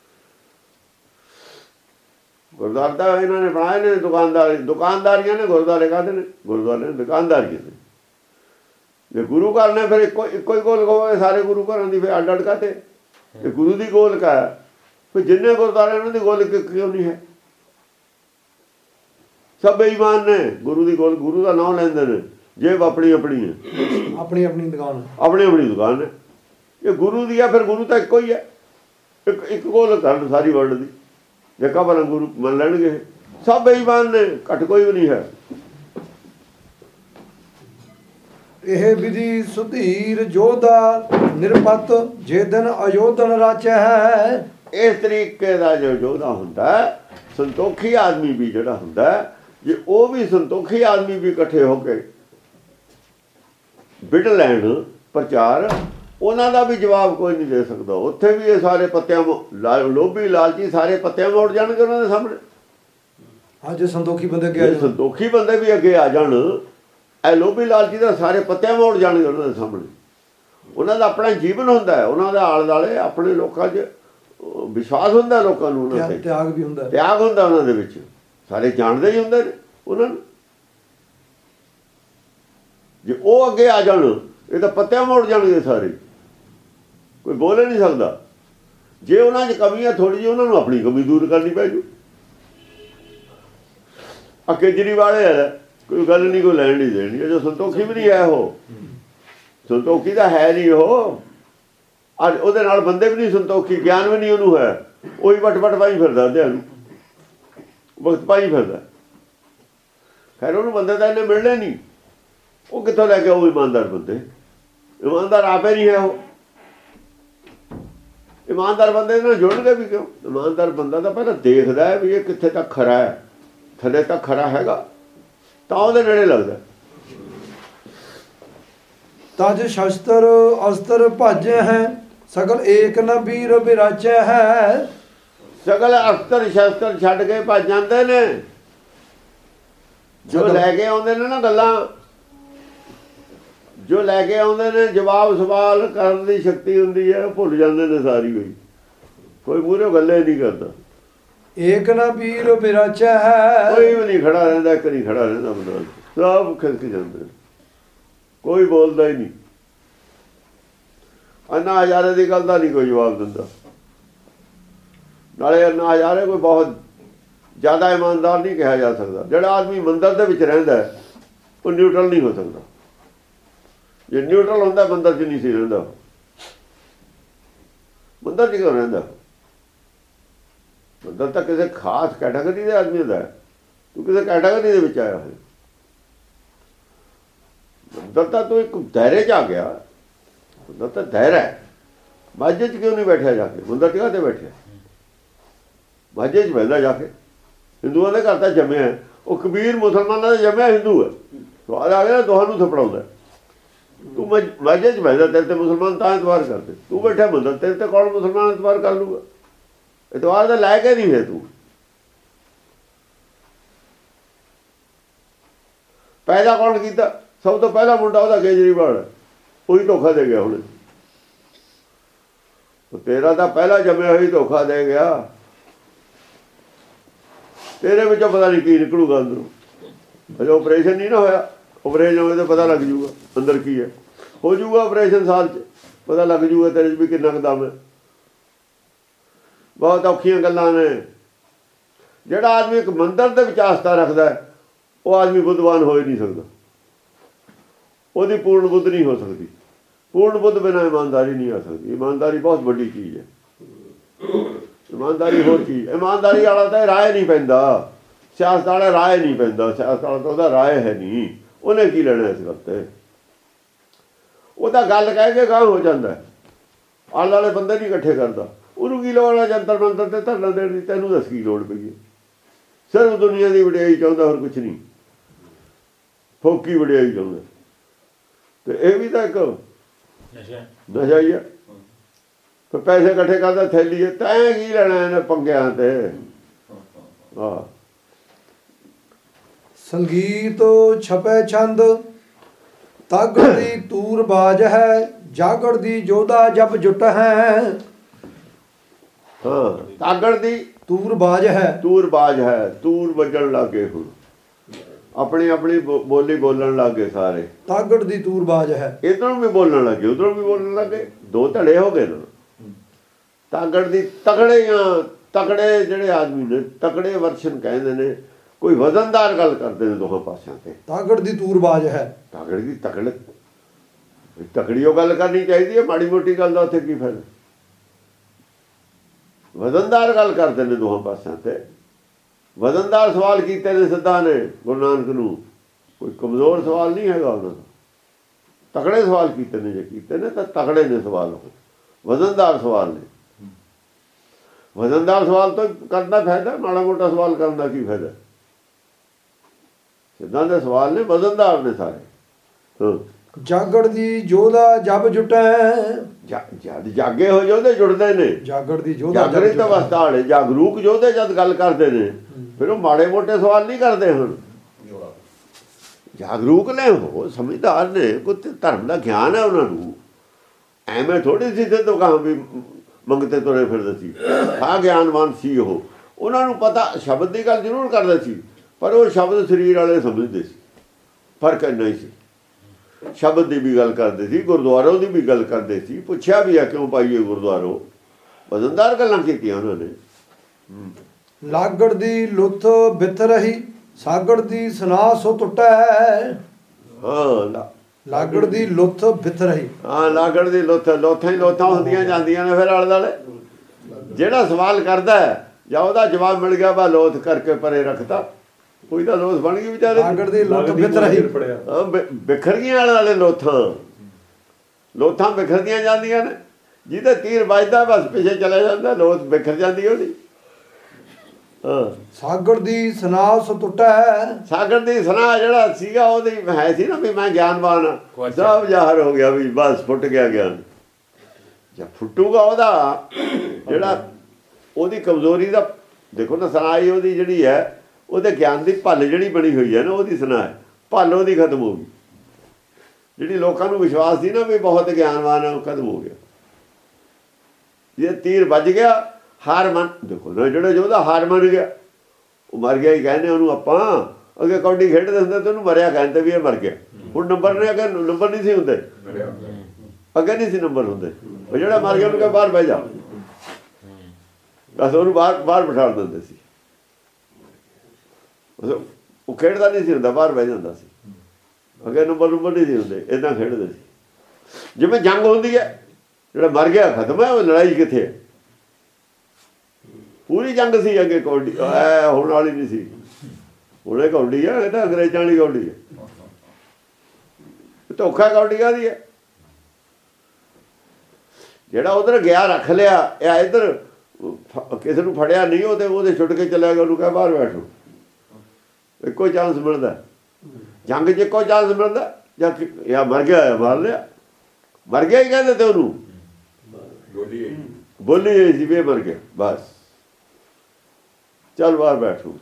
ਗੁਰਦੁਆਰੇ ਤਾਂ ਇਹਨਾਂ ਨੇ ਬਣਾਏ ਨੇ। ਦੁਕਾਨਦਾਰੀਆਂ ਨੇ ਗੁਰਦੁਆਰੇ ਕਾਹਦੇ ਨੇ? ਗੁਰਦੁਆਰੇ ਨੇ ਦੁਕਾਨਦਾਰੀਆਂ ਨੇ। ਜੇ ਗੁਰੂ ਘਰ ਨੇ ਫਿਰ ਇੱਕੋ ਹੀ ਗੋਲਕ ਹੋਵੇ ਸਾਰੇ ਗੁਰੂ ਘਰਾਂ ਦੀ, ਫਿਰ ਅੱਡ ਕਾਹਤੇ? ਇਹ ਗੁਰੂ ਦੀ ਗੋਲਕ ਹੈ। ਫਿਰ ਜਿੰਨੇ ਗੁਰਦੁਆਰੇ ਉਹਨਾਂ ਦੀ ਗੋਲਕ ਕਿਉਂ ਨਹੀਂ ਹੈ? ਸਭ ਬੇਈਮਾਨ ਨੇ। ਗੁਰੂ ਦੀ ਗੋਲਕ, ਗੁਰੂ ਦਾ ਨਾਮ ਲੈਂਦੇ ਨੇ, ਜੇਬ ਆਪਣੀ ਹੈ, ਆਪਣੀ ਦੁਕਾਨ ਹੈ। ਇਹ ਗੁਰੂ ਦੀ ਆ, ਫਿਰ ਗੁਰੂ ਤਾਂ ਇੱਕੋ ਹੀ ਹੈ। ਇੱਕ ਗੋਲਕ ਕਰਨ ਸਾਰੀ ਵਰਲਡ ਦੀ। ਜੇ ਕਬਰ ਗੁਰੂ ਮੰਨ ਲੈਣਗੇ। ਸਭ ਬੇਈਮਾਨ ਨੇ, ਘੱਟ ਕੋਈ ਵੀ ਨਹੀਂ ਹੈ। ਇਹ ਵਿਧੀ ਸੁਧੀਰ ਜੋਧਾ ਨਿਰਪਤ, ਜੇ ਦਿਨ ਅਯੋਧਨ ਰਾਚੈ ਹੈ। ਇਸ ਤਰੀਕੇ ਦਾ ਜੋ ਯੋਧਾ ਹੁੰਦਾ, ਸੰਤੋਖੀ ਆਦਮੀ ਵੀ ਜਿਹੜਾ ਹੁੰਦਾ, ਜੇ ਉਹ ਵੀ ਸੰਤੋਖੀ ਆਦਮੀ ਵੀ ਇਕੱਠੇ ਹੋ ਕੇ ਬਿੜ ਲੈਣ ਪ੍ਰਚਾਰ, ਉਹਨਾਂ ਦਾ ਵੀ ਜਵਾਬ ਕੋਈ ਨਹੀਂ ਦੇ ਸਕਦਾ। ਉੱਥੇ ਵੀ ਇਹ ਸਾਰੇ ਪੱਤਿਆਂ ਲੋਭੀ ਲਾਲਚੀ ਸਾਰੇ ਪੱਤਿਆਂ ਮੋੜ ਜਾਣਗੇ ਉਹਨਾਂ ਦੇ ਸਾਹਮਣੇ। ਜੇ ਸੰਤੋਖੀ ਬੰਦੇ ਵੀ ਅੱਗੇ ਆ ਜਾਣ, ਇਹ ਲੋਭੀ ਲਾਲਚੀ ਦਾ ਸਾਰੇ ਪੱਤਿਆਂ ਮੋੜ ਜਾਣਗੇ ਉਹਨਾਂ ਦੇ ਸਾਹਮਣੇ। ਉਹਨਾਂ ਦਾ ਆਪਣਾ ਜੀਵਨ ਹੁੰਦਾ ਹੈ, ਉਹਨਾਂ ਦੇ ਆਲੇ ਦੁਆਲੇ ਆਪਣੇ ਲੋਕਾਂ 'ਚ ਵਿਸ਼ਵਾਸ ਹੁੰਦਾ, ਲੋਕਾਂ ਨੂੰ ਉਹਨਾਂ 'ਤੇ ਤਿਆਗ ਹੁੰਦਾ ਉਹਨਾਂ ਦੇ ਵਿੱਚ। ਸਾਰੇ ਜਾਣਦੇ ਹੀ ਹੁੰਦੇ ਨੇ ਉਹਨਾਂ ਨੂੰ। ਜੇ ਉਹ ਅੱਗੇ ਆ ਜਾਣ, ਇਹ ਤਾਂ ਪੱਤਿਆਂ ਮੋੜ ਜਾਣਗੇ ਸਾਰੇ, ਕੋਈ ਬੋਲ ਨਹੀਂ ਸਕਦਾ। ਜੇ ਉਹਨਾਂ 'ਚ ਕਮੀਆਂ ਥੋੜ੍ਹੀ ਜਿਹੀ, ਉਹਨਾਂ ਨੂੰ ਆਪਣੀ ਕਮੀ ਦੂਰ ਕਰਨੀ ਪੈ ਜੂ। ਕੇਜਰੀਵਾਲ ਹੈ, ਕੋਈ ਗੱਲ ਨਹੀਂ, ਕੋਈ ਲੈਣ ਨਹੀਂ ਦੇਣੀ। ਜੋ ਸੰਤੋਖੀ ਵੀ ਨਹੀਂ ਹੈ, ਉਹ ਸੰਤੋਖੀ ਤਾਂ ਹੈ ਨਹੀਂ। ਉਹ ਅੱਜ ਉਹਦੇ ਨਾਲ ਬੰਦੇ ਵੀ ਨਹੀਂ ਸੰਤੋਖੀ, ਗਿਆਨ ਵੀ ਨਹੀਂ ਉਹਨੂੰ ਹੈ। ਉਹੀ ਵਟ ਪਾਈ ਫਿਰਦਾ, ਦਿਹਾੜੀ ਵਕਤ ਪਾਈ ਫਿਰਦਾ। ਖੈਰ ਉਹਨੂੰ ਬੰਦੇ ਤਾਂ ਇਹਨੇ ਮਿਲਣੇ ਨਹੀਂ। ਉਹ ਕਿੱਥੋਂ ਲੈ ਕੇ ਆਊ ਇਮਾਨਦਾਰ ਬੰਦੇ? ਇਮਾਨਦਾਰ ਆਪੇ ਨਹੀਂ ਹੈ। ਉਹ ਇਮਾਨਦਾਰ ਬੰਦੇ ਨਾਲ ਜੁੜਨਗੇ ਵੀ ਕਿਉਂ? ਇਮਾਨਦਾਰ ਬੰਦਾ ਤਾਂ ਪਹਿਲਾਂ ਦੇਖਦਾ ਹੈ ਵੀ ਇਹ ਕਿੱਥੇ ਤੱਕ ਖਰਾ ਹੈ, ਥੱਲੇ ਤੱਕ ਖਰਾ ਹੈਗਾ। ਤਾਂ ਉਹਦੇ ਨੇੜੇ ਲੱਗਦਾ। ਤਜ ਸ਼ਸਤਰ ਅਸਤਰ ਭਾਜੈ ਹੈ ਸਗਲ ਏਕ ਨ ਵੀਰ ਬਿਰਾਜੈ ਹੈ। ਸਗਲ ਅਸਤਰ ਸ਼ਸਤਰ ਛੱਡ ਕੇ ਭੱਜ ਜਾਂਦੇ ਨੇ। ਜੋ ਲੈ ਕੇ ਆਉਂਦੇ ਨੇ ਨਾ ਗੱਲਾਂ, ਜੋ ਲੈ ਕੇ ਆਉਂਦੇ ਨੇ ਜਵਾਬ ਸਵਾਲ ਕਰਨ ਦੀ ਸ਼ਕਤੀ ਹੁੰਦੀ ਹੈ, ਭੁੱਲ ਜਾਂਦੇ ਨੇ ਸਾਰੀ ਹੋਈ। ਕੋਈ ਮੂਹਰੇ ਗੱਲੇ ਨਹੀਂ ਕਰਦਾ। ਏਕ ਨ ਵੀਰ ਬਿਰਾਜੈ ਹੈ। ਕੋਈ ਵੀ ਨਹੀਂ ਖੜਾ ਰਹਿੰਦਾ, ਇੱਕ ਨਹੀਂ ਖੜਾ ਰਹਿੰਦਾ ਮੈਦਾਨ, ਸਭ ਖਿਸਕ ਜਾਂਦੇ, ਕੋਈ ਬੋਲਦਾ ਹੀ ਨਹੀਂ। ਅੰਨਾ ਹਜ਼ਾਰੇ ਦੀ ਗੱਲ ਦਾ ਨਹੀਂ ਕੋਈ ਜਵਾਬ ਦਿੰਦਾ। ਨਾਲੇ ਅੰਨਾ ਹਜ਼ਾਰੇ ਕੋਈ ਬਹੁਤ ਜ਼ਿਆਦਾ ਇਮਾਨਦਾਰ ਨਹੀਂ ਕਿਹਾ ਜਾ ਸਕਦਾ। ਜਿਹੜਾ ਆਦਮੀ ਮੰਦਰ ਦੇ ਵਿੱਚ ਰਹਿੰਦਾ ਉਹ ਨਿਊਟਰਲ ਨਹੀਂ ਹੋ ਸਕਦਾ। ਜੇ ਨਿਊਟਰਲ ਹੁੰਦਾ ਮੰਦਰ 'ਚ ਨਹੀਂ ਸੀ ਰਹਿੰਦਾ। ਮੰਦਰ 'ਚ ਕਿਉਂ ਰਹਿੰਦਾ? ਮੰਦਰ ਤਾਂ ਕਿਸੇ ਖਾਸ ਕੈਟਾਗਰੀ ਦੇ ਆਦਮੀ ਦਾ। ਤੂੰ ਕਿਸੇ ਕੈਟਾਗਰੀ ਦੇ ਵਿੱਚ ਆਇਆ ਹੋਇਆ। ਮੰਦਰ ਤਾਂ ਤੂੰ ਇੱਕ ਦਾਇਰੇ 'ਚ ਆ ਗਿਆ। ਮੰਦਰ ਤਾਂ ਦਾਇਰਾ ਹੈ। ਮਾਝੇ 'ਚ ਕਿਉਂ ਨਹੀਂ ਬੈਠਿਆ ਜਾ ਕੇ? ਮੰਦਰ 'ਚ ਕਾਹਤੇ ਬੈਠਿਆ? ਮਾਝੇ 'ਚ ਬਹਿੰਦਾ ਜਾ ਕੇ। ਹਿੰਦੂਆਂ ਦੇ ਘਰ ਤਾਂ ਜੰਮਿਆ। ਉਹ ਕਬੀਰ ਮੁਸਲਮਾਨਾਂ ਦਾ ਜੰਮਿਆ ਹਿੰਦੂ ਹੈ। ਸਵਾਲ ਆ ਗਿਆ ਨਾ, ਦੋਹਾਂ ਨੂੰ ਥਪੜਾਉਂਦਾ। ਤੂੰ ਮਾਝੇ 'ਚ ਬਹਿੰਦਾ, ਤੇਰੇ ਤੇ ਮੁਸਲਮਾਨ ਤਾਂ ਇਤਬਾਰ ਕਰਦੇ। ਤੂੰ ਬੈਠਾ ਮੰਦਰ, ਤੇਰੇ ਤੇ ਕੌਣ ਮੁਸਲਮਾਨ ਇਤਬਾਰ ਕਰ ਲੂਗਾ? ਇਤਬਾਰ ਤਾਂ ਲੈ ਕੇ ਨਹੀਂ ਹੈ ਤੂੰ। ਪੈਦਾ ਕੌਣ ਕੀਤਾ? ਸਭ ਤੋਂ ਪਹਿਲਾ ਮੁੰਡਾ ਉਹਦਾ ਕੇਜਰੀਵਾਲ। ਉਹੀ ਧੋਖਾ ਦੇ ਗਿਆ। ਹੁਣ ਤੇਰਾ ਤਾਂ ਪਹਿਲਾ ਜੰਮਿਆ ਹੋਈ ਧੋਖਾ ਦੇ ਗਿਆ। ਤੇਰੇ ਵਿੱਚੋਂ ਪਤਾ ਨਹੀਂ ਕੀ ਨਿਕਲੂਗਾ ਅੰਦਰੋਂ। ਅਜੇ ਆਪਰੇਸ਼ਨ ਨਹੀਂ ਨਾ ਹੋਇਆ। ਆਪਰੇਸ਼ਨ ਹੋਵੇ ਤਾਂ ਪਤਾ ਲੱਗ ਜੂਗਾ ਅੰਦਰ ਕੀ ਹੈ। ਹੋ ਜੂਗਾ ਆਪਰੇਸ਼ਨ, ਸਾਲ 'ਚ ਪਤਾ ਲੱਗ ਜੂਗਾ ਤੇਰੇ 'ਚ ਵੀ ਕਿੰਨਾ ਕੁ ਦਮ ਹੈ। ਬਹੁਤ ਔਖੀਆਂ ਗੱਲਾਂ ਨੇ। ਜਿਹੜਾ ਆਦਮੀ ਇੱਕ ਮੰਦਰ ਦੇ ਵਿੱਚ ਆਸਥਾ ਰੱਖਦਾ ਉਹ ਆਦਮੀ ਬੁੱਧਵਾਨ ਹੋ ਹੀ ਨਹੀਂ ਸਕਦਾ। ਉਹਦੀ ਪੂਰਨ ਬੁੱਧ ਨਹੀਂ ਹੋ ਸਕਦੀ। ਪੂਰਨ ਬੁੱਧ ਬਿਨਾਂ ਇਮਾਨਦਾਰੀ ਨਹੀਂ ਆ ਸਕਦੀ। ਇਮਾਨਦਾਰੀ ਬਹੁਤ ਵੱਡੀ ਚੀਜ਼ ਹੈ। ਇਮਾਨਦਾਰੀ ਹੋਰ ਚੀਜ਼। ਇਮਾਨਦਾਰੀ ਵਾਲਾ ਤਾਂ ਰਾਏ ਨਹੀਂ ਪੈਂਦਾ। ਸਿਆਸਤ ਵਾਲਾ ਰਾਏ ਨਹੀਂ ਪੈਂਦਾ। ਸਿਆਸਤ ਵਾਲਾ ਤਾਂ ਉਹਦਾ ਰਾਏ ਹੈ ਨਹੀਂ। ਉਹਨੇ ਕੀ ਲੈਣਾ ਇਸ ਗੱਲ 'ਤੇ? ਉਹ ਤਾਂ ਗੱਲ ਕਹਿ ਕੇ ਗਾਂਹ ਹੋ ਜਾਂਦਾ। ਆਲੇ ਵਾਲੇ ਬੰਦੇ ਨਹੀਂ ਇਕੱਠੇ ਕਰਦਾ। ਉਹਨੂੰ ਕੀ ਲੋੜ ਹੈ ਜੰਤਰ ਮੰਤਰ 'ਤੇ ਧਰਨਾ ਦੇਣ ਦੀ? ਤੈਨੂੰ ਦੱਸ ਕੀ ਲੋੜ ਪਈ ਹੈ? ਸਿਰਫ ਦੁਨੀਆ ਦੀ ਵਡਿਆਈ ਚਾਹੁੰਦਾ, ਹੋਰ ਕੁਛ ਨਹੀਂ। ਫੋਕੀ ਵਡਿਆਈ ਚਾਹੁੰਦਾ। ਤੇ ਇਹ ਵੀ ਤਾਂ ਇੱਕ ਨਸ਼ਾ ਹੀ ਹੈ। ਫਿਰ ਪੈਸੇ ਇਕੱਠੇ ਕਰਦਾ ਥੈਲੀ। ਤੈਂ ਕੀ ਲੈਣਾ ਇਹਨੇ ਪੰਗਿਆਂ 'ਤੇ? ਹਾਂ। ਸੰਗੀਤ ਛਪੈ ਛੰਦ ਤਾਗੜ ਦੀ ਤੂਰ ਬਾਜ ਹੈ ਜਾਗੜ ਦੀ ਜੋਧਾ ਜਬ ਜੁਟ ਹੈ। ਹਾਂ, ਤਾਗੜ ਦੀ ਤੂਰ ਬਾਜ ਹੈ। ਤੂਰ ਬਾਜ ਹੈ। ਤੂਰ ਵੱਜਣ ਲੱਗੇ। ਹੁਣ ਆਪਣੀ ਆਪਣੀ ਬੋਲੀ ਬੋਲਣ ਲੱਗੇ ਸਾਰੇ। ਤਾਗੜ ਦੀ ਤੂਰ ਬਾਜ ਹੈ। ਇੱਧਰੋਂ ਵੀ ਬੋਲਣ ਲੱਗੇ, ਉੱਧਰੋਂ ਵੀ ਬੋਲਣ ਲੱਗੇ। ਦੋ ਧੜੇ ਹੋ ਗਏ ਨਾ। ਤਾਗੜ ਦੀ ਤਕੜੇ ਆ। ਤਕੜੇ ਜਿਹੜੇ ਆਦਮੀ ਨੇ, ਤਕੜੇ ਵਰਸ਼ਨ ਕਹਿੰਦੇ ਨੇ। ਕੋਈ ਵਜ਼ਨਦਾਰ ਗੱਲ ਕਰਦੇ ਨੇ ਦੋਹਾਂ ਪਾਸਿਆਂ 'ਤੇ। ਤਾਗੜ ਦੀ ਤੂਰ ਬਾਜ ਹੈ। ਤਾਗੜ ਦੀ ਤਕੜੀ ਉਹ ਗੱਲ ਕਰਨੀ ਚਾਹੀਦੀ ਹੈ। ਮਾੜੀ ਮੋਟੀ ਗੱਲ ਦਾ ਉੱਥੇ ਕੀ ਫਾਇਦਾ? ਵਜ਼ਨਦਾਰ ਗੱਲ ਕਰਦੇ ਨੇ ਦੋਹਾਂ ਪਾਸਿਆਂ 'ਤੇ। ਵਜ਼ਨਦਾਰ ਸਵਾਲ ਕੀਤੇ ਨੇ ਸਿੱਧਾ ਨੇ ਗੁਰੂ ਨਾਨਕ ਨੂੰ। ਕੋਈ ਕਮਜ਼ੋਰ ਸਵਾਲ ਨਹੀਂ ਹੈਗਾ ਉਹਨਾਂ ਦਾ। ਤਕੜੇ ਸਵਾਲ ਕੀਤੇ ਨੇ। ਜੇ ਕੀਤੇ ਨੇ ਤਾਂ ਤਕੜੇ ਨੇ ਸਵਾਲ। ਵਜ਼ਨਦਾਰ ਸਵਾਲ ਨੇ। ਵਜ਼ਨਦਾਰ ਸਵਾਲ ਤੋਂ ਕਰਨ ਦਾ ਫਾਇਦਾ, ਮਾੜਾ ਮੋਟਾ ਸਵਾਲ ਕਰਨ ਦਾ ਕੀ ਫਾਇਦਾ? ਸਿੱਧਾਂ ਦੇ ਸਵਾਲ ਨੇ, ਵਜ਼ਨਦਾਰ ਨੇ ਸਾਰੇ। ਜਾਗੜ ਦੀ ਜੋਧਾ ਜਬ ਜੁਟੈ। ਜਦ ਜਾਗੇ ਹੋ ਜੋਧੇ ਜੁੜਦੇ ਨੇ। ਜਾਗੜ ਦੀ ਜੋਧਾ ਜਾਗਰਿਤ ਅਵਸਥਾ ਵਾਲੇ ਜਾਗਰੂਕ ਜੋਧੇ ਜਦ ਗੱਲ ਕਰਦੇ ਨੇ ਫਿਰ ਉਹ ਮਾੜੇ ਮੋਟੇ ਸਵਾਲ ਨਹੀਂ ਕਰਦੇ। ਹੁਣ ਜਾਗਰੂਕ ਨੇ, ਉਹ ਸਮਝਦਾਰ ਨੇ। ਕੋਈ ਧਰਮ ਦਾ ਗਿਆਨ ਹੈ ਉਹਨਾਂ ਨੂੰ। ਐਵੇਂ ਥੋੜੀ ਸੀ ਤੇ ਤੋਂ ਕਹਾਂ ਵੀ ਮੰਗਤੇ ਤੁਰੇ ਫਿਰਦੇ ਸੀ। ਹਾਂ, ਗਿਆਨਵਾਨ ਸੀ ਉਹ। ਉਹਨਾਂ ਨੂੰ ਪਤਾ, ਸ਼ਬਦ ਦੀ ਗੱਲ ਜ਼ਰੂਰ ਕਰਦੇ ਸੀ ਪਰ ਉਹ ਸ਼ਬਦ ਸਰੀਰ ਵਾਲੇ ਸਮਝਦੇ ਸੀ। ਫਰਕ ਇੰਨਾ ਹੀ ਸੀ। ਸ਼ਬਦ ਦੀ ਵੀ ਗੱਲ ਕਰਦੇ ਸੀ, ਗੁਰਦੁਆਰੋਂ ਦੀ ਵੀ ਗੱਲ ਕਰਦੇ ਸੀ। ਪੁੱਛਿਆ ਵੀ ਆ ਕਿਉਂ ਪਾਈਏ ਗੁਰਦੁਆਰੋਂ? ਵਜ਼ਨਦਾਰ ਗੱਲਾਂ ਕੀਤੀਆਂ ਉਹਨਾਂ ਨੇ। ਲਾਗੜ ਦੀ ਲੁੱਥ ਬਿੱਥ ਰਹੀ ਸਾਗੜ ਦੀ ਸੁਨਾ ਸੋ ਟੁੱਟੈ। ਹਾਂ, ਲਾਗੜ ਦੀ ਲੁੱਥ ਬਿੱਥ ਰਹੀ। ਹਾਂ, ਲਾਗੜ ਦੀ ਲੁੱਥ। ਲੋਥਾਂ ਹੀ ਲੋਥਾਂ ਹੁੰਦੀਆਂ ਜਾਂਦੀਆਂ ਨੇ ਫਿਰ ਆਲੇ ਦੁਆਲੇ। ਜਿਹੜਾ ਸਵਾਲ ਕਰਦਾ ਜਾਂ ਉਹਦਾ ਜਵਾਬ ਮਿਲ ਗਿਆ, ਬਾ ਲੋਥ ਕਰਕੇ ਪਰੇ ਰੱਖਤਾ। ਕੋਈ ਤਾਂ ਲੋਥ ਬਣ ਗਈ ਵਿਚਾਰੇ। ਲਾਗੜ ਦੀ ਲੁੱਥ ਬਿੱਥ ਰਹੀ। ਹਾਂ, ਬਿਖਰ ਗਈਆਂ ਆਲੇ ਦੁਆਲੇ ਲੋਥਾਂ। ਲੋਥਾਂ ਬਿਖਰਦੀਆਂ ਜਾਂਦੀਆਂ ਨੇ। ਜਿਹਦੇ ਤੀਰ ਵੱਜਦਾ ਬਸ ਪਿੱਛੇ ਚਲਾ ਜਾਂਦਾ। ਲੋਥ ਬਿਖਰ ਜਾਂਦੀ ਉਹਦੀ। ਸਾਗਰ ਦੀ ਸਨਾ ਸੁਟੈ। ਸਾਗਰ ਦੀ ਸਨਾ ਜਿਹੜਾ ਸੀਗਾ ਉਹਦੀ ਹੈ ਸੀ ਨਾ ਵੀ ਮੈਂ ਗਿਆਨਵਾਨ ਹਾਂ, ਸਭ ਜ਼ਾਹਰ ਹੋ ਗਿਆ ਵੀ ਬਸ ਫੁੱਟ ਗਿਆ ਗਿਆਨ। ਜਾਂ ਫੁੱਟੂਗਾ ਉਹਦਾ ਜਿਹੜਾ ਉਹਦੀ ਕਮਜ਼ੋਰੀ ਦਾ ਦੇਖੋ ਨਾ, ਸਨਾਈ ਉਹਦੀ ਜਿਹੜੀ ਹੈ ਉਹਦੇ ਗਿਆਨ ਦੀ ਭੱਲ ਜਿਹੜੀ ਬਣੀ ਹੋਈ ਹੈ ਨਾ ਉਹਦੀ ਸਨਾ ਹੈ, ਭੱਲ ਉਹਦੀ ਖਤਮ ਹੋ ਗਈ। ਜਿਹੜੀ ਲੋਕਾਂ ਨੂੰ ਵਿਸ਼ਵਾਸ ਸੀ ਨਾ ਵੀ ਬਹੁਤ ਗਿਆਨਵਾਨ ਹੈ, ਉਹ ਖਤਮ ਹੋ ਗਿਆ। ਜੇ ਤੀਰ ਵੱਜ ਗਿਆ, ਹਾਰ ਮੰਨ, ਦੇਖੋ ਨਾ ਜਿਹੜਾ ਯੋਧਾ ਹਾਰ ਮੰਨ ਗਿਆ ਉਹ ਮਰ ਗਿਆ ਹੀ ਕਹਿੰਦੇ ਉਹਨੂੰ ਆਪਾਂ। ਅੱਗੇ ਕੌਡੀ ਖੇਡਦੇ ਹੁੰਦੇ ਤੇ ਉਹਨੂੰ ਮਰਿਆ ਕਹਿੰਦੇ ਵੀ ਇਹ ਮਰ ਗਿਆ। ਹੁਣ ਨੰਬਰ ਨੇ ਅੱਗੇ ਨੰਬਰ ਨਹੀਂ ਸੀ ਹੁੰਦੇ, ਅੱਗੇ ਨਹੀਂ ਸੀ ਨੰਬਰ ਹੁੰਦੇ। ਉਹ ਜਿਹੜਾ ਮਰ ਗਿਆ ਉਹਨੂੰ ਕਹੇ ਬਾਹਰ ਬਹਿ ਜਾ, ਬਸ ਉਹਨੂੰ ਬਾਹਰ ਬਿਠਾ ਦਿੰਦੇ ਸੀ। ਉਹ ਖੇਡਦਾ ਨਹੀਂ ਸੀ ਹੁੰਦਾ, ਬਾਹਰ ਬਹਿ ਜਾਂਦਾ ਸੀ। ਅੱਗੇ ਨੰਬਰ ਨਹੀਂ ਸੀ ਹੁੰਦੇ, ਇੱਦਾਂ ਖੇਡਦੇ ਸੀ। ਜਿਵੇਂ ਜੰਗ ਹੁੰਦੀ ਹੈ, ਜਿਹੜਾ ਮਰ ਗਿਆ ਖਤਮ ਹੈ, ਉਹ ਲੜਾਈ ਕਿੱਥੇ ਹੈ? ਪੂਰੀ ਜੰਗ ਸੀ ਅੱਗੇ, ਕੌਡੀ ਹੋਣ ਵਾਲੀ ਨਹੀਂ ਸੀ। ਹੁਣੇ ਕੌਡੀ ਹੈ, ਇਹ ਤਾਂ ਅੰਗਰੇਜ਼ਾਂ ਵਾਲੀ ਕੌਡੀ ਹੈ। ਧੋਖਾ ਕੌਡੀਆਂ ਦੀ ਹੈ। ਜਿਹੜਾ ਉਧਰ ਗਿਆ ਰੱਖ ਲਿਆ, ਇਹ ਇੱਧਰ ਕਿਸੇ ਨੂੰ ਫੜਿਆ ਨਹੀਂ, ਉਹਦੇ ਛੁੱਟ ਕੇ ਚਲਿਆ ਗਿਆ, ਉਹਨੂੰ ਕਹਿ ਬਾਹਰ ਬੈਠੋ। ਇੱਕੋ ਚਾਂਸ ਮਿਲਦਾ ਜੰਗ 'ਚ, ਇੱਕੋ ਚਾਂਸ ਮਿਲਦਾ। ਜਾਂ ਮਰ ਗਿਆ ਮਾਰ ਲਿਆ, ਮਰ ਗਿਆ ਹੀ ਕਹਿੰਦੇ ਤੇ ਉਹਨੂੰ ਬੋਲੀ ਹੋਈ ਸੀ ਵੀ ਇਹ ਮਰ ਗਿਆ, ਬਸ ਚੱਲ ਬਾਹਰ ਬੈਠੋ।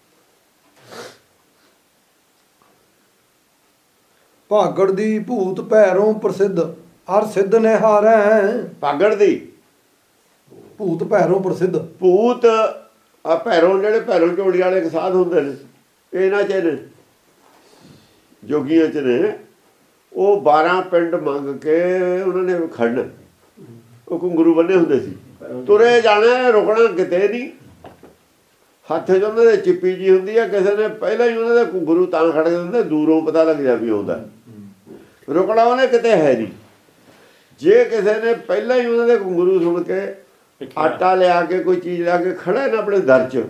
ਭਾਗੜ ਦੀ ਭੂਤ ਭੈਰੋਂ ਪ੍ਰਸਿੱਧ ਹਰ ਸਿੱਧ ਨੇ ਹਾਰੈ। ਭਾਗੜ ਦੀ ਭੂਤ ਭੈਰੋਂ ਪ੍ਰਸਿੱਧ। ਭੂਤ ਆ ਭੈਰੋਂ, ਜਿਹੜੇ ਭੈਰੋਂ ਝੋੜੀ ਵਾਲੇ ਸਾਧ ਹੁੰਦੇ ਨੇ, ਇਹਨਾਂ 'ਚ ਨੇ ਜੋਗੀਆਂ 'ਚ ਨੇ। ਉਹ 12 ਪਿੰਡ ਮੰਗ ਕੇ ਉਹਨਾਂ ਨੇ ਖੜਨਾ। ਉਹ ਘੁੰਗਰੂ ਬੰਨੇ ਹੁੰਦੇ ਸੀ, ਤੁਰੇ ਜਾਣਾ, ਰੁਕਣਾ ਕਿਤੇ ਨਹੀਂ। ਹੱਥ 'ਚ ਉਹਨਾਂ ਦੇ ਚਿੱਪੀ ਜੀ ਹੁੰਦੀ ਆ, ਕਿਸੇ ਨੇ ਪਹਿਲਾਂ ਹੀ ਉਹਨਾਂ ਦੇ ਘੁੰਗਰੂ ਤਾਂ ਖੜ ਜਾਂਦੇ, ਦੂਰੋਂ ਪਤਾ ਲੱਗ ਜਾ ਵੀ ਆਉਂਦਾ। ਰੁਕਣਾ ਉਹਨੇ ਕਿਤੇ ਹੈ ਨਹੀਂ। ਜੇ ਕਿਸੇ ਨੇ ਪਹਿਲਾਂ ਹੀ ਉਹਨਾਂ ਦੇ ਘੁੰਗਰੂ ਸੁਣ ਕੇ ਆਟਾ ਲਿਆ ਕੇ ਕੋਈ ਚੀਜ਼ ਲਿਆ ਕੇ ਖੜਾ ਨਾ ਆਪਣੇ ਦਰ 'ਚ,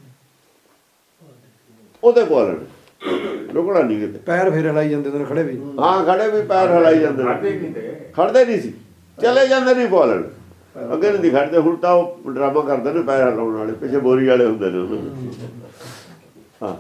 ਉਹਦੇ ਕੋਲ ਰੁਕਣਾ ਨਹੀਂ ਕਿਤੇ। ਪੈਰ ਫੇਰ ਹਲਾਈ ਜਾਂਦੇ ਨੇ ਖੜੇ ਵੀ। ਹਾਂ, ਖੜੇ ਵੀ ਪੈਰ ਹਲਾਈ ਜਾਂਦੇ ਨੇ, ਖੜਦੇ ਨਹੀਂ ਸੀ, ਚਲੇ ਜਾਂਦੇ ਨਹੀਂ ਬੋਲਣ। ਅੱਗੇ ਨਹੀਂ ਖੜਦੇ। ਹੁਣ ਤਾਂ ਉਹ ਡਰਾਮਾ ਕਰਦੇ ਨੇ ਪੈਰ ਹਲਾਉਣ ਵਾਲੇ, ਪਿੱਛੇ ਬੋਰੀ ਵਾਲੇ ਹੁੰਦੇ ਨੇ ਉਹਨਾਂ ਨੂੰ। ਹਾਂ,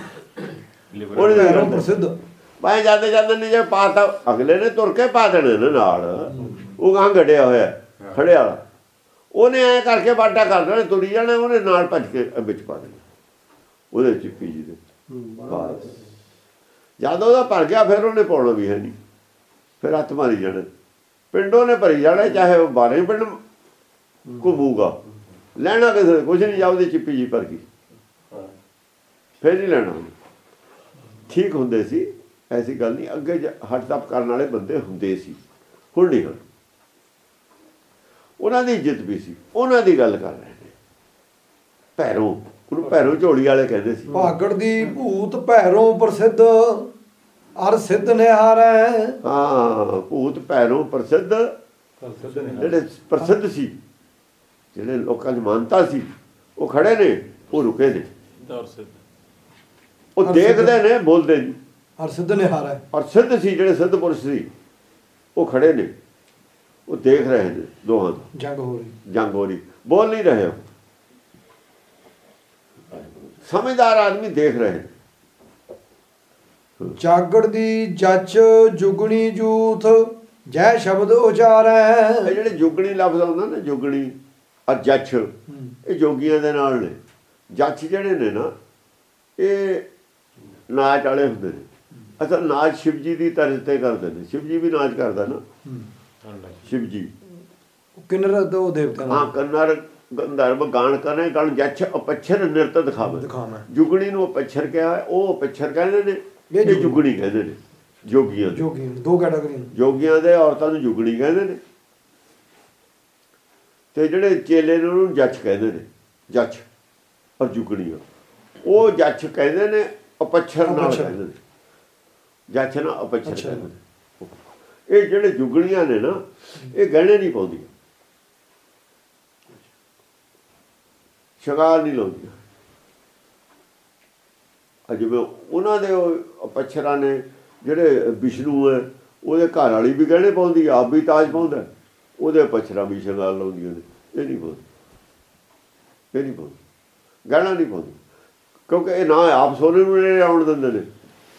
ਉਹ ਪ੍ਰਸਿੱਧ ਭਾਵੇਂ ਜਾਂਦੇ ਜਾਂਦੇ ਨਹੀਂ, ਜੇ ਪਾ ਤਾ ਅਗਲੇ ਨੇ ਤੁਰ ਕੇ ਪਾ ਦੇਣੇ ਨੇ ਨਾਲ। ਉਹ ਗਾਂ ਗੱਡਿਆ ਹੋਇਆ ਖੜੇ ਵਾਲਾ, ਉਹਨੇ ਐਂ ਕਰਕੇ ਬਾਟਾ ਕਰ ਦੇਣਾ, ਤੁਰੀ ਜਾਣਾ, ਉਹਨੇ ਨਾਲ ਭੱਜ ਕੇ ਵਿੱਚ ਪਾ ਦੇਣਾ ਉਹਦੇ ਚਿੱਪੀ ਜੀ ਦੇ। ਬਸ ਜਦ ਉਹਦਾ ਭਰ ਗਿਆ, ਫਿਰ ਉਹਨੇ ਪਾਉਣਾ ਵੀ ਹੈ ਨਹੀਂ, ਫਿਰ ਹੱਥ ਮਾਰੀ ਜਾਣਾ। ਪਿੰਡੋਂ ਨੇ ਭਰੀ ਜਾਣਾ, ਚਾਹੇ ਉਹ 12 ਪਿੰਡ ਘੁੰਮੂਗਾ, ਲੈਣਾ ਕਿਸੇ ਕੁਛ ਨਹੀਂ। ਜਾ ਉਹਦੀ ਚਿੱਪੀ ਜੀ ਭਰ ਗਈ, ਫਿਰ ਨਹੀਂ ਲੈਣਾ। ਠੀਕ ਹੁੰਦੇ ਸੀ, ਐਸੀ ਗੱਲ ਨਹੀਂ। ਅੱਗੇ ਹੱਟ ਤੱਪ ਕਰਨ ਵਾਲੇ ਬੰਦੇ ਹੁੰਦੇ ਸੀ, ਹੁਣ ਨਹੀਂ ਹਨ। ਉਹਨਾਂ ਦੀ ਇੱਜ਼ਤ ਵੀ ਸੀ, ਉਹਨਾਂ ਦੀ ਗੱਲ ਕਰ ਰਹੇ ਨੇ। ਭੈਰੋਂ, ਉਹਨੂੰ ਭੈਰੋਂ ਝੋਲੀ ਵਾਲੇ ਕਹਿੰਦੇ ਸੀ। ਭਾਗੜ ਦੀ ਭੂਤ ਭੈਰੋਂ ਪ੍ਰਸਿੱਧ ਹਰ ਸਿੱਧ ਨੇ ਹਾਰੈ। ਹਾਂ, ਭੂਤ ਭੈਰੋਂ ਪ੍ਰਸਿੱਧ, ਜਿਹੜੇ ਪ੍ਰਸਿੱਧ ਸੀ, ਜਿਹੜੇ ਲੋਕਾਂ ਦੀ ਮਾਨਤਾ ਸੀ, ਉਹ ਖੜੇ ਨੇ, ਉਹ ਰੁਕੇ ਨੇ, ਉਹ ਦੇਖਦੇ ਨੇ, ਬੋਲਦੇ ਨਹੀਂ। ਹਰ ਸਿੱਧ ਨੇ ਹਾਰੈ। ਔਰ ਸਿੱਧ ਸੀ, ਜਿਹੜੇ ਸਿੱਧ ਪੁਰਸ਼ ਸੀ, ਉਹ ਖੜੇ ਨੇ, ਉਹ ਦੇਖ ਰਹੇ ਨੇ। ਦੋਹਾਂ ਦੀ ਜੰਗ ਹੋ ਰਹੀ, ਜੰਗ ਹੋ ਰਹੀ, ਬੋਲ ਨਹੀਂ ਰਹੇ। ਸਮਝਦਾਰ ਆਦਮੀ ਦੇਖ ਰਹੇ। ਜਾਗੜ ਦੀ ਜੱਚ ਜੁਗਣੀ ਜੂਥ ਜੈ ਸ਼ਬਦ ਉਚਾਰੈ। ਇਹ ਜਿਹੜੇ ਜੁਗਣੀ ਲਫ਼ਜ਼ ਆਉਂਦਾ ਨਾ, ਜੁਗਣੀ ਔਰ ਜੱਛ, ਇਹ ਜੋਗੀਆਂ ਦੇ ਨਾਲ ਨੇ। ਜੱਛ ਜਿਹੜੇ ਨੇ ਨਾ, ਇਹ ਨਾਚ ਵਾਲੇ ਹੁੰਦੇ ਨੇ। ਅਸਲ ਨਾਚ ਸ਼ਿਵ ਜੀ ਦੀ ਤਰਜ਼ ਤੇ ਕਰਦੇ ਨੇ। ਸ਼ਿਵ ਜੀ ਵੀ ਨਾਚ ਕਰਦਾ ਨਾ, ਸ਼ਿਵ ਜੀ। ਕਿੰਨਰ ਦੋ ਦੇਵਤੇ। ਹਾਂ, ਕੰਨਰ ਗੰਧਰਵ ਗਾਣ ਕਰੇ, ਗਣ ਜੱਛ ਅਪੱਛਰ ਨਿਰਤ ਦਿਖਾਵੇ। ਜੁਗਣੀ ਨੂੰ ਅਪੱਛਰ ਕਿਹਾ, ਉਹ ਅਪੱਛਰ ਕਹਿੰਦੇ ਨੇ, ਇਹ ਜੁਗਣੀ ਕਹਿੰਦੇ ਨੇ। ਜੋਗੀਆਂ ਦੋ ਕੈਟਾਗਰੀਆਂ, ਜੋਗੀਆਂ ਦੇ ਔਰਤਾਂ ਨੂੰ ਜੁਗਣੀ ਕਹਿੰਦੇ ਨੇ, ਤੇ ਜਿਹੜੇ ਚੇਲੇ ਨੇ ਉਹਨੂੰ ਜੱਛ ਕਹਿੰਦੇ ਨੇ। ਜੱਛ ਔਰ ਜੁਗਣੀਆਂ, ਉਹ ਜੱਛ ਕਹਿੰਦੇ ਨੇ, ਅਪੱਛਰ ਨਾਲ ਕਹਿੰਦੇ ਨੇ। ਜੱਛ ਨਾਲ ਅਪੱਛਰ ਕਹਿੰਦੇ ਨੇ। ਇਹ ਜਿਹੜੇ ਜੁਗਣੀਆਂ ਨੇ ਨਾ, ਇਹ ਗਹਿਣੇ ਨਹੀਂ ਪਾਉਂਦੀਆਂ, ਸ਼ਿੰਗਾਰ ਨਹੀਂ ਲਾਉਂਦੀਆਂ। ਜਿਵੇਂ ਉਹਨਾਂ ਦੇ ਅਪੱਛਰਾਂ ਨੇ, ਜਿਹੜੇ ਵਿਸ਼ਨੂੰ ਹੈ, ਉਹਦੇ ਘਰ ਵਾਲੀ ਵੀ ਗਹਿਣੇ ਪਾਉਂਦੀ, ਆਪ ਵੀ ਤਾਜ ਪਾਉਂਦਾ, ਉਹਦੇ ਅਪੱਛਰਾਂ ਵੀ ਸ਼ਿੰਗਾਰ ਲਾਉਂਦੀਆਂ ਨੇ। ਇਹ ਨਹੀਂ ਪਾਉਂਦੀ, ਇਹ ਨਹੀਂ ਪਾਉਂਦੀ। ਗਹਿਣਾ ਨਹੀਂ ਪਾਉਂਦੇ, ਕਿਉਂਕਿ ਇਹ ਨਾ ਆਪ ਸੋਨੇ ਨੂੰ ਨੇੜੇ ਆਉਣ ਦਿੰਦੇ ਨੇ।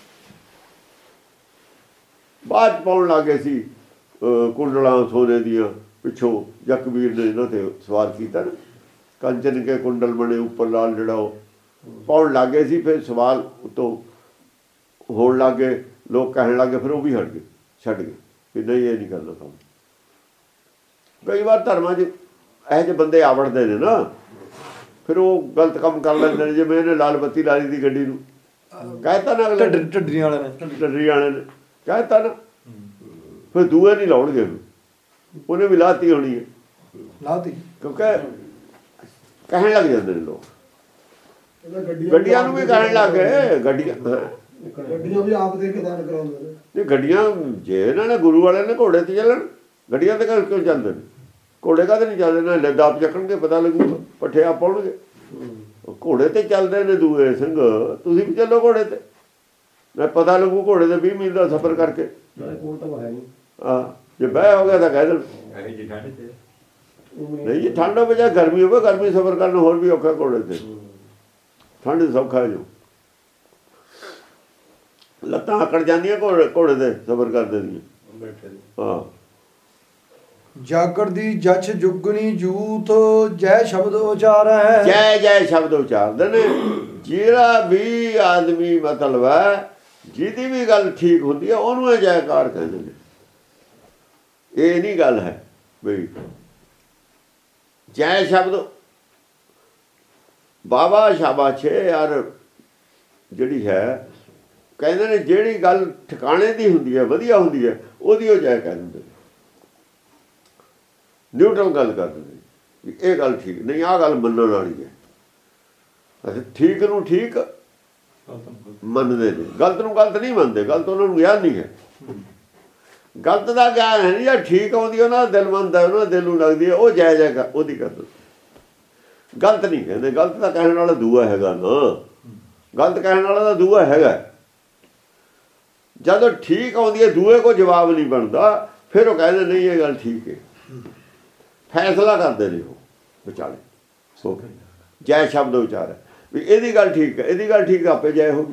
ਬਾਅਦ 'ਚ ਪਾਉਣ ਲੱਗ ਗਏ ਸੀ ਕੁੰਡਲਾਂ ਸੋਨੇ ਦੀਆਂ, ਪਿੱਛੋਂ ਜਕਬੀਰ ਨੇ ਇਹਨਾਂ 'ਤੇ ਸਵਾਰ ਕੀਤਾ ਨਾ, ਕੰਚਨ ਕੇ ਕੁੰਡਲ ਬਣੇ ਉੱਪਰ ਲਾਲ, ਜਿਹੜਾ ਉਹ ਪਾਉਣ ਲੱਗ ਗਏ ਸੀ। ਫਿਰ ਸਵਾਲ ਉੱਤੋਂ ਹੋਣ ਲੱਗ ਗਏ, ਲੋਕ ਕਹਿਣ ਲੱਗ ਗਏ, ਫਿਰ ਉਹ ਵੀ ਹਟ ਗਏ, ਛੱਡ ਗਏ ਵੀ ਨਹੀਂ ਇਹ ਨਹੀਂ ਕਰਨਾ ਕੰਮ। ਕਈ ਵਾਰ ਧਰਮਾਂ 'ਚ ਇਹੋ ਜਿਹੇ ਬੰਦੇ ਆਵੜਦੇ ਨੇ ਨਾ, ਫਿਰ ਉਹ ਗਲਤ ਕੰਮ ਕਰ ਲੈਂਦੇ ਨੇ। ਜਿਵੇਂ ਇਹਨੇ ਲਾਲ ਬੱਤੀ ਲਾ ਲਈ ਦੀ ਗੱਡੀ ਨੂੰ, ਕਹਿਤਾ ਨਾ ਅਗਲੇ ਢੱਡਰੀਆਂ ਵਾਲੇ ਨੇ ਕਹਿਤਾ ਨਾ, ਫਿਰ ਦੂਏ ਨਹੀਂ ਲਾਉਣਗੇ, ਉਹਨੇ ਵੀ ਲਾਤੀ ਹੋਣੀ ਹੈ, ਲਾਤੀ, ਕਿਉਂਕਿ ਕਹਿਣ ਲੱਗ ਜਾਂਦੇ ਨੇ ਲੋਕ। ਗੱਡੀਆਂ ਨੂੰ ਵੀ ਕਹਿਣ ਲੱਗ ਗਏ, ਗੱਡੀਆਂ ਵੀ ਆਪ ਦੇ ਕੇ ਦਾਨ ਕਰਾਉਂਦੇ ਨੇ। ਗੱਡੀਆਂ ਜੇ ਇਹਨਾਂ ਨੇ ਗੁਰੂ ਵਾਲਿਆਂ ਨੇ ਘੋੜੇ ਤੇ ਚੱਲਣ, ਗੱਡੀਆਂ ਤੇ ਕਿਉਂ ਚੱਲਦੇ ਨੇ? ਘੋੜੇ ਕਾਹਦੇ ਨਹੀਂ ਚੱਲਦੇ ਨੇ? ਲੱਦਾਪ ਚੱਕਣਗੇ, ਪਤਾ ਲੱਗੂਗਾ, ਪੱਠੇ ਆ ਪਾਉਣਗੇ। ਘੋੜੇ ਤੇ ਚੱਲਦੇ ਨੇ ਦੂਏ ਸਿੰਘ, ਤੁਸੀਂ ਵੀ ਚੱਲੋ ਘੋੜੇ ਤੇ, ਮੈਂ ਪਤਾ ਲੱਗੂ ਘੋੜੇ ਤੇ 20 ਮੀਲ ਦਾ ਸਫ਼ਰ ਕਰਕੇ। ਹਾਂ, ਜੇ ਬਹਿ ਹੋ ਗਿਆ ਤਾਂ ਕਹਿ ਦੇਣ ਨਹੀਂ ਜੀ, ਠੰਡ ਹੋਵੇ ਜਾਂ ਗਰਮੀ ਹੋਵੇ, ਗਰਮੀ ਸਫ਼ਰ ਕਰਨਾ ਹੋਰ ਵੀ ਔਖਾ ਘੋੜੇ ਤੇ, ਠੰਡ ਸੌਖਾ ਜੋ ਲੱਤਾਂ ਆਕੜ ਜਾਂਦੀਆਂ ਘੋੜੇ ਤੇ ਸਫ਼ਰ ਕਰਦੇ ਦੀਆਂ। ਹਾਂ, ਜਾਗੜ ਦੀ ਜਛ ਜੁਗਣੀ ਜੂਤ ਜੈ ਸ਼ਬਦ ਉਚਾਰੈ, ਜੈ ਜੈ ਸ਼ਬਦ ਉਚਾਰਦੇ ਨੇ। ਜਿਹੜਾ ਵੀ ਆਦਮੀ ਮਤਲਬ ਹੈ, ਜਿਹਦੀ ਵੀ ਗੱਲ ਠੀਕ ਹੁੰਦੀ ਹੈ, ਉਹਨੂੰ ਇਹ ਜੈਕਾਰ ਕਹਿੰਦੇ ਨੇ। ਇਹ ਨਹੀਂ ਗੱਲ ਹੈ ਬਈ ਜੈ ਸ਼ਬਦ ਬਾਬਾ ਸ਼ਾਬਾਸ਼ੇ ਯਾਰ ਜਿਹੜੀ ਹੈ, ਕਹਿੰਦੇ ਨੇ ਜਿਹੜੀ ਗੱਲ ਠਿਕਾਣੇ ਦੀ ਹੁੰਦੀ ਹੈ, ਵਧੀਆ ਹੁੰਦੀ ਹੈ, ਉਹਦੀ ਉਹ ਜੈ ਕਹਿ ਦਿੰਦੇ ਨੇ। ਨਿਊਟਰਲ ਗੱਲ ਕਰ ਦਿੰਦੇ ਵੀ ਇਹ ਗੱਲ ਠੀਕ ਨਹੀਂ, ਆਹ ਗੱਲ ਮੰਨਣ ਵਾਲੀ ਹੈ। ਅਸੀਂ ਠੀਕ ਨੂੰ ਠੀਕ ਮੰਨਦੇ ਨੇ, ਗਲਤ ਨੂੰ ਗਲਤ ਨਹੀਂ ਮੰਨਦੇ। ਗਲਤ ਉਹਨਾਂ ਨੂੰ ਗਿਆਨ ਨਹੀਂ ਹੈ, ਗਲਤ ਦਾ ਗਿਆਨ ਹੈ ਨਹੀਂ। ਜਾਂ ਠੀਕ ਆਉਂਦੀ ਉਹਨਾਂ ਦਾ ਦਿਲ ਮੰਨਦਾ, ਉਹਨਾਂ ਦਾ ਦਿਲ ਨੂੰ ਲੱਗਦੀ ਹੈ, ਉਹ ਜੈ ਜੈ ਉਹਦੀ ਕਰਦੇ। ਗਲਤ ਨਹੀਂ ਕਹਿੰਦੇ, ਗਲਤ ਦਾ ਕਹਿਣ ਵਾਲਾ ਦੂਆ ਹੈਗਾ ਨਾ, ਗਲਤ ਕਹਿਣ ਵਾਲਾ ਤਾਂ ਦੂਆ ਹੈਗਾ। ਜਦੋਂ ਠੀਕ ਆਉਂਦੀ ਹੈ, ਦੂਏ ਕੋ ਜਵਾਬ ਨਹੀਂ ਬਣਦਾ, ਫਿਰ ਉਹ ਕਹਿੰਦੇ ਨਹੀਂ ਇਹ ਗੱਲ ਠੀਕ ਹੈ, ਫੈਸਲਾ ਕਰਦੇ ਨੇ ਉਹ ਵਿਚਾਲੇ। ਸੋ ਜੈ ਸ਼ਬਦ ਉਚਾਰ ਹੈ ਵੀ ਇਹਦੀ ਗੱਲ ਠੀਕ ਹੈ, ਇਹਦੀ ਗੱਲ ਠੀਕ, ਆਪੇ ਜੈ ਹੋ ਗਈ।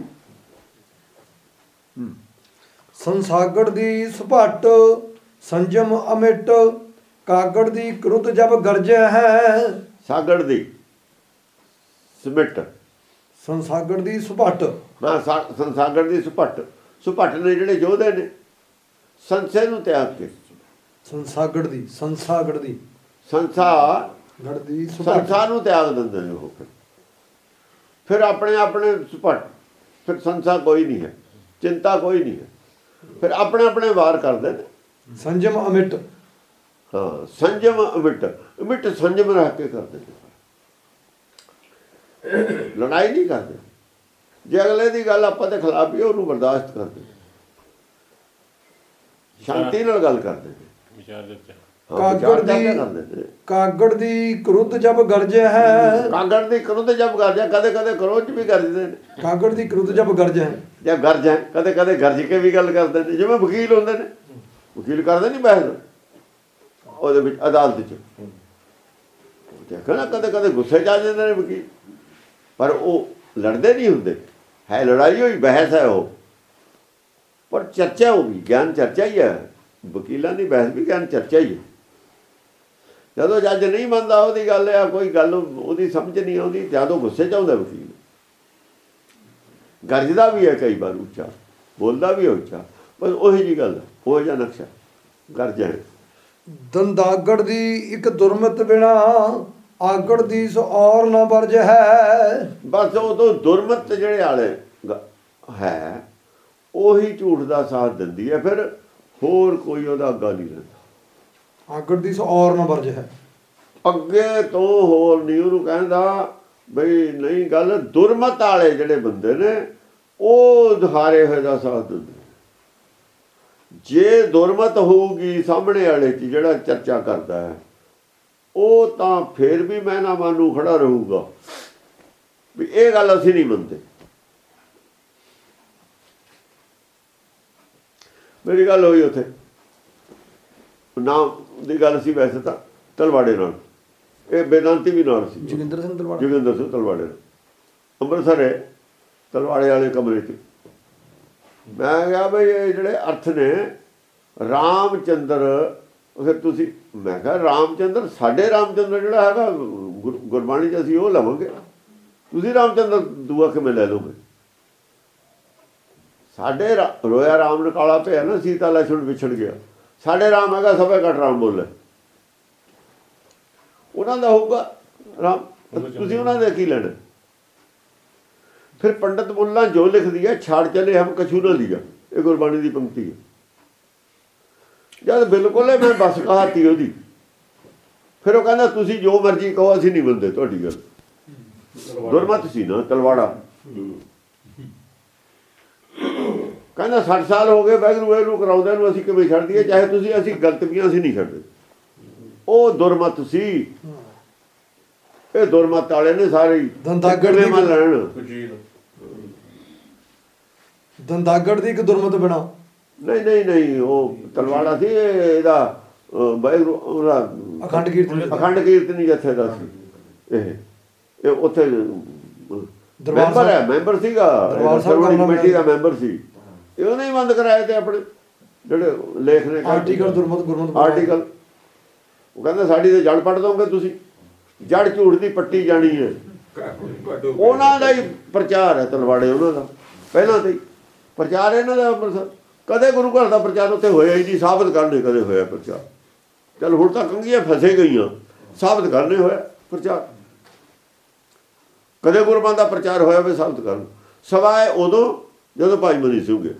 ਸੰਸਾਗੜ ਦੀ ਸੁਭਾਟ ਸੰਜਮ ਅਮਿਟ, ਕਾਗੜ ਦੀ ਕ੍ਰੁੱਧ ਜਬ ਗਰਜੈ ਹੈ। ਸਾਗੜ ਦੀ ਸਮਿਟ, ਸੰਸਾਗੜ ਦੀ ਸੁਭਾਟ, ਹਾਂ ਸੰਸਾਗੜ ਦੀ ਸੁਭੱਟ। ਸੁਭੱਟ ਨੇ ਜਿਹੜੇ ਯੋਧੇ ਨੇ, ਸੰਸੇ ਨੂੰ ਤਿਆਗ ਕੇ। ਸੰਸਾਗੜ ਦੀ, ਸੰਸਾਗੜ ਦੀ, ਸੰਸਾਗੜ ਦੀ ਸੰਸਾਰ ਨੂੰ ਤਿਆਗ ਦਿੰਦੇ ਨੇ ਉਹ। ਫਿਰ ਆਪਣੇ ਆਪਣੇ ਸੁਭੱਟ, ਫਿਰ ਸੰਸਾ ਕੋਈ ਨਹੀਂ ਹੈ, ਚਿੰਤਾ ਕੋਈ ਨਹੀਂ ਹੈ, ਫਿਰ ਆਪਣੇ ਆਪਣੇ ਵਾਰ ਕਰਦੇ ਨੇ। ਸੰਜਮ ਅਮਿਟ, ਹਾਂ ਸੰਜਮ ਅਮਿਟ, ਅਮਿਟ ਸੰਜਮ ਰੱਖ ਕੇ ਕਰਦੇ ਨੇ, ਲੜਾਈ ਨਹੀਂ ਕਰਦੇ। ਜੇ ਅਗਲੇ ਦੀ ਗੱਲ ਆਪਾਂ ਦੇ ਖਿਲਾਫ ਹੀ, ਉਹਨੂੰ ਬਰਦਾਸ਼ਤ ਕਰਦੇ, ਸ਼ਾਂਤੀ ਨਾਲ ਗੱਲ ਕਰਦੇ ਨੇ। ਕਾਗੜ ਦੀ ਕ੍ਰੁੱਧ ਜਬ ਗਰਜੈ ਹੈ, ਕਾਗੜ ਦੀ ਕ੍ਰੁੱਧ ਜਬ ਗਰਜੈ, ਕਦੇ ਕਦੇ ਕ੍ਰੋਧ ਵੀ ਗਰਜਦੇ ਨੇ। ਕਾਗੜ ਦੀ ਕ੍ਰੁੱਧ ਜਬ ਗਰਜੈ, ਜਾਂ ਗਰਜ ਹੈ, ਕਦੇ ਕਦੇ ਗਰਜ ਕੇ ਵੀ ਗੱਲ ਕਰਦੇ ਨੇ। ਜਿਵੇਂ ਵਕੀਲ ਹੁੰਦੇ ਨੇ, ਵਕੀਲ ਕਰਦੇ ਨਹੀਂ ਬਹਿਸ ਉਹਦੇ ਵਿੱਚ ਅਦਾਲਤ 'ਚ, ਦੇਖਣਾ ਕਦੇ ਕਦੇ ਗੁੱਸੇ 'ਚ ਆ ਜਾਂਦੇ ਨੇ ਵਕੀਲ, ਪਰ ਉਹ ਲੜਦੇ ਨਹੀਂ ਹੁੰਦੇ। ਹੈ ਲੜਾਈ ਹੋਈ, ਬਹਿਸ ਹੈ ਉਹ, ਪਰ ਚਰਚਾ ਹੋ ਗਈ, ਗਿਆਨ ਚਰਚਾ ਹੀ ਹੈ। ਵਕੀਲਾਂ ਦੀ ਬਹਿਸ ਵੀ ਗਿਆਨ ਚਰਚਾ ਹੀ ਹੈ। ਜਦੋਂ ਜੱਜ ਨਹੀਂ ਮੰਨਦਾ ਉਹਦੀ ਗੱਲ, ਆ ਕੋਈ ਗੱਲ ਉਹਦੀ ਸਮਝ ਨਹੀਂ ਆਉਂਦੀ, ਜਦੋਂ ਗੁੱਸੇ 'ਚ ਆਉਂਦਾ ਵਕੀਲ, ਗਰਜਦਾ ਵੀ ਹੈ ਕਈ ਵਾਰ ਉੱਚਾ, ਬੋਲਦਾ ਵੀ ਉੱਚਾ, ਬਸ ਉਹੀ ਜਿਹੀ ਗੱਲ, ਉਹ ਜਿਹਾ ਨਕਸ਼ਾ ਗਰਜ ਹੈ। ਦੰਦਾਗੜ ਦੀ ਇੱਕ ਦੁਰਮਤ ਬਿਨਾ, ਆਗੜ ਦੀ ਸੋ ਔਰ ਨਾ ਵਰਜ ਹੈ। ਬਸ ਉਹ ਤੋਂ ਦੁਰਮਤ ਜਿਹੜੇ ਵਾਲੇ ਹੈ, ਉਹੀ ਝੂਠ ਦਾ ਸਾਥ ਦਿੰਦੀ ਹੈ, ਫਿਰ ਹੋਰ ਕੋਈ ਉਹਦਾ ਅੱਗਾ ਨਹੀਂ ਰਹਿੰਦਾ। ਆਗੜ ਦੀ ਸੋ ਔਰ ਨਾ ਵਰਜ ਹੈ, ਅੱਗੇ ਤੋਂ ਹੋਰ ਨਹੀਂ ਉਹਨੂੰ ਕਹਿੰਦਾ ਬਈ ਨਹੀਂ ਗੱਲ। ਦੁਰਮਤ ਵਾਲੇ ਜਿਹੜੇ ਬੰਦੇ ਨੇ, ਉਹ ਹਾਰੇ ਹੋਏ ਦਾ ਸਾਥ ਦਿੰਦੇ। ਜੇ ਦੁਰਮਤ ਹੋਊਗੀ ਸਾਹਮਣੇ ਵਾਲੇ 'ਚ ਜਿਹੜਾ ਚਰਚਾ ਕਰਦਾ ਹੈ, ਉਹ ਤਾਂ ਫਿਰ ਵੀ ਮੈਂ ਨਾ ਮਾਨੂੰ ਖੜਾ ਰਹੂਗਾ ਵੀ ਇਹ ਗੱਲ ਅਸੀਂ ਨਹੀਂ ਮੰਨਦੇ। ਮੇਰੀ ਗੱਲ ਹੋਈ ਉੱਥੇ ਨਾਮ ਦੀ ਗੱਲ ਸੀ, ਵੈਸੇ ਤਾਂ ਤਲਵਾੜੇ ਨਾਲ, ਇਹ ਬੇਦਾਂਤੀ ਵੀ ਨਾਲ ਸੀ, ਜੋਗਿੰਦਰ ਸਿੰਘ ਤਲਵਾੜੇ ਨਾਲ। ਅੰਮ੍ਰਿਤਸਰ ਹੈ ਤਲਵਾੜੇ ਵਾਲੇ ਕਮਰੇ 'ਚ। ਮੈਂ ਕਿਹਾ ਬਈ ਇਹ ਜਿਹੜੇ ਅਰਥ ਨੇ ਰਾਮ ਚੰਦਰ, ਫਿਰ ਤੁਸੀਂ, ਮੈਂ ਕਿਹਾ ਰਾਮ ਚੰਦਰ ਸਾਡੇ ਰਾਮ ਚੰਦਰ ਜਿਹੜਾ ਹੈਗਾ ਗੁਰਬਾਣੀ 'ਚ ਅਸੀਂ ਉਹ ਲਵਾਂਗੇ, ਤੁਸੀਂ ਰਾਮ ਚੰਦਰ ਦੂਆ ਕਿਵੇਂ ਲੈ ਲਓਗੇ? ਸਾਡੇ ਰੋਇਆ ਰਾਮ ਨੇ ਕਾਲਾ ਪਿਆ ਨਾ, ਸੀਤਾ ਲਛਮਣ ਵਿਛੜ ਗਿਆ, ਸਾਡੇ ਰਾਮ ਹੈਗਾ ਸਭੇ ਘੱਟ ਰਾਮ ਬੋਲੇ, ਉਹਨਾਂ ਦਾ ਹੋਊਗਾ ਰਾਮ, ਤੁਸੀਂ ਉਹਨਾਂ ਦੇ ਕੀ ਲੈਣਾ? ਫਿਰ ਪੰਡਤ ਮੁੱਲਾ ਜੋ ਲਿਖਦੀ ਹੈ ਛਾੜ ਚਲੇ ਹਮ ਕਛੂ ਨਾ ਲਿਆ, ਇਹ ਗੁਰਬਾਣੀ ਦੀ ਪੰਕਤੀ ਹੈ। ਜਦ ਬਿਲਕੁਲ ਮੈਂ ਬਸ ਕਹਾਤੀ ਉਹਦੀ, ਫਿਰ ਉਹ ਕਹਿੰਦਾ ਤੁਸੀਂ ਜੋ ਮਰਜ਼ੀ ਕਹੋ ਅਸੀਂ ਨਹੀਂ ਮੰਨਦੇ ਤੁਹਾਡੀ ਗੱਲ। ਦੁਰਮਤ ਸੀ ਨਾ ਤਲਵਾੜਾ, ਕਹਿੰਦਾ 60 ਸਾਲ ਹੋ ਗਏ ਵਾਹਿਗੁਰੂ ਇਹਨੂੰ ਕਰਾਉਂਦੇ ਨੂੰ, ਅਸੀਂ ਕਿਵੇਂ ਛੱਡ ਦਈਏ? ਚਾਹੇ ਤੁਸੀਂ ਅਸੀਂ ਗਲਤ ਵੀ ਅਸੀਂ ਨਹੀਂ ਛੱਡਦੇ। ਉਹ ਦੁਰਮਤ ਸੀ, ਇਹ ਦੁਰਮਤ ਵਾਲੇ ਨੇ ਸਾਰੇ ਦੰਦਾਗੜ ਦੀ ਮੰਨ ਲੈਣ। ਦੰਦਾਗੜ ਦੀ ਇੱਕ ਦੁਰਮਤ ਬਣਾ, ਨਹੀਂ ਉਹ ਤਲਵਾੜਾ ਸੀ ਇਹਦਾ ਵਾਹਿਗੁਰੂ ਅਖੰਡ ਕੀਰਤਨੀ ਜਥੇ ਦਾ ਸੀ ਇਹ ਉੱਥੇ ਮੈਂਬਰ ਹੈ, ਮੈਂਬਰ ਸੀਗਾ ਕਮੇਟੀ ਦਾ ਮੈਂਬਰ ਸੀ। ਇਹ ਉਹਨੇ ਹੀ ਬੰਦ ਕਰਾਏ ਤੇ ਆਪਣੇ ਜਿਹੜੇ ਲੇਖ ਨੇ ਆਰਟੀਕਲ ਗੁਰਮਤ ਆਰਟੀਕਲ। ਉਹ ਕਹਿੰਦਾ ਸਾਡੀ ਤੇ ਜੜ ਪੱਟ ਦੋਗੇ ਤੁਸੀਂ, ਜੜ ਝੂਠ ਦੀ ਪੱਟੀ ਜਾਣੀ ਹੈ। ਉਹਨਾਂ ਦਾ ਹੀ ਪ੍ਰਚਾਰ ਹੈ ਤਲਵਾੜੇ, ਉਹਨਾਂ ਦਾ ਪਹਿਲਾਂ ਤੇ ਹੀ ਪ੍ਰਚਾਰ ਇਹਨਾਂ ਦਾ ਅੰਮ੍ਰਿਤਸਰ। ਕਦੇ ਗੁਰੂ ਘਰ ਦਾ ਪ੍ਰਚਾਰ ਉੱਥੇ ਹੋਇਆ ਹੀ ਨਹੀਂ, ਸਾਬਤ ਕਰਨੇ ਕਦੇ ਹੋਇਆ ਪ੍ਰਚਾਰ। ਚੱਲ ਹੁਣ ਤਾਂ ਕੰਗੀਆਂ ਫਸੇ ਗਈਆਂ, ਸਾਬਤ ਕਰਨੇ ਹੋਇਆ ਪ੍ਰਚਾਰ। ਕਦੇ ਗੁਰਬਾਣੀ ਦਾ ਪ੍ਰਚਾਰ ਹੋਇਆ ਵੀ ਸਾਬਤ ਕਰਨ, ਸਵਾਏ ਉਦੋਂ ਜਦੋਂ ਭਾਈ ਮਨੀ ਸਿੰਘ ਗਏ,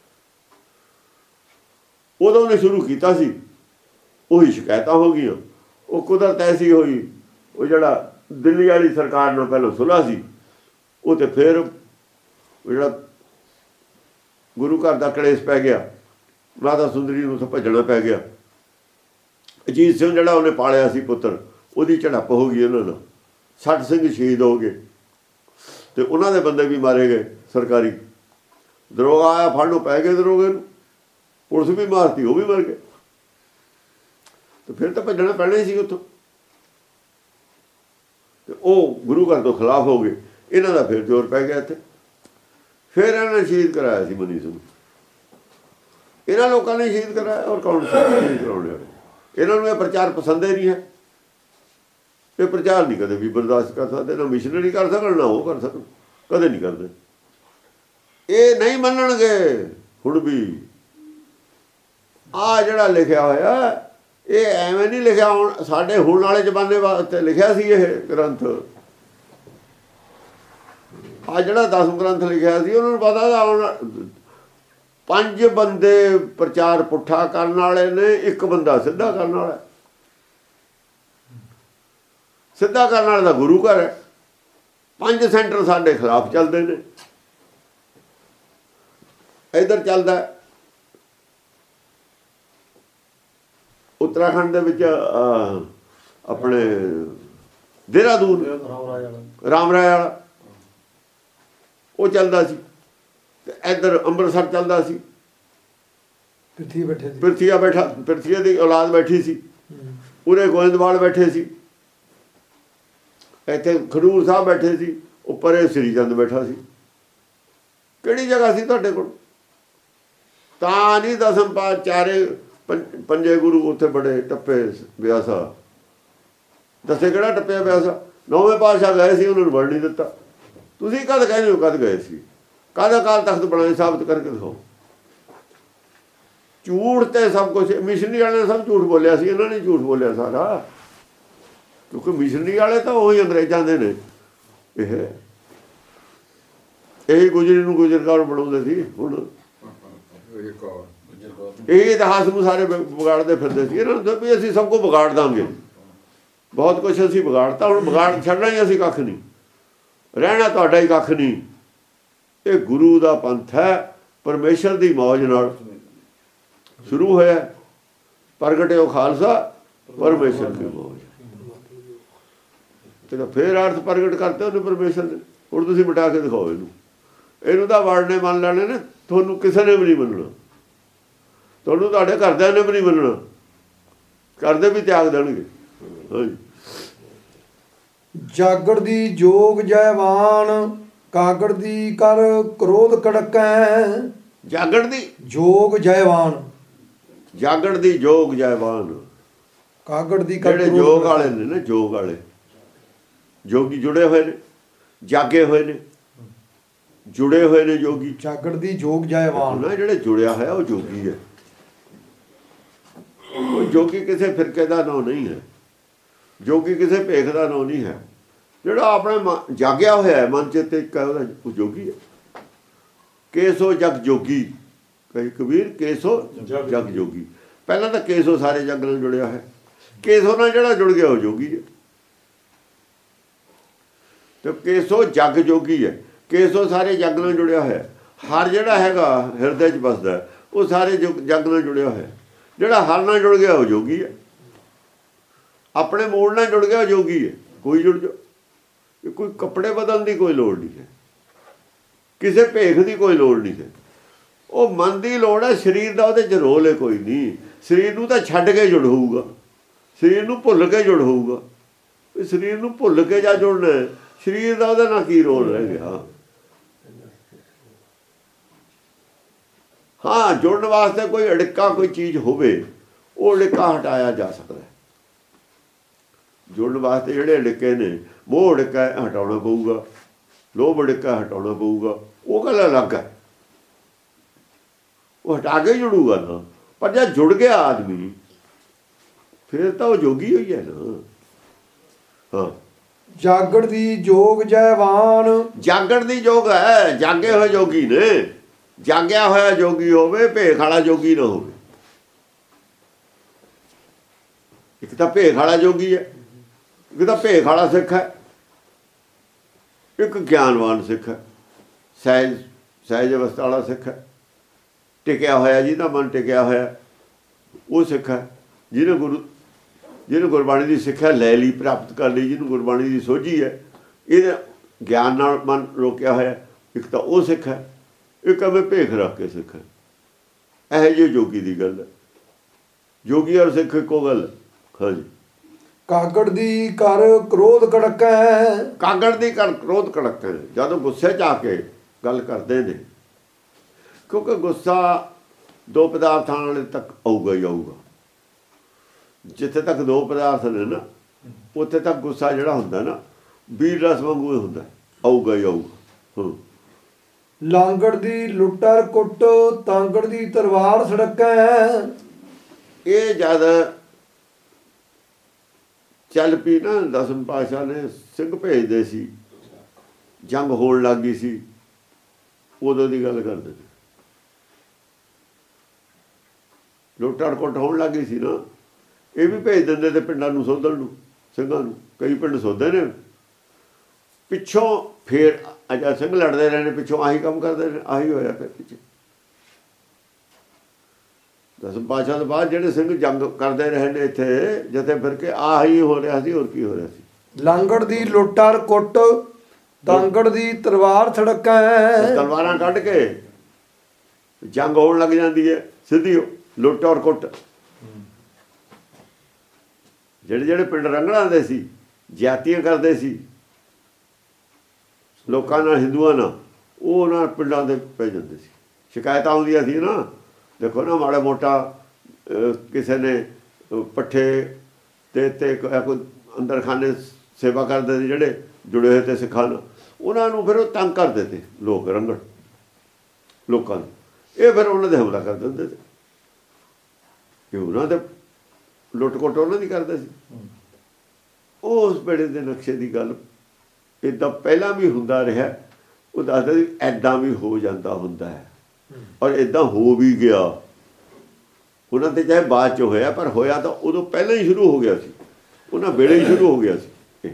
ਉਦੋਂ ਉਹਨੇ ਸ਼ੁਰੂ ਕੀਤਾ ਸੀ। ਉਹੀ ਸ਼ਿਕਾਇਤਾਂ ਹੋ ਗਈਆਂ, ਉਹ ਕੁਦਰਤ ਐਸੀ ਹੋਈ। ਉਹ ਜਿਹੜਾ ਦਿੱਲੀ ਵਾਲੀ ਸਰਕਾਰ ਨਾਲ ਪਹਿਲਾਂ ਸੁਲ੍ਹਾ ਸੀ, ਉਹ ਤੇ ਫਿਰ ਉਹ ਜਿਹੜਾ ਗੁਰੂ ਘਰ ਦਾ ਕਲੇਸ਼ ਪੈ ਗਿਆ, ਰਾਧਾ ਸੁੰਦਰੀ ਨੂੰ ਤਾਂ ਭੱਜਣਾ ਪੈ ਗਿਆ। ਅਜੀਤ ਸਿੰਘ ਜਿਹੜਾ ਉਹਨੇ ਪਾਲਿਆ ਸੀ ਪੁੱਤਰ, ਉਹਦੀ ਝੜਪ ਹੋ ਗਈ ਉਹਨਾਂ ਨਾਲ, 60 ਸਿੰਘ ਸ਼ਹੀਦ ਹੋ ਗਏ ਤੇ ਉਹਨਾਂ ਦੇ ਬੰਦੇ ਵੀ ਮਾਰੇ ਗਏ। ਸਰਕਾਰੀ ਦਰੋਗਾ ਆਇਆ ਫੜ ਨੂੰ ਪੈ ਗਏ, ਦਰੋਗੇ ਨੂੰ ਪੁਲਿਸ ਵੀ ਮਾਰਤੀ, ਉਹ ਵੀ ਮਰ ਗਏ। ਤੇ ਫਿਰ ਤਾਂ ਭੱਜਣਾ ਪੈਣਾ ਹੀ ਸੀ ਉੱਥੋਂ। ਤੇ ਉਹ ਗੁਰੂ ਘਰ ਤੋਂ ਖਿਲਾਫ ਹੋ ਗਏ, ਇਹਨਾਂ ਦਾ ਫਿਰ ਜ਼ੋਰ ਪੈ ਗਿਆ ਇੱਥੇ। ਫਿਰ ਇਹਨਾਂ ਨੇ ਸ਼ਹੀਦ ਕਰਾਇਆ ਸੀ ਮਨੀ ਸਿੰਘ, ਇਹਨਾਂ ਲੋਕਾਂ ਨੇ ਸ਼ਹੀਦ ਕਰਾਇਆ। ਔਰ ਕੌਣ ਸ਼ਹੀਦ ਕਰਾਉਣੇ ਵਾਲੇ? ਇਹਨਾਂ ਨੂੰ ਇਹ ਪ੍ਰਚਾਰ ਪਸੰਦ ਹੀ ਨਹੀਂ ਹੈ। ਇਹ ਪ੍ਰਚਾਰ ਨਹੀਂ ਕਦੇ ਵੀ ਬਰਦਾਸ਼ਤ ਕਰ ਸਕਦੇ, ਨਾ ਮਿਸ਼ਨਰੀ ਕਰ ਸਕਣ ਨਾ ਉਹ ਕਰ ਸਕਣ, ਕਦੇ ਨਹੀਂ ਕਰਦੇ। ਇਹ ਨਹੀਂ ਮੰਨਣਗੇ ਹੁਣ ਵੀ। ਆਹ ਜਿਹੜਾ ਲਿਖਿਆ ਹੋਇਆ ਇਹ ਐਵੇਂ ਨਹੀਂ ਲਿਖਿਆ, ਹੁਣ ਸਾਡੇ ਹੁਣ ਵਾਲੇ ਜ਼ਮਾਨੇ ਵਾਸਤੇ ਲਿਖਿਆ ਸੀ ਇਹ ਗ੍ਰੰਥ। ਆਹ ਜਿਹੜਾ 10 ਗ੍ਰੰਥ ਲਿਖਿਆ ਸੀ ਉਹਨਾਂ ਨੂੰ ਪਤਾ ਤਾਂ ਹੁਣ 5 ਬੰਦੇ ਪ੍ਰਚਾਰ ਪੁੱਠਾ ਕਰਨ ਵਾਲੇ ਨੇ, ਇੱਕ ਬੰਦਾ ਸਿੱਧਾ ਕਰਨ ਵਾਲਾ। ਸਿੱਧਾ ਕਰਨ ਵਾਲੇ ਦਾ ਗੁਰੂ ਘਰ ਹੈ। 5 ਸੈਂਟਰ ਸਾਡੇ ਖਿਲਾਫ ਚੱਲਦੇ ਨੇ। ਇੱਧਰ ਚੱਲਦਾ ਉੱਤਰਾਖੰਡ ਦੇ ਵਿੱਚ ਆਪਣੇ ਦੇਹਰਾਦੂਨ ਰਾਮ ਰਾਏ ਵਾਲਾ ਉਹ ਚੱਲਦਾ ਸੀ, ਤੇ ਇੱਧਰ ਅੰਮ੍ਰਿਤਸਰ ਚੱਲਦਾ ਸੀ। ਪ੍ਰਿਥੀਆ ਦੀ ਔਲਾਦ ਬੈਠੀ ਸੀ, ਉਰੇ ਗੋਇੰਦਵਾਲ ਬੈਠੇ ਸੀ, ਇੱਥੇ ਖਡੂਰ ਸਾਹਿਬ ਬੈਠੇ ਸੀ, ਉੱਪਰ ਇਹ ਸ੍ਰੀ ਚੰਦ ਬੈਠਾ ਸੀ। ਕਿਹੜੀ ਜਗ੍ਹਾ ਸੀ ਤੁਹਾਡੇ ਕੋਲ? ਤਾਂ ਨਹੀਂ 10 ਪਾਤ ਚਾਰੇ ਪੰਜੇ ਗੁਰੂ ਉੱਥੇ ਬੜੇ ਟੱਪੇ ਬਿਆਸਾ। ਦੱਸੇ ਕਿਹੜਾ ਟੱਪਿਆ ਬਿਆਸਾ? 9ਵੇਂ ਪਾਤਸ਼ਾਹ ਗਏ ਸੀ, ਉਹਨਾਂ ਨੂੰ ਵੜ ਨਹੀਂ ਦਿੱਤਾ। ਤੁਸੀਂ ਕਦ ਕਹਿੰਦੇ ਹੋ ਕਦ ਗਏ ਸੀ? ਕਦ ਅਕਾਲ ਤਖਤ ਬਣਾਏ? ਸਾਬਤ ਕਰਕੇ ਦਿਖਾਓ। ਝੂਠ ਤੇ ਸਭ ਕੁਛ। ਮਿਸ਼ਨਰੀ ਵਾਲਿਆਂ ਨੇ ਸਭ ਝੂਠ ਬੋਲਿਆ ਸੀ, ਇਹਨਾਂ ਨੇ ਝੂਠ ਬੋਲਿਆ ਸਾਰਾ, ਕਿਉਂਕਿ ਮਿਸ਼ਨਰੀ ਵਾਲੇ ਤਾਂ ਉਹੀ ਅੰਗਰੇਜ਼ਾਂ ਦੇ ਨੇ। ਇਹੀ ਗੁਜਰੀ ਨੂੰ ਗੁਜਰਕੌਰ ਬਣਾਉਂਦੇ ਸੀ। ਹੁਣ ਇਹ ਇਤਿਹਾਸ ਨੂੰ ਸਾਰੇ ਵਿਗਾੜਦੇ ਫਿਰਦੇ ਸੀ। ਇਹਨਾਂ ਨੂੰ ਵੀ ਅਸੀਂ ਸਭ ਕੁਝ ਵਿਗਾੜ ਦਾਂਗੇ, ਬਹੁਤ ਕੁਛ ਅਸੀਂ ਵਿਗਾੜਤਾ, ਹੁਣ ਵਿਗਾੜ ਛੱਡਣਾ ਹੀ ਅਸੀਂ ਕੱਖ ਨਹੀਂ, ਰਹਿਣਾ ਤੁਹਾਡਾ ਹੀ ਕੱਖ ਨਹੀਂ। ਇਹ ਗੁਰੂ ਦਾ ਪੰਥ ਹੈ, ਪਰਮੇਸ਼ਰ ਦੀ ਮੌਜ ਨਾਲ ਸ਼ੁਰੂ ਹੋਇਆ। ਪ੍ਰਗਟਿਓ ਖਾਲਸਾ ਪਰਮੇਸ਼ਰ ਦੀ ਮੌਜ, ਤੇ ਫਿਰ ਅਰਥ ਪ੍ਰਗਟ ਕਰਤੇ ਉਹਨੇ ਪਰਮੇਸ਼ਰ ਨੇ। ਹੁਣ ਤੁਸੀਂ ਮਿਟਾ ਕੇ ਦਿਖਾਓ ਇਹਨੂੰ। ਇਹਨੂੰ ਤਾਂ ਵਰਡ ਨੇ ਮੰਨ ਲੈਣੇ ਨੇ, ਤੁਹਾਨੂੰ ਕਿਸੇ ਨੇ ਵੀ ਨਹੀਂ ਮੰਨਣਾ, ਤੁਹਾਨੂੰ ਤੁਹਾਡੇ ਘਰਦਿਆਂ ਨੇ ਵੀ ਨਹੀਂ ਮੰਨਣਾ, ਕਰਦੇ ਵੀ ਤਿਆਗ ਦੇਣਗੇ। ਜਾਗੜ ਦੀ ਜੋਗ ਜੈਵਾਨ ਕਾਗੜ ਦੀ ਕਰ ਕ੍ਰੋਧ ਕੜਕੈ। ਜਾਗੜ ਦੀ ਜੋਗ ਜੈਵਾਨ ਜਾਗੜ ਦੀ ਜੋਗ ਜੈਵਾਨ ਕਾਗੜ ਦੀ ਕਰ ਜਿਹੜੇ ਜੋਗ ਵਾਲੇ ਨੇ ਨਾ, ਜੋਗ ਵਾਲੇ ਜੋਗੀ ਜੁੜੇ ਹੋਏ ਨੇ, ਜਾਗੇ ਹੋਏ ਨੇ, ਜੁੜੇ ਹੋਏ ਨੇ ਜੋਗੀ। ਜਾਗੜ ਦੀ ਜੋਗ ਜੈਵਾਨ ਨਾ ਜਿਹੜੇ ਜੁੜਿਆ ਹੋਇਆ ਉਹ ਜੋਗੀ ਹੈ। ਉਹ ਜੋਗੀ ਕਿਸੇ ਫਿਰਕੇ ਦਾ ਨਾਂ ਨਹੀਂ ਹੈ, ਜੋਗੀ ਕਿਸੇ ਭੇਖ ਦਾ ਨਾਂ ਨਹੀਂ ਹੈ। ਜਿਹੜਾ ਆਪਣੇ ਜਾਗਿਆ ਹੋਇਆ ਹੈ ਮਨ ਚਿੱਤ ਇੱਕ ਹੈ, ਉਹਦਾ ਉਹ ਜੋਗੀ ਹੈ। ਕੇਸੋ ਜਗ ਜੋਗੀ ਕਹੀ ਕਬੀਰ, ਕੇਸੋ ਜਗ ਜੋਗੀ। ਪਹਿਲਾਂ ਤਾਂ ਕੇਸੋ ਸਾਰੇ ਜਗ ਨਾਲ ਜੁੜਿਆ ਹੈ, ਕੇਸੋ ਨਾਲ ਜਿਹੜਾ ਜੁੜ ਗਿਆ ਉਹ ਜੋਗੀ ਹੈ। ਤੇ ਕੇਸੋ ਜਗ ਜੋਗੀ ਹੈ, ਕੇਸੋ ਸਾਰੇ ਜਗ ਨਾਲ ਜੁੜਿਆ ਹੋਇਆ। ਹਰ ਜਿਹੜਾ ਹੈਗਾ ਹਿਰਦੇ 'ਚ ਵੱਸਦਾ ਉਹ ਸਾਰੇ ਜਗ ਨਾਲ ਜੁੜਿਆ ਹੋਇਆ। ਜਿਹੜਾ ਹਰ ਨਾਲ ਜੁੜ ਗਿਆ ਉਹ ਜੋਗੀ ਹੈ। ਆਪਣੇ ਮੂਲ ਨਾਲ ਜੁੜ ਗਿਆ ਉਹ ਜੋਗੀ ਹੈ। ਕੋਈ ਜੁੜ ਜਾ, ਕੋਈ ਕੱਪੜੇ ਬਦਲਣ ਦੀ ਕੋਈ ਲੋੜ ਨਹੀਂ ਹੈ, ਕਿਸੇ ਭੇਖ ਦੀ ਕੋਈ ਲੋੜ ਨਹੀਂ ਹੈ। ਉਹ ਮਨ ਦੀ ਲੋੜ ਹੈ। ਸਰੀਰ ਦਾ ਉਹਦੇ 'ਚ ਰੋਲ ਹੈ ਕੋਈ ਨਹੀਂ। ਸਰੀਰ ਨੂੰ ਤਾਂ ਛੱਡ ਕੇ ਜੁੜ ਹੋਊਗਾ, ਸਰੀਰ ਨੂੰ ਭੁੱਲ ਕੇ ਜੁੜ ਹੋਊਗਾ। ਸਰੀਰ ਨੂੰ ਭੁੱਲ ਕੇ ਜਾਂ ਜੁੜਨਾ, ਸਰੀਰ ਦਾ ਉਹਦੇ ਨਾਲ ਕੀ ਰੋਲ ਰਹਿ ਗਿਆ। ਹਾਂ, ਜੁੜਨ ਵਾਸਤੇ ਕੋਈ ਅੜਿੱਕਾ ਕੋਈ ਚੀਜ਼ ਹੋਵੇ, ਉਹ ਅੜਿੱਕਾ ਹਟਾਇਆ ਜਾ ਸਕਦਾ। ਜੁੜਨ ਵਾਸਤੇ ਜਿਹੜੇ ਅੜਿੱਕੇ ਨੇ, ਮੋਹ ਅੜਿੱਕਾ ਹਟਾਉਣਾ ਪਊਗਾ, ਲੋਭ ਅੜਿੱਕਾ ਹਟਾਉਣਾ ਪਊਗਾ। ਉਹ ਗੱਲ ਅਲੱਗ ਹੈ, ਉਹ ਹਟਾ ਕੇ ਜੁੜੂਗਾ ਨਾ। ਪਰ ਜਦ ਜੁੜ ਗਿਆ ਆਦਮੀ ਫਿਰ ਤਾਂ ਉਹ ਜੋਗੀ ਹੋਈ ਹੈ ਨਾ। ਹਾਂ, ਜਾਗੜ ਦੀ ਜੋਗ ਜੈਵਾਨ ਜਾਗਣ ਦੀ ਜੋਗ ਹੈ। ਜਾਗੇ ਹੋਏ ਜੋਗੀ ਨੇ, ਜਾਗਿਆ ਹੋਇਆ ਜੋਗੀ ਹੋਵੇ, ਭੇਖ ਵਾਲਾ ਜੋਗੀ ਨਾ ਹੋਵੇ। ਇੱਕ ਤਾਂ ਭੇਖ ਵਾਲਾ ਜੋਗੀ ਹੈ, ਇੱਕ ਤਾਂ ਭੇਖ ਵਾਲਾ ਸਿੱਖ ਹੈ, ਇੱਕ ਗਿਆਨਵਾਨ ਸਿੱਖ ਹੈ, ਸਹਿਜ ਅਵਸਥਾ ਵਾਲਾ ਸਿੱਖ ਹੈ। ਟਿਕਿਆ ਹੋਇਆ, ਜਿਹਦਾ ਮਨ ਟਿਕਿਆ ਹੋਇਆ ਉਹ ਸਿੱਖ ਹੈ। ਜਿਹਨੂੰ ਗੁਰਬਾਣੀ ਦੀ ਸਿੱਖਿਆ ਲੈ ਲਈ, ਪ੍ਰਾਪਤ ਕਰ ਲਈ, ਜਿਹਨੂੰ ਗੁਰਬਾਣੀ ਦੀ ਸੋਝੀ ਹੈ, ਇਹਦੇ ਗਿਆਨ ਨਾਲ ਮਨ ਰੋਕਿਆ ਹੋਇਆ, ਇੱਕ ਤਾਂ ਉਹ ਸਿੱਖ ਹੈ। ਇੱਕ ਐਵੇਂ ਭੇਖ ਰੱਖ ਕੇ ਸਿੱਖ ਹੈ। ਇਹੋ ਜਿਹੇ ਜੋਗੀ ਦੀ ਗੱਲ ਹੈ। ਜੋਗੀ ਔਰ ਸਿੱਖ ਇੱਕੋ ਗੱਲ। ਹਾਂਜੀ, ਕਾਗੜ ਦੀ ਕਰ ਕ੍ਰੋਧ ਕੜਕੈ। ਕਾਗੜ ਦੀ ਕਰ ਕ੍ਰੋਧ ਕੜਕੈ। ਜਦੋਂ ਗੁੱਸੇ 'ਚ ਆ ਕੇ ਗੱਲ ਕਰਦੇ ਨੇ, ਕਿਉਂਕਿ ਗੁੱਸਾ ਦੋ ਪਦਾਰਥਾਂ ਵਾਲੇ ਤੱਕ ਆਊਗਾ ਹੀ ਆਊਗਾ। ਜਿੱਥੇ ਤੱਕ ਦੋ ਪਦਾਰਥ ਨੇ ਨਾ, ਉੱਥੇ ਤੱਕ ਗੁੱਸਾ ਜਿਹੜਾ ਹੁੰਦਾ ਨਾ, ਬੀਰ ਰਸ ਵਾਂਗੂ ਹੁੰਦਾ, ਆਊਗਾ ਹੀ ਆਊਗਾ। ਲਾਂਗੜ ਦੀ ਲੁੱਟਰ ਕੁੱਟ ਤਾਂਗੜ ਦੀ ਤਲਵਾਰ ਸੜਕੈ। ਇਹ ਜਦ ਚੱਲ ਪਈ ਨਾ, ਦਸਮ ਪਾਤਸ਼ਾਹ ਨੇ ਸਿੰਘ ਭੇਜਦੇ ਸੀ, ਜੰਗ ਹੋਣ ਲੱਗ ਗਈ ਸੀ, ਉਦੋਂ ਦੀ ਗੱਲ ਕਰਦੇ ਨੇ। ਲੁੱਟਰ ਕੁੱਟ ਹੋਣ ਲੱਗ ਗਈ ਸੀ ਨਾ, ਇਹ ਵੀ ਭੇਜ ਦਿੰਦੇ ਤੇ ਪਿੰਡਾਂ ਨੂੰ ਸੋਧਣ ਨੂੰ, ਸਿੰਘਾਂ ਨੂੰ। ਕਈ ਪਿੰਡ ਸੋਧੇ ਨੇ ਪਿੱਛੋਂ। ਫੇਰ ਅਜਾ ਸਿੰਘ ਲੜਦੇ ਰਹੇ ਨੇ, ਪਿੱਛੋਂ ਆਹੀ ਕੰਮ ਕਰਦੇ ਨੇ, ਆਹੀ ਹੋਇਆ ਫਿਰ ਪਿੱਛੇ। ਦਸਮ ਪਾਤਸ਼ਾਹ ਤੋਂ ਬਾਅਦ ਜਿਹੜੇ ਸਿੰਘ ਜੰਗ ਕਰਦੇ ਰਹੇ ਨੇ ਇੱਥੇ ਜਿੱਥੇ ਫਿਰ ਕੇ, ਆਹੀ ਹੋ ਰਿਹਾ ਸੀ। ਹੋਰ ਕੀ ਹੋ ਰਿਹਾ ਸੀ? ਲਾਂਗੜ ਦੀ ਲੁੱਟਰ ਕੁੱਟ ਤਾਂਗੜ ਦੀ ਤਲਵਾਰ ਸੜਕੈ। ਤਲਵਾਰਾਂ ਕੱਢ ਕੇ ਜੰਗ ਹੋਣ ਲੱਗ ਜਾਂਦੀ ਹੈ ਸਿੱਧੀ, ਲੁੱਟ ਔਰ ਕੁੱਟ। ਜਿਹੜੇ ਪਿੰਡ ਰੰਗੜਾਂ ਦੇ ਸੀ, ਜਾਤੀਆਂ ਕਰਦੇ ਸੀ ਲੋਕਾਂ ਨਾਲ, ਹਿੰਦੂਆਂ ਨਾਲ, ਉਹ ਉਹਨਾਂ ਪਿੰਡਾਂ ਦੇ ਪੈ ਜਾਂਦੇ ਸੀ। ਸ਼ਿਕਾਇਤਾਂ ਆਉਂਦੀਆਂ ਸੀ ਨਾ, ਦੇਖੋ ਨਾ, ਮਾੜਾ ਮੋਟਾ ਕਿਸੇ ਨੇ ਪੱਠੇ ਤੇ ਕੋਈ ਅੰਦਰ ਖਾਨੇ ਸੇਵਾ ਕਰਦੇ ਸੀ, ਜਿਹੜੇ ਜੁੜੇ ਹੋਏ ਤੇ ਸਿੱਖਾਂ ਨਾਲ, ਉਹਨਾਂ ਨੂੰ ਫਿਰ ਉਹ ਤੰਗ ਕਰਦੇ ਤੇ ਲੋਕ, ਰੰਗੜ ਲੋਕਾਂ ਨੂੰ। ਇਹ ਫਿਰ ਉਹਨਾਂ ਦੇ ਹਮਲਾ ਕਰ ਦਿੰਦੇ ਤੇ, ਕਿ ਉਹਨਾਂ ਦੇ ਲੁੱਟ ਕੁੱਟ ਉਹਨਾਂ ਦੀ ਕਰਦੇ ਸੀ। ਉਸ ਵੇਲੇ ਦੇ ਨਕਸ਼ੇ ਦੀ ਗੱਲ ਇੱਦਾਂ ਪਹਿਲਾਂ ਵੀ ਹੁੰਦਾ ਰਿਹਾ। ਉਹ ਦੱਸਦਾ ਸੀ ਇੱਦਾਂ ਵੀ ਹੋ ਜਾਂਦਾ ਹੁੰਦਾ ਹੈ, ਔਰ ਇੱਦਾਂ ਹੋ ਵੀ ਗਿਆ। ਉਹਨਾਂ ਤੇ ਚਾਹੇ ਬਾਅਦ 'ਚ ਹੋਇਆ, ਪਰ ਹੋਇਆ ਤਾਂ ਉਦੋਂ ਪਹਿਲਾਂ ਹੀ ਸ਼ੁਰੂ ਹੋ ਗਿਆ ਸੀ, ਉਹਨਾਂ ਵੇਲੇ ਹੀ ਸ਼ੁਰੂ ਹੋ ਗਿਆ ਸੀ।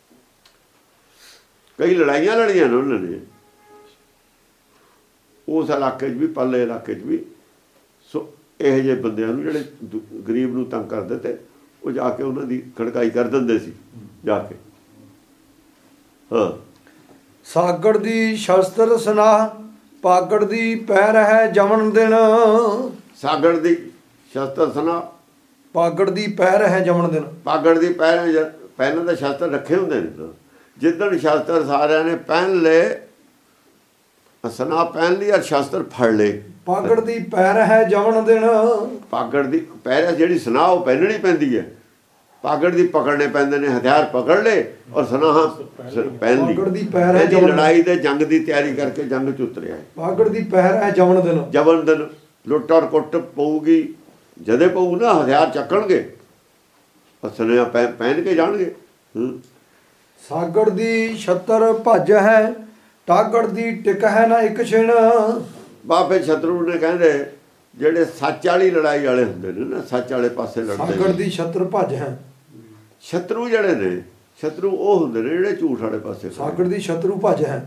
ਕਈ ਲੜਾਈਆਂ ਲੜੀਆਂ ਨੇ ਉਹਨਾਂ ਨੇ ਉਸ ਇਲਾਕੇ 'ਚ ਵੀ, ਪਰਲੇ ਇਲਾਕੇ 'ਚ ਵੀ। ਸੋ ਇਹੋ ਜਿਹੇ ਬੰਦਿਆਂ ਨੂੰ ਜਿਹੜੇ ਗਰੀਬ ਨੂੰ ਤੰਗ ਕਰਦੇ ਤੇ, ਉਹ ਜਾ ਕੇ ਉਹਨਾਂ ਦੀ ਖੜਕਾਈ ਕਰ ਦਿੰਦੇ ਸੀ ਜਾ ਕੇ। ਹਾਂ, ਸਾਗੜ ਦੀ ਸ਼ਸਤਰ ਸਨਾਹ ਪਾਗੜ ਦੀ ਪੈਰ ਹੈ ਜਮਨ ਦਿਨ। ਸਾਗੜ ਦੀ ਸ਼ਸਤਰ ਸਨਾਹ ਪਾਗੜ ਦੀ ਪੈਰ ਹੈ ਜਮਨ ਦਿਨ। ਪਾਗੜ ਦੀ ਪਹਿਲਾਂ ਤਾਂ ਸ਼ਾਸਤਰ ਰੱਖੇ ਹੁੰਦੇ ਨੇ, ਜਿੱਦਣ ਸ਼ਾਸਤਰ ਸਾਰਿਆਂ ਨੇ ਪਹਿਨ ਲਏ, ਅਸਨਾ ਪਹਿਨ ਲਈ ਔਰ ਸ਼ਾਸਤਰ ਫੜ ਲਏ। ਪਾਗੜ ਦੀ ਪੈਰ ਹੈ ਜਵਨ ਦਿਨ, ਪਾਗੜ ਦੀ ਪੈਰ ਜਿਹੜੀ ਸਨਾਹ ਉਹ ਪਹਿਨਣੀ ਪੈਂਦੀ ਹੈ, ਪਾਗੜ ਦੀ ਪਕੜਨੇ ਪੈਂਦੇ ਨੇ, ਹਥਿਆਰ ਪਕੜ ਲਏ ਔਰ ਸਨਾਹ ਪਹਿਨ ਲਈ। ਪਾਗੜ ਦੀ ਪੈਰ ਹੈ ਜਵਨ, ਲੜਾਈ ਦੇ ਜੰਗ ਦੀ ਤਿਆਰੀ ਕਰਕੇ ਜੰਗ 'ਚ ਉਤਰਿਆ। ਪਾਗੜ ਦੀ ਪੈਰ ਹੈ ਜਵਨ ਦਿਨ, ਜਵਨ ਦਿਨ ਲੁੱਟ ਔਰ ਕੁੱਟ ਪਊਗੀ, ਜਦੇ ਪਊ ਨਾ, ਹਥਿਆਰ ਚੱਕਣਗੇ, ਸੁਨੇਹਾ ਪਹਿਨ ਕੇ ਜਾਣਗੇ। ਸਾਗੜ ਦੀ ਛਤਰ ਭੱਜ ਹੈ, ਟਾਗੜ ਦੀ ਟਿਕ ਹੈ ਨਾ ਇੱਕ ਛਿਣ। ਬਾਬੇ ਸ਼ਤਰੂ ਨੇ ਕਹਿੰਦੇ ਜਿਹੜੇ ਸੱਚ ਵਾਲੀ ਲੜਾਈ ਵਾਲੇ ਹੁੰਦੇ ਨੇ ਨਾ, ਸੱਚ ਵਾਲੇ ਪਾਸੇ ਲੜਦੇ, ਸਾਗੜ ਦੀ ਛਤਰ ਭੱਜ ਹੈ। ਸ਼ਤਰੂ ਜਿਹੜੇ ਨੇ, ਸ਼ਤਰੂ ਉਹ ਹੁੰਦੇ ਨੇ ਜਿਹੜੇ ਝੂਠ ਵਾਲੇ ਪਾਸੇ। ਸਾਗੜ ਦੀ ਛਤਰੂ ਭੱਜ ਹੈ।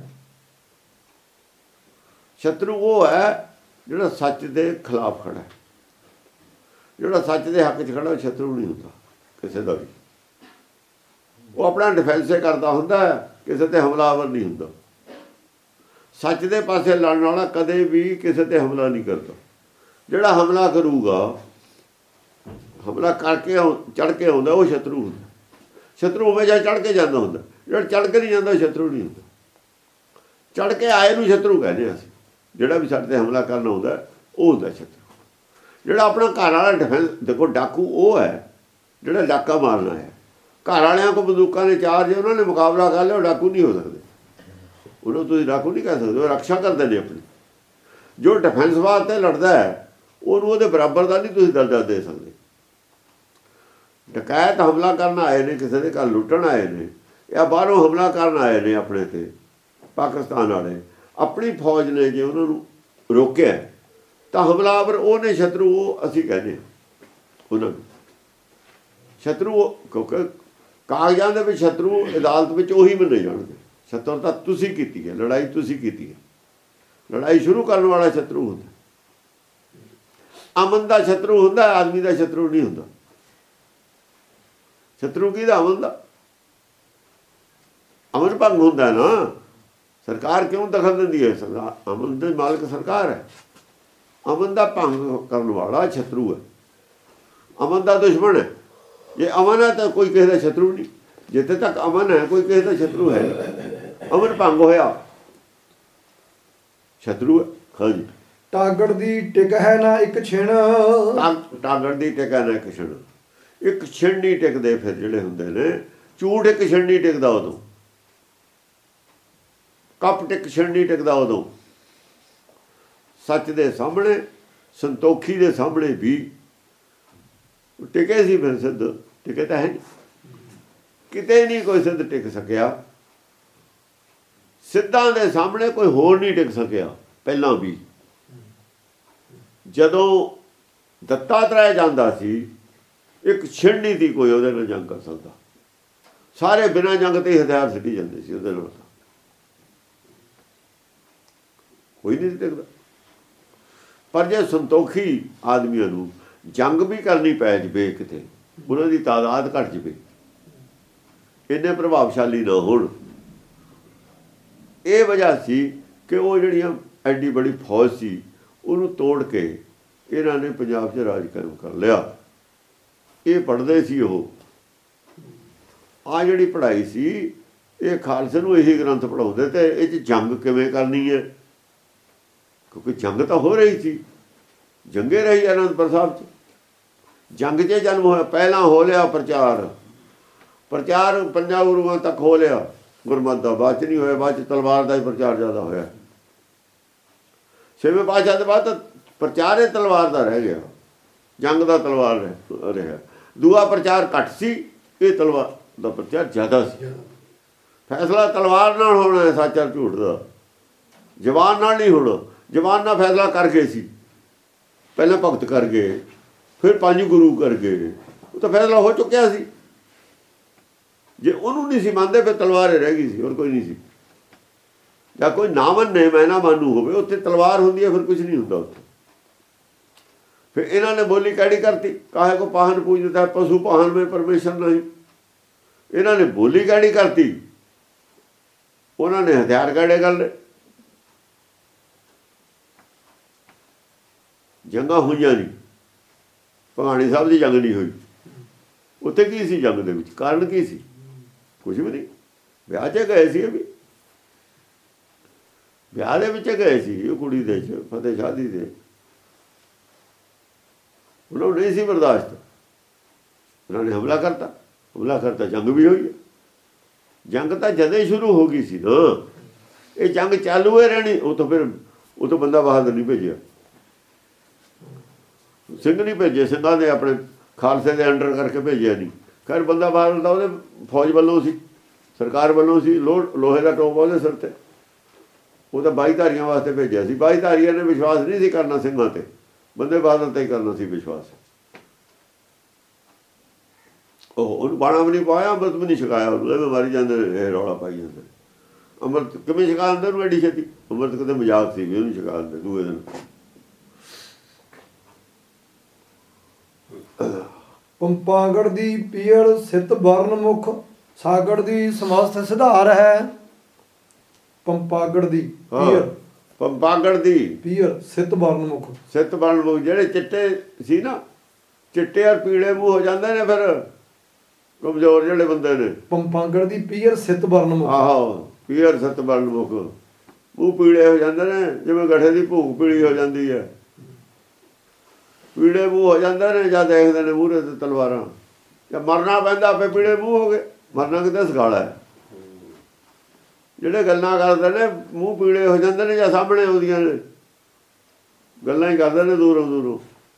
ਸ਼ਤਰੂ ਉਹ ਹੈ ਜਿਹੜਾ ਸੱਚ ਦੇ ਖਿਲਾਫ ਖੜਾ ਹੈ, ਜਿਹੜਾ ਸੱਚ ਦੇ ਹੱਕ 'ਚ ਖੜਾ, ਉਹ ਸ਼ਤਰੂ ਨਹੀਂ ਹੁੰਦਾ ਕਿਸੇ ਦਾ ਵੀ। ਉਹ ਆਪਣਾ ਡਿਫੈਂਸੇ ਕਰਦਾ ਹੁੰਦਾ, ਕਿਸੇ ਤੇ ਹਮਲਾਵਰ ਨਹੀਂ ਹੁੰਦਾ। ਸੱਚ ਦੇ ਪਾਸੇ ਲੜਨ ਵਾਲਾ ਕਦੇ ਵੀ ਕਿਸੇ ਤੇ ਹਮਲਾ ਨਹੀਂ ਕਰਦਾ। ਜਿਹੜਾ ਹਮਲਾ ਕਰੂਗਾ, ਹਮਲਾ ਕਰਕੇ ਚੜ੍ਹ ਕੇ ਆਉਂਦਾ, ਉਹ ਸ਼ਤਰੂ ਹੁੰਦਾ। ਸ਼ਤਰੂ ਹਮੇਸ਼ਾ ਚੜ੍ਹ ਕੇ ਜਾਂਦਾ ਹੁੰਦਾ, ਜਿਹੜਾ ਚੜ੍ਹ ਕੇ ਨਹੀਂ ਜਾਂਦਾ ਸ਼ਤਰੂ ਨਹੀਂ ਹੁੰਦਾ। ਚੜ੍ਹ ਕੇ ਆਏ ਨੂੰ ਸ਼ਤਰੂ ਕਹਿੰਦੇ ਅਸੀਂ। ਜਿਹੜਾ ਵੀ ਸਾਡੇ 'ਤੇ ਹਮਲਾ ਕਰਨ ਆਉਂਦਾ ਉਹ ਹੁੰਦਾ ਸ਼ਤਰੂ। ਜਿਹੜਾ ਆਪਣਾ ਘਰ ਵਾਲਾ ਡਿਫੈਂਸ, ਦੇਖੋ ਡਾਕੂ ਉਹ ਹੈ ਜਿਹੜਾ ਡਾਕਾ ਮਾਰਨਾ ਹੈ। ਘਰ ਵਾਲਿਆਂ ਕੋਲ ਬੰਦੂਕਾਂ ਨੇ ਚਾਰ, ਜੇ ਉਹਨਾਂ ਨੇ ਮੁਕਾਬਲਾ ਕਰ ਲਿਆ ਉਹ ਡਾਕੂ ਨਹੀਂ ਹੋ ਸਕਦੇ। ਉਹਨੂੰ ਤੁਸੀਂ ਡਾਕੂ ਨਹੀਂ ਕਹਿ ਸਕਦੇ, ਉਹ ਰਕਸ਼ਾ ਕਰਦੇ ਨੇ ਆਪਣੀ। ਜੋ ਡਿਫੈਂਸ ਵਾਸਤੇ ਲੜਦਾ ਹੈ ਉਹਨੂੰ ਉਹਦੇ ਬਰਾਬਰ ਦਾ ਨਹੀਂ ਤੁਸੀਂ ਦਰਜਾ ਦੇ ਸਕਦੇ। ਡਕੈਤ ਹਮਲਾ ਕਰਨ ਆਏ ਨੇ, ਕਿਸੇ ਦੇ ਘਰ ਲੁੱਟਣ ਆਏ ਨੇ, ਜਾਂ ਬਾਹਰੋਂ ਹਮਲਾ ਕਰਨ ਆਏ ਨੇ ਆਪਣੇ 'ਤੇ, ਪਾਕਿਸਤਾਨ ਵਾਲੇ ਆਪਣੀ ਫੌਜ ਨੇ ਜੇ ਉਹਨਾਂ ਨੂੰ ਰੋਕਿਆ ਤਾਂ ਹਮਲਾਵਰ ਉਹ ਨੇ ਸ਼ਤਰੂ, ਉਹ ਅਸੀਂ ਕਹਿੰਦੇ ਉਹਨਾਂ ਨੂੰ ਸ਼ਤਰੂ। ਕਿਉਂਕਿ ਕਾਗਜ਼ਾਂ ਦੇ ਵਿੱਚ ਸ਼ਤਰੂ, ਅਦਾਲਤ ਵਿੱਚ ਉਹੀ ਮੰਨੇ ਜਾਣਗੇ। ਸ਼ਤਰੂਤਾ ਤੁਸੀਂ ਕੀਤੀ ਹੈ, ਲੜਾਈ ਤੁਸੀਂ ਕੀਤੀ ਹੈ। ਲੜਾਈ ਸ਼ੁਰੂ ਕਰਨ ਵਾਲਾ ਸ਼ਤਰੂ ਹੁੰਦਾ। ਅਮਨ ਦਾ ਸ਼ਤਰੂ ਹੁੰਦਾ, ਆਦਮੀ ਦਾ ਸ਼ਤਰੂ ਨਹੀਂ ਹੁੰਦਾ। ਸ਼ਤਰੂ ਕਿਹਦਾ? ਅਮਨ ਦਾ। ਅਮਨ ਭੰਗ ਹੁੰਦਾ ਨਾ। ਸਰਕਾਰ ਕਿਉਂ ਦਖਲ ਦਿੰਦੀ ਹੈ? ਅਮਨ ਦੇ ਮਾਲਕ ਸਰਕਾਰ ਹੈ। ਅਮਨ ਦਾ ਭੰਗ ਕਰਨ ਵਾਲਾ ਸ਼ਤਰੂ ਹੈ, ਅਮਨ ਦਾ ਦੁਸ਼ਮਣ ਹੈ। ਜੇ ਅਮਨ ਹੈ ਤਾਂ ਕੋਈ ਕਿਸੇ ਦਾ ਸ਼ਤਰੂ ਨਹੀਂ। ਜਿੱਥੇ ਤੱਕ ਅਮਨ ਹੈ ਕੋਈ ਕਿਸੇ ਦਾ ਸ਼ਤਰੂ ਹੈ। ਅਮਨ ਭੰਗ ਹੋਇਆ ਸ਼ਤਰੂ ਹੈ। ਹਾਂਜੀ। ਟਾਗੜ ਦੀ ਟਿਕ ਹੈ ਨਾ ਇੱਕ ਛਿਣ, ਟਾਗੜ ਦੀ ਟਿਕ ਹੈ ਨਾ ਇੱਕ ਛਿਣ। ਇੱਕ ਛਿਣ ਨਹੀਂ ਟਿਕਦੇ ਫਿਰ ਜਿਹੜੇ ਹੁੰਦੇ ਨੇ। ਝੂਠ ਇੱਕ ਛਿਣ ਨਹੀਂ ਟਿਕਦਾ ਉਦੋਂ, ਕੱਪ ਟਿਕ ਛਿਣ ਨਹੀਂ ਟਿਕਦਾ ਉਦੋਂ। ਸੱਚ ਦੇ ਸਾਹਮਣੇ, ਸੰਤੋਖੀ ਦੇ ਸਾਹਮਣੇ ਵੀ ਟਿਕੇ ਸੀ। ਫਿਰ ਸਿੱਧ ਟਿਕੇ ਤਾਂ ਹੈ ਨਹੀਂ, ਕਿਤੇ ਨਹੀਂ ਕੋਈ ਸਿੱਧ ਟਿਕ ਸਕਿਆ। ਸਿੱਧਾਂ ਦੇ ਸਾਹਮਣੇ ਕੋਈ ਹੋਰ ਨਹੀਂ ਟਿਕ ਸਕਿਆ ਪਹਿਲਾਂ ਵੀ। ਜਦੋਂ ਦੱਤਾਤਰੇయ ਜਾਂਦਾ ਸੀ, ਇੱਕ ਛਿਣ ਨਹੀਂ ਸੀ ਕੋਈ ਉਹਦੇ ਨਾਲ ਜੰਗ ਕਰ ਸਕਦਾ। ਸਾਰੇ ਬਿਨਾਂ ਜੰਗ ਤੇ ਹਥਿਆਰ ਸਿੱਟੀ ਜਾਂਦੇ ਸੀ ਉਹਦੇ ਨਾਲ, ਕੋਈ ਨਹੀਂ ਟਿਕਦਾ। ਪਰ ਜੇ ਸੰਤੋਖੀ ਆਦਮੀਆਂ ਨੂੰ ਜੰਗ ਵੀ ਕਰਨੀ ਪੈ ਜਾਵੇ, ਕਿਤੇ ਉਹਨਾਂ ਦੀ ਤਾਦਾਦ ਘੱਟ ਜਾਵੇ, ਇੰਨੇ ਪ੍ਰਭਾਵਸ਼ਾਲੀ ਨਾ ਹੋਣ, ਇਹ ਵਜ੍ਹਾ ਸੀ ਕਿ ਉਹ ਜਿਹੜੀਆਂ ਐਡੀ ਬੜੀ ਫੌਜ ਸੀ ਉਹਨੂੰ ਤੋੜ ਕੇ ਇਹਨਾਂ ਨੇ ਪੰਜਾਬ 'ਚ ਰਾਜ ਕਰ ਲਿਆ। ਇਹ ਪੜ੍ਹਦੇ ਸੀ ਉਹ। ਆਹ ਜਿਹੜੀ ਪੜ੍ਹਾਈ ਸੀ ਇਹ ਖਾਲਸੇ ਨੂੰ ਇਹੀ ਗ੍ਰੰਥ ਪੜ੍ਹਾਉਂਦੇ, ਤੇ ਇਹ 'ਚ ਜੰਗ ਕਿਵੇਂ ਕਰਨੀ ਹੈ, ਕਿਉਂਕਿ ਜੰਗ ਤਾਂ ਹੋ ਰਹੀ ਸੀ। ਜੰਗੇ ਰਹੀ ਅਨੰਦਪੁਰ ਸਾਹਿਬ 'ਚ, ਜੰਗ 'ਚ ਜਨਮ ਹੋਇਆ। ਪਹਿਲਾਂ ਹੋ ਲਿਆ ਪ੍ਰਚਾਰ ਪੰਜਾਂ ਗੁਰੂਆਂ ਤੱਕ ਹੋ ਲਿਆ ਗੁਰਮਤਿ ਦਾ, ਬਾਅਦ 'ਚ ਨਹੀਂ ਹੋਇਆ। ਬਾਅਦ 'ਚ ਤਲਵਾਰ ਦਾ ਹੀ ਪ੍ਰਚਾਰ ਜ਼ਿਆਦਾ ਹੋਇਆ। ਛੇਵੇਂ ਪਾਤਸ਼ਾਹ ਦੇ ਬਾਅਦ ਤਾਂ ਪ੍ਰਚਾਰ ਹੀ ਤਲਵਾਰ ਦਾ ਰਹਿ ਗਿਆ, ਜੰਗ ਦਾ ਤਲਵਾਰ ਰਿਹਾ। ਦੂਆ ਪ੍ਰਚਾਰ ਘੱਟ ਸੀ, ਇਹ ਤਲਵਾਰ ਦਾ ਪ੍ਰਚਾਰ ਜ਼ਿਆਦਾ ਸੀ। ਫੈਸਲਾ ਤਲਵਾਰ ਨਾਲ ਹੋਣਾ ਹੈ, ਸੱਚ ਔਰ ਝੂਠ ਦਾ, ਜ਼ਬਾਨ ਨਾਲ ਨਹੀਂ ਹੋਣਾ। ਜ਼ਬਾਨ ਨਾਲ ਫੈਸਲਾ ਕਰ ਗਏ ਸੀ, ਪਹਿਲਾਂ ਭਗਤ ਕਰ ਗਏ, ਫਿਰ 5 ਗੁਰੂ ਕਰ ਗਏ, ਉਹ ਤਾਂ ਫੈਸਲਾ ਹੋ ਚੁੱਕਿਆ ਸੀ। ਜੇ ਉਹਨੂੰ ਨਹੀਂ ਸੀ ਮੰਨਦੇ ਫਿਰ ਤਲਵਾਰ ਰਹਿ ਗਈ ਸੀ, ਹੋਰ ਕੋਈ ਨਹੀਂ ਸੀ। ਜਾਂ ਕੋਈ ਨਾ ਮੰਨੇ, ਮੈਂ ਨਾ ਮਾਨੂ ਹੋਵੇ, ਉੱਥੇ ਤਲਵਾਰ ਹੁੰਦੀ ਹੈ, ਫਿਰ ਕੁਝ ਨਹੀਂ ਹੁੰਦਾ ਉੱਥੇ। ਫਿਰ ਇਹਨਾਂ ਨੇ ਬੋਲੀ ਕਿਹੜੀ ਕਰਤੀ, ਕਾਹੇ ਕੋ ਪਾਹਨ ਪੂਜਦਾ ਪਸ਼ੂ ਪਾਹਨ में परमेश्वर नहीं। ਇਹਨਾਂ ਨੇ ਬੋਲੀ ਕਿਹੜੀ ਕਰਤੀ, ਉਹਨਾਂ ਨੇ ਹਥਿਆਰ ਕਿਹੜੇ ਕਰ ਲਏ। ਜੰਗਾਂ ਹੋਈਆਂ ਨਹੀਂ, ਭਗਾਣੀ ਸਾਹਿਬ ਦੀ ਜੰਗ ਨਹੀਂ ਹੋਈ। ਉੱਥੇ ਕੀ ਸੀ ਜੰਗ ਦੇ ਵਿੱਚ, ਕਾਰਨ ਕੀ ਸੀ? ਕੁਝ ਵੀ ਨਹੀਂ। ਵਿਆਹ 'ਚ ਗਏ ਸੀ, ਵੀ ਵਿਆਹ ਦੇ ਵਿੱਚ ਗਏ ਸੀ ਉਹ ਕੁੜੀ ਦੇ 'ਚ, ਫਤਿਹ ਸ਼ਾਦੀ ਦੇ। ਉਹਨਾਂ ਨੂੰ ਨਹੀਂ ਸੀ ਬਰਦਾਸ਼ਤ, ਉਹਨਾਂ ਨੇ ਹਮਲਾ ਕਰਤਾ। ਜੰਗ ਵੀ ਹੋਈ। ਜੰਗ ਤਾਂ ਜਦੋਂ ਹੀ ਸ਼ੁਰੂ ਹੋ ਗਈ ਸੀ ਨਾ, ਇਹ ਜੰਗ ਚਾਲੂ ਹੀ ਰਹਿਣੀ। ਉਹ ਤੋਂ ਬੰਦਾ ਬਹਾਦਰ ਨਹੀਂ ਭੇਜਿਆ, ਸਿੰਘ ਨਹੀਂ ਭੇਜੇ, ਸਿੰਘਾਂ ਨੇ ਆਪਣੇ ਖਾਲਸੇ ਦੇ ਅੰਡਰ ਕਰਕੇ ਭੇਜਿਆ ਨਹੀਂ। ਖੈਰ ਬੰਦਾ ਬਹਾਦਰ ਦਾ ਉਹਦੇ ਫੌਜ ਵੱਲੋਂ ਸੀ, ਸਰਕਾਰ ਵੱਲੋਂ ਸੀ, ਲੋਹੇ ਦਾ ਟੋਪ ਉਹਦੇ ਸਿਰ ਤੇ। ਉਹ ਤਾਂ 22 ਧਾਰੀਆਂ ਵਾਸਤੇ ਭੇਜਿਆ ਸੀ। 22 ਧਾਰੀਆਂ ਨੇ ਵਿਸ਼ਵਾਸ ਨਹੀਂ ਸੀ ਕਰਨਾ ਸਿੰਘਾਂ ਤੇ, ਬੰਦੇ ਬਹਾਦਰ ਤੇ ਹੀ ਕਰਨਾ ਸੀ ਵਿਸ਼ਵਾਸ। ਉਹਨੂੰ ਬਾਣਾ ਵੀ ਨਹੀਂ ਪਾਇਆ, ਅੰਮ੍ਰਿਤ ਵੀ ਨਹੀਂ ਛਕਾਇਆ ਉਹਨੂੰ। ਐਵੇਂ ਮਾਰੀ ਜਾਂਦੇ ਇਹ ਰੌਲਾ ਪਾਈ ਜਾਂਦੇ। ਅੰਮ੍ਰਿਤ ਕਿਵੇਂ ਛਕਾ ਦਿੰਦੇ ਉਹਨੂੰ ਐਡੀ ਛੇਤੀ? ਅੰਮ੍ਰਿਤ ਕਿਤੇ ਮਜ਼ਾਕ ਸੀ ਵੀ ਉਹਨੂੰ ਛਕਾ ਦਿੰਦੇ ਦੂਏ ਦਿਨ। ਪੰਪਾਗੜ ਦੀ ਪੀੜ ਸਿਤ ਵਰਨ ਮੁਖ, ਸਾਗੜ ਦੀ ਸਮਸਤ ਸਿਧਾਰ ਹੈ। ਪੰਪਾਗੜ ਦੀ ਪੀੜ, ਪੰਪਾਗੜ ਦੀ ਪੀੜ ਸਿਤ ਵਰਨ ਮੁਖ। ਸਿਤ ਵਰਨ ਮੁਖ ਜਿਹੜੇ ਚਿੱਟੇ ਸੀ ਨਾ, ਚਿੱਟੇ ਔਰ ਪੀਲੇ ਮੂੰਹ ਹੋ ਜਾਂਦੇ ਨੇ ਫਿਰ ਕਮਜ਼ੋਰ ਜਿਹੜੇ ਬੰਦੇ ਨੇ। ਪੰਪਾਗੜ ਦੀ ਪੀੜ ਸਿਤ ਵਰਨ ਮੁਖ। ਆਹੋ, ਪੀੜ ਸਿਤ ਵਰਨ ਮੁਖ, ਮੂੰਹ ਪੀਲੇ ਹੋ ਜਾਂਦੇ ਨੇ, ਜਿਵੇਂ ਗੱਠੇ ਦੀ ਭੂਖ ਪੀਲੀ ਹੋ ਜਾਂਦੀ ਹੈ। ਪੀਲੇ ਮੂੰਹ ਹੋ ਜਾਂਦੇ ਨੇ ਜਾਂ ਦੇਖਦੇ ਨੇ ਮੂਹਰੇ ਤੇ ਤਲਵਾਰਾਂ। ਜਾਂ ਮਰਨਾ ਪੈਂਦਾ ਆਪੇ ਪੀਲੇ ਮੂੰਹ ਹੋ ਗਏ। ਮਰਨਾ ਕਿਤੇ ਸਗਾਲਾ ਹੈ। ਜਿਹੜੇ ਗੱਲਾਂ ਕਰਦੇ ਨੇ ਮੂੰਹ ਪੀਲੇ ਹੋ ਜਾਂਦੇ ਨੇ ਜਾਂ ਸਾਹਮਣੇ ਆਉਂਦੀਆਂ ਨੇ ਗੱਲਾਂ ਹੀ ਕਰਦੇ ਨੇ ਦੂਰੋਂ।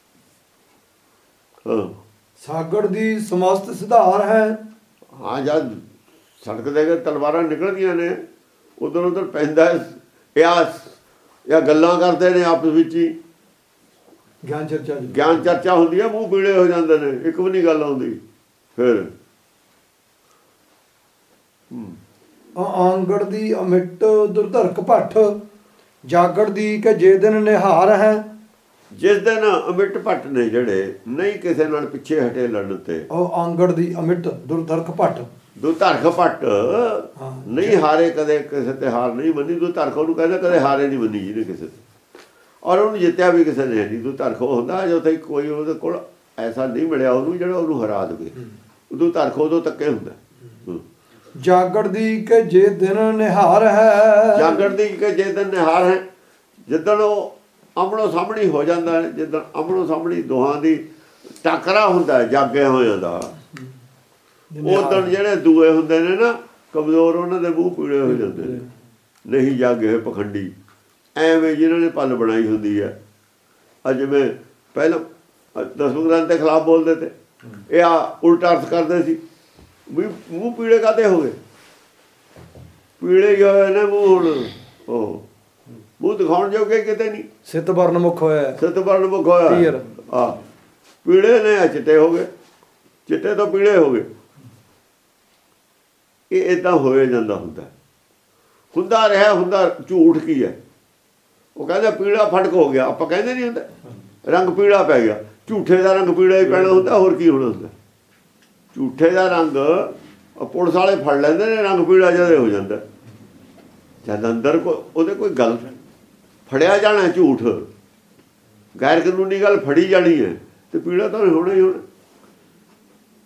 ਹਾਂ, ਸਾਗੜ ਦੀ ਸਮਸਤ ਸਿਧਾਰ ਹੈ। ਹਾਂ, ਜਦ ਸੜਕ ਦੇ ਤਲਵਾਰਾਂ ਨਿਕਲਦੀਆਂ ਨੇ ਉਧਰ ਪੈਂਦਾ ਜਾਂ ਗੱਲਾਂ ਕਰਦੇ ਨੇ ਆਪਸ ਵਿੱਚ ਹੀ, ਗਿਆਨ ਚਰਚਾ ਹੁੰਦੀ ਹੈ, ਮੂੰਹ ਪੀਲੇ ਹੋ ਜਾਂਦੇ ਨੇ, ਇੱਕ ਵੀ ਨਹੀਂ ਗੱਲ ਆਉਂਦੀ। ਫਿਰ ਆਂਗੜ ਦੀ ਅਮਿਟ ਦੁਰਧਰਕ ਭੱਠ, ਜਾਗੜ ਦੀ ਕਿ ਜੇ ਦਿਨ ਨਿਹਾਰ ਹੈ। ਜਿਸ ਦਿਨ ਅਮਿਟ ਭੱਟ ਨੇ ਜਿਹੜੇ ਨਹੀਂ ਕਿਸੇ ਨਾਲ ਪਿੱਛੇ ਹਟੇ ਲੜਨ ਤੇ, ਉਹ ਆਂਗੜ ਦੀ ਅਮਿਟ ਦੁਰਧਰਕ ਭੱਟ, ਦੁਰਧਰਕ ਭੱਟ ਨਹੀਂ ਹਾਰੇ, ਕਦੇ ਕਿਸੇ ਤੇ ਹਾਰ ਨਹੀਂ ਮੰਨੀ। ਦੁਰਧਰਕ ਉਹਨੂੰ ਕਹਿੰਦਾ ਕਦੇ ਹਾਰੇ ਨਹੀਂ ਮੰਨੀ ਜਿਹਨੇ ਕਿਸੇ ਤੇ, ਔਰ ਉਹਨੂੰ ਜਿੱਤਿਆ ਵੀ ਕਿਸੇ ਨੇ ਨਹੀਂ। ਦੁਰਧਰਕ ਹੁੰਦਾ ਜੋ ਉੱਥੇ ਕੋਈ ਉਹਦੇ ਕੋਲ ਐਸਾ ਨਹੀਂ ਮਿਲਿਆ ਉਹਨੂੰ ਜਿਹੜਾ ਉਹਨੂੰ ਹਰਾ ਦੇਵੇ। ਦੁਰਧਰਕ ਉਦੋਂ ਤੱਕੇ ਹੁੰਦਾ। ਜਾਗੜ ਦੀ ਕਿ ਜੇ ਦਿਨ ਨਿਹਾਰ ਹੈ। ਜਾਗੜ ਦੀ ਕਿ ਜੇ ਦਿਨ ਨਿਹਾਰ ਹੈ, ਜਿੱਦਣ ਉਹ ਆਮਣੋ ਸਾਹਮਣੀ ਹੋ ਜਾਂਦਾ, ਜਿੱਦਣ ਆਮਣੋ ਸਾਹਮਣੀ ਦੋਹਾਂ ਦੀ ਟੱਕਰਾ ਹੁੰਦਾ ਜਾਗਿਆ ਹੋਇਆਂ ਦਾ, ਉਦੋਂ ਜਿਹੜੇ ਦੂਏ ਹੁੰਦੇ ਨੇ ਨਾ ਕਮਜ਼ੋਰ, ਉਹਨਾਂ ਦੇ ਮੂੰਹ ਪੀੜੇ ਹੋ ਜਾਂਦੇ ਨੇ। ਨਹੀਂ ਜਾਗੇ ਹੋਏ ਪਖੰਡੀ, ਐਵੇਂ ਜਿਹਨਾਂ ਨੇ ਪੱਲ ਬਣਾਈ ਹੁੰਦੀ ਹੈ। ਜਿਵੇਂ ਪਹਿਲਾਂ 10ਵੇਂ ਗ੍ਰੰਥ ਦੇ ਖਿਲਾਫ ਬੋਲਦੇ ਤੇ, ਇਹ ਉਲਟਾ ਅਰਥ ਕਰਦੇ ਸੀ ਵੀ ਮੂੰਹ ਪੀੜੇ ਕਾਹਦੇ ਹੋ ਗਏ? ਪੀੜੇ ਹੀ ਹੋਏ ਨੇ ਮੂੰਹ। ਹੁਣ ਉਹ ਮੂੰਹ ਦਿਖਾਉਣ ਜੋਗੇ ਕਿਤੇ ਨਹੀਂ। ਸਿੱਤ ਵਰਨ ਮੁਖ ਹੋਇਆ, ਸਿੱਤ ਵਰਨ ਮੁਖ ਹੋਇਆ। ਪੀੜੇ ਨੇ ਚਿੱਟੇ ਹੋ ਗਏ, ਚਿੱਟੇ ਤੋਂ ਪੀੜੇ ਹੋ ਗਏ। ਇਹ ਏਦਾਂ ਹੋਏ ਜਾਂਦਾ ਹੁੰਦਾ ਰਿਹਾ। ਹੁੰਦਾ ਝੂਠ ਕੀ ਹੈ? ਉਹ ਕਹਿੰਦਾ ਪੀੜਾ ਫਟਕ ਹੋ ਗਿਆ, ਆਪਾਂ ਕਹਿੰਦੇ ਨਹੀਂ ਹੁੰਦਾ ਰੰਗ ਪੀੜਾ ਪੈ ਗਿਆ। ਝੂਠੇ ਦਾ ਰੰਗ ਪੀੜਾ ਹੀ ਪੈਣਾ ਹੁੰਦਾ, ਹੋਰ ਕੀ ਹੋਣਾ ਹੁੰਦਾ? ਝੂਠੇ ਦਾ ਰੰਗ ਪੁਲਿਸ ਵਾਲੇ ਫੜ ਲੈਂਦੇ ਨੇ, ਰੰਗ ਪੀੜਾ ਜਦੇ ਹੋ ਜਾਂਦਾ। ਜਦ ਅੰਦਰ ਉਹਦੇ ਕੋਈ ਗੱਲ ਫੜਿਆ ਜਾਣਾ, ਝੂਠ ਗੈਰ ਕਾਨੂੰਨੀ ਗੱਲ ਫੜੀ ਜਾਣੀ ਹੈ, ਤੇ ਪੀੜਾ ਤਾਂ ਹੋਣਾ ਹੀ ਹੋਣਾ।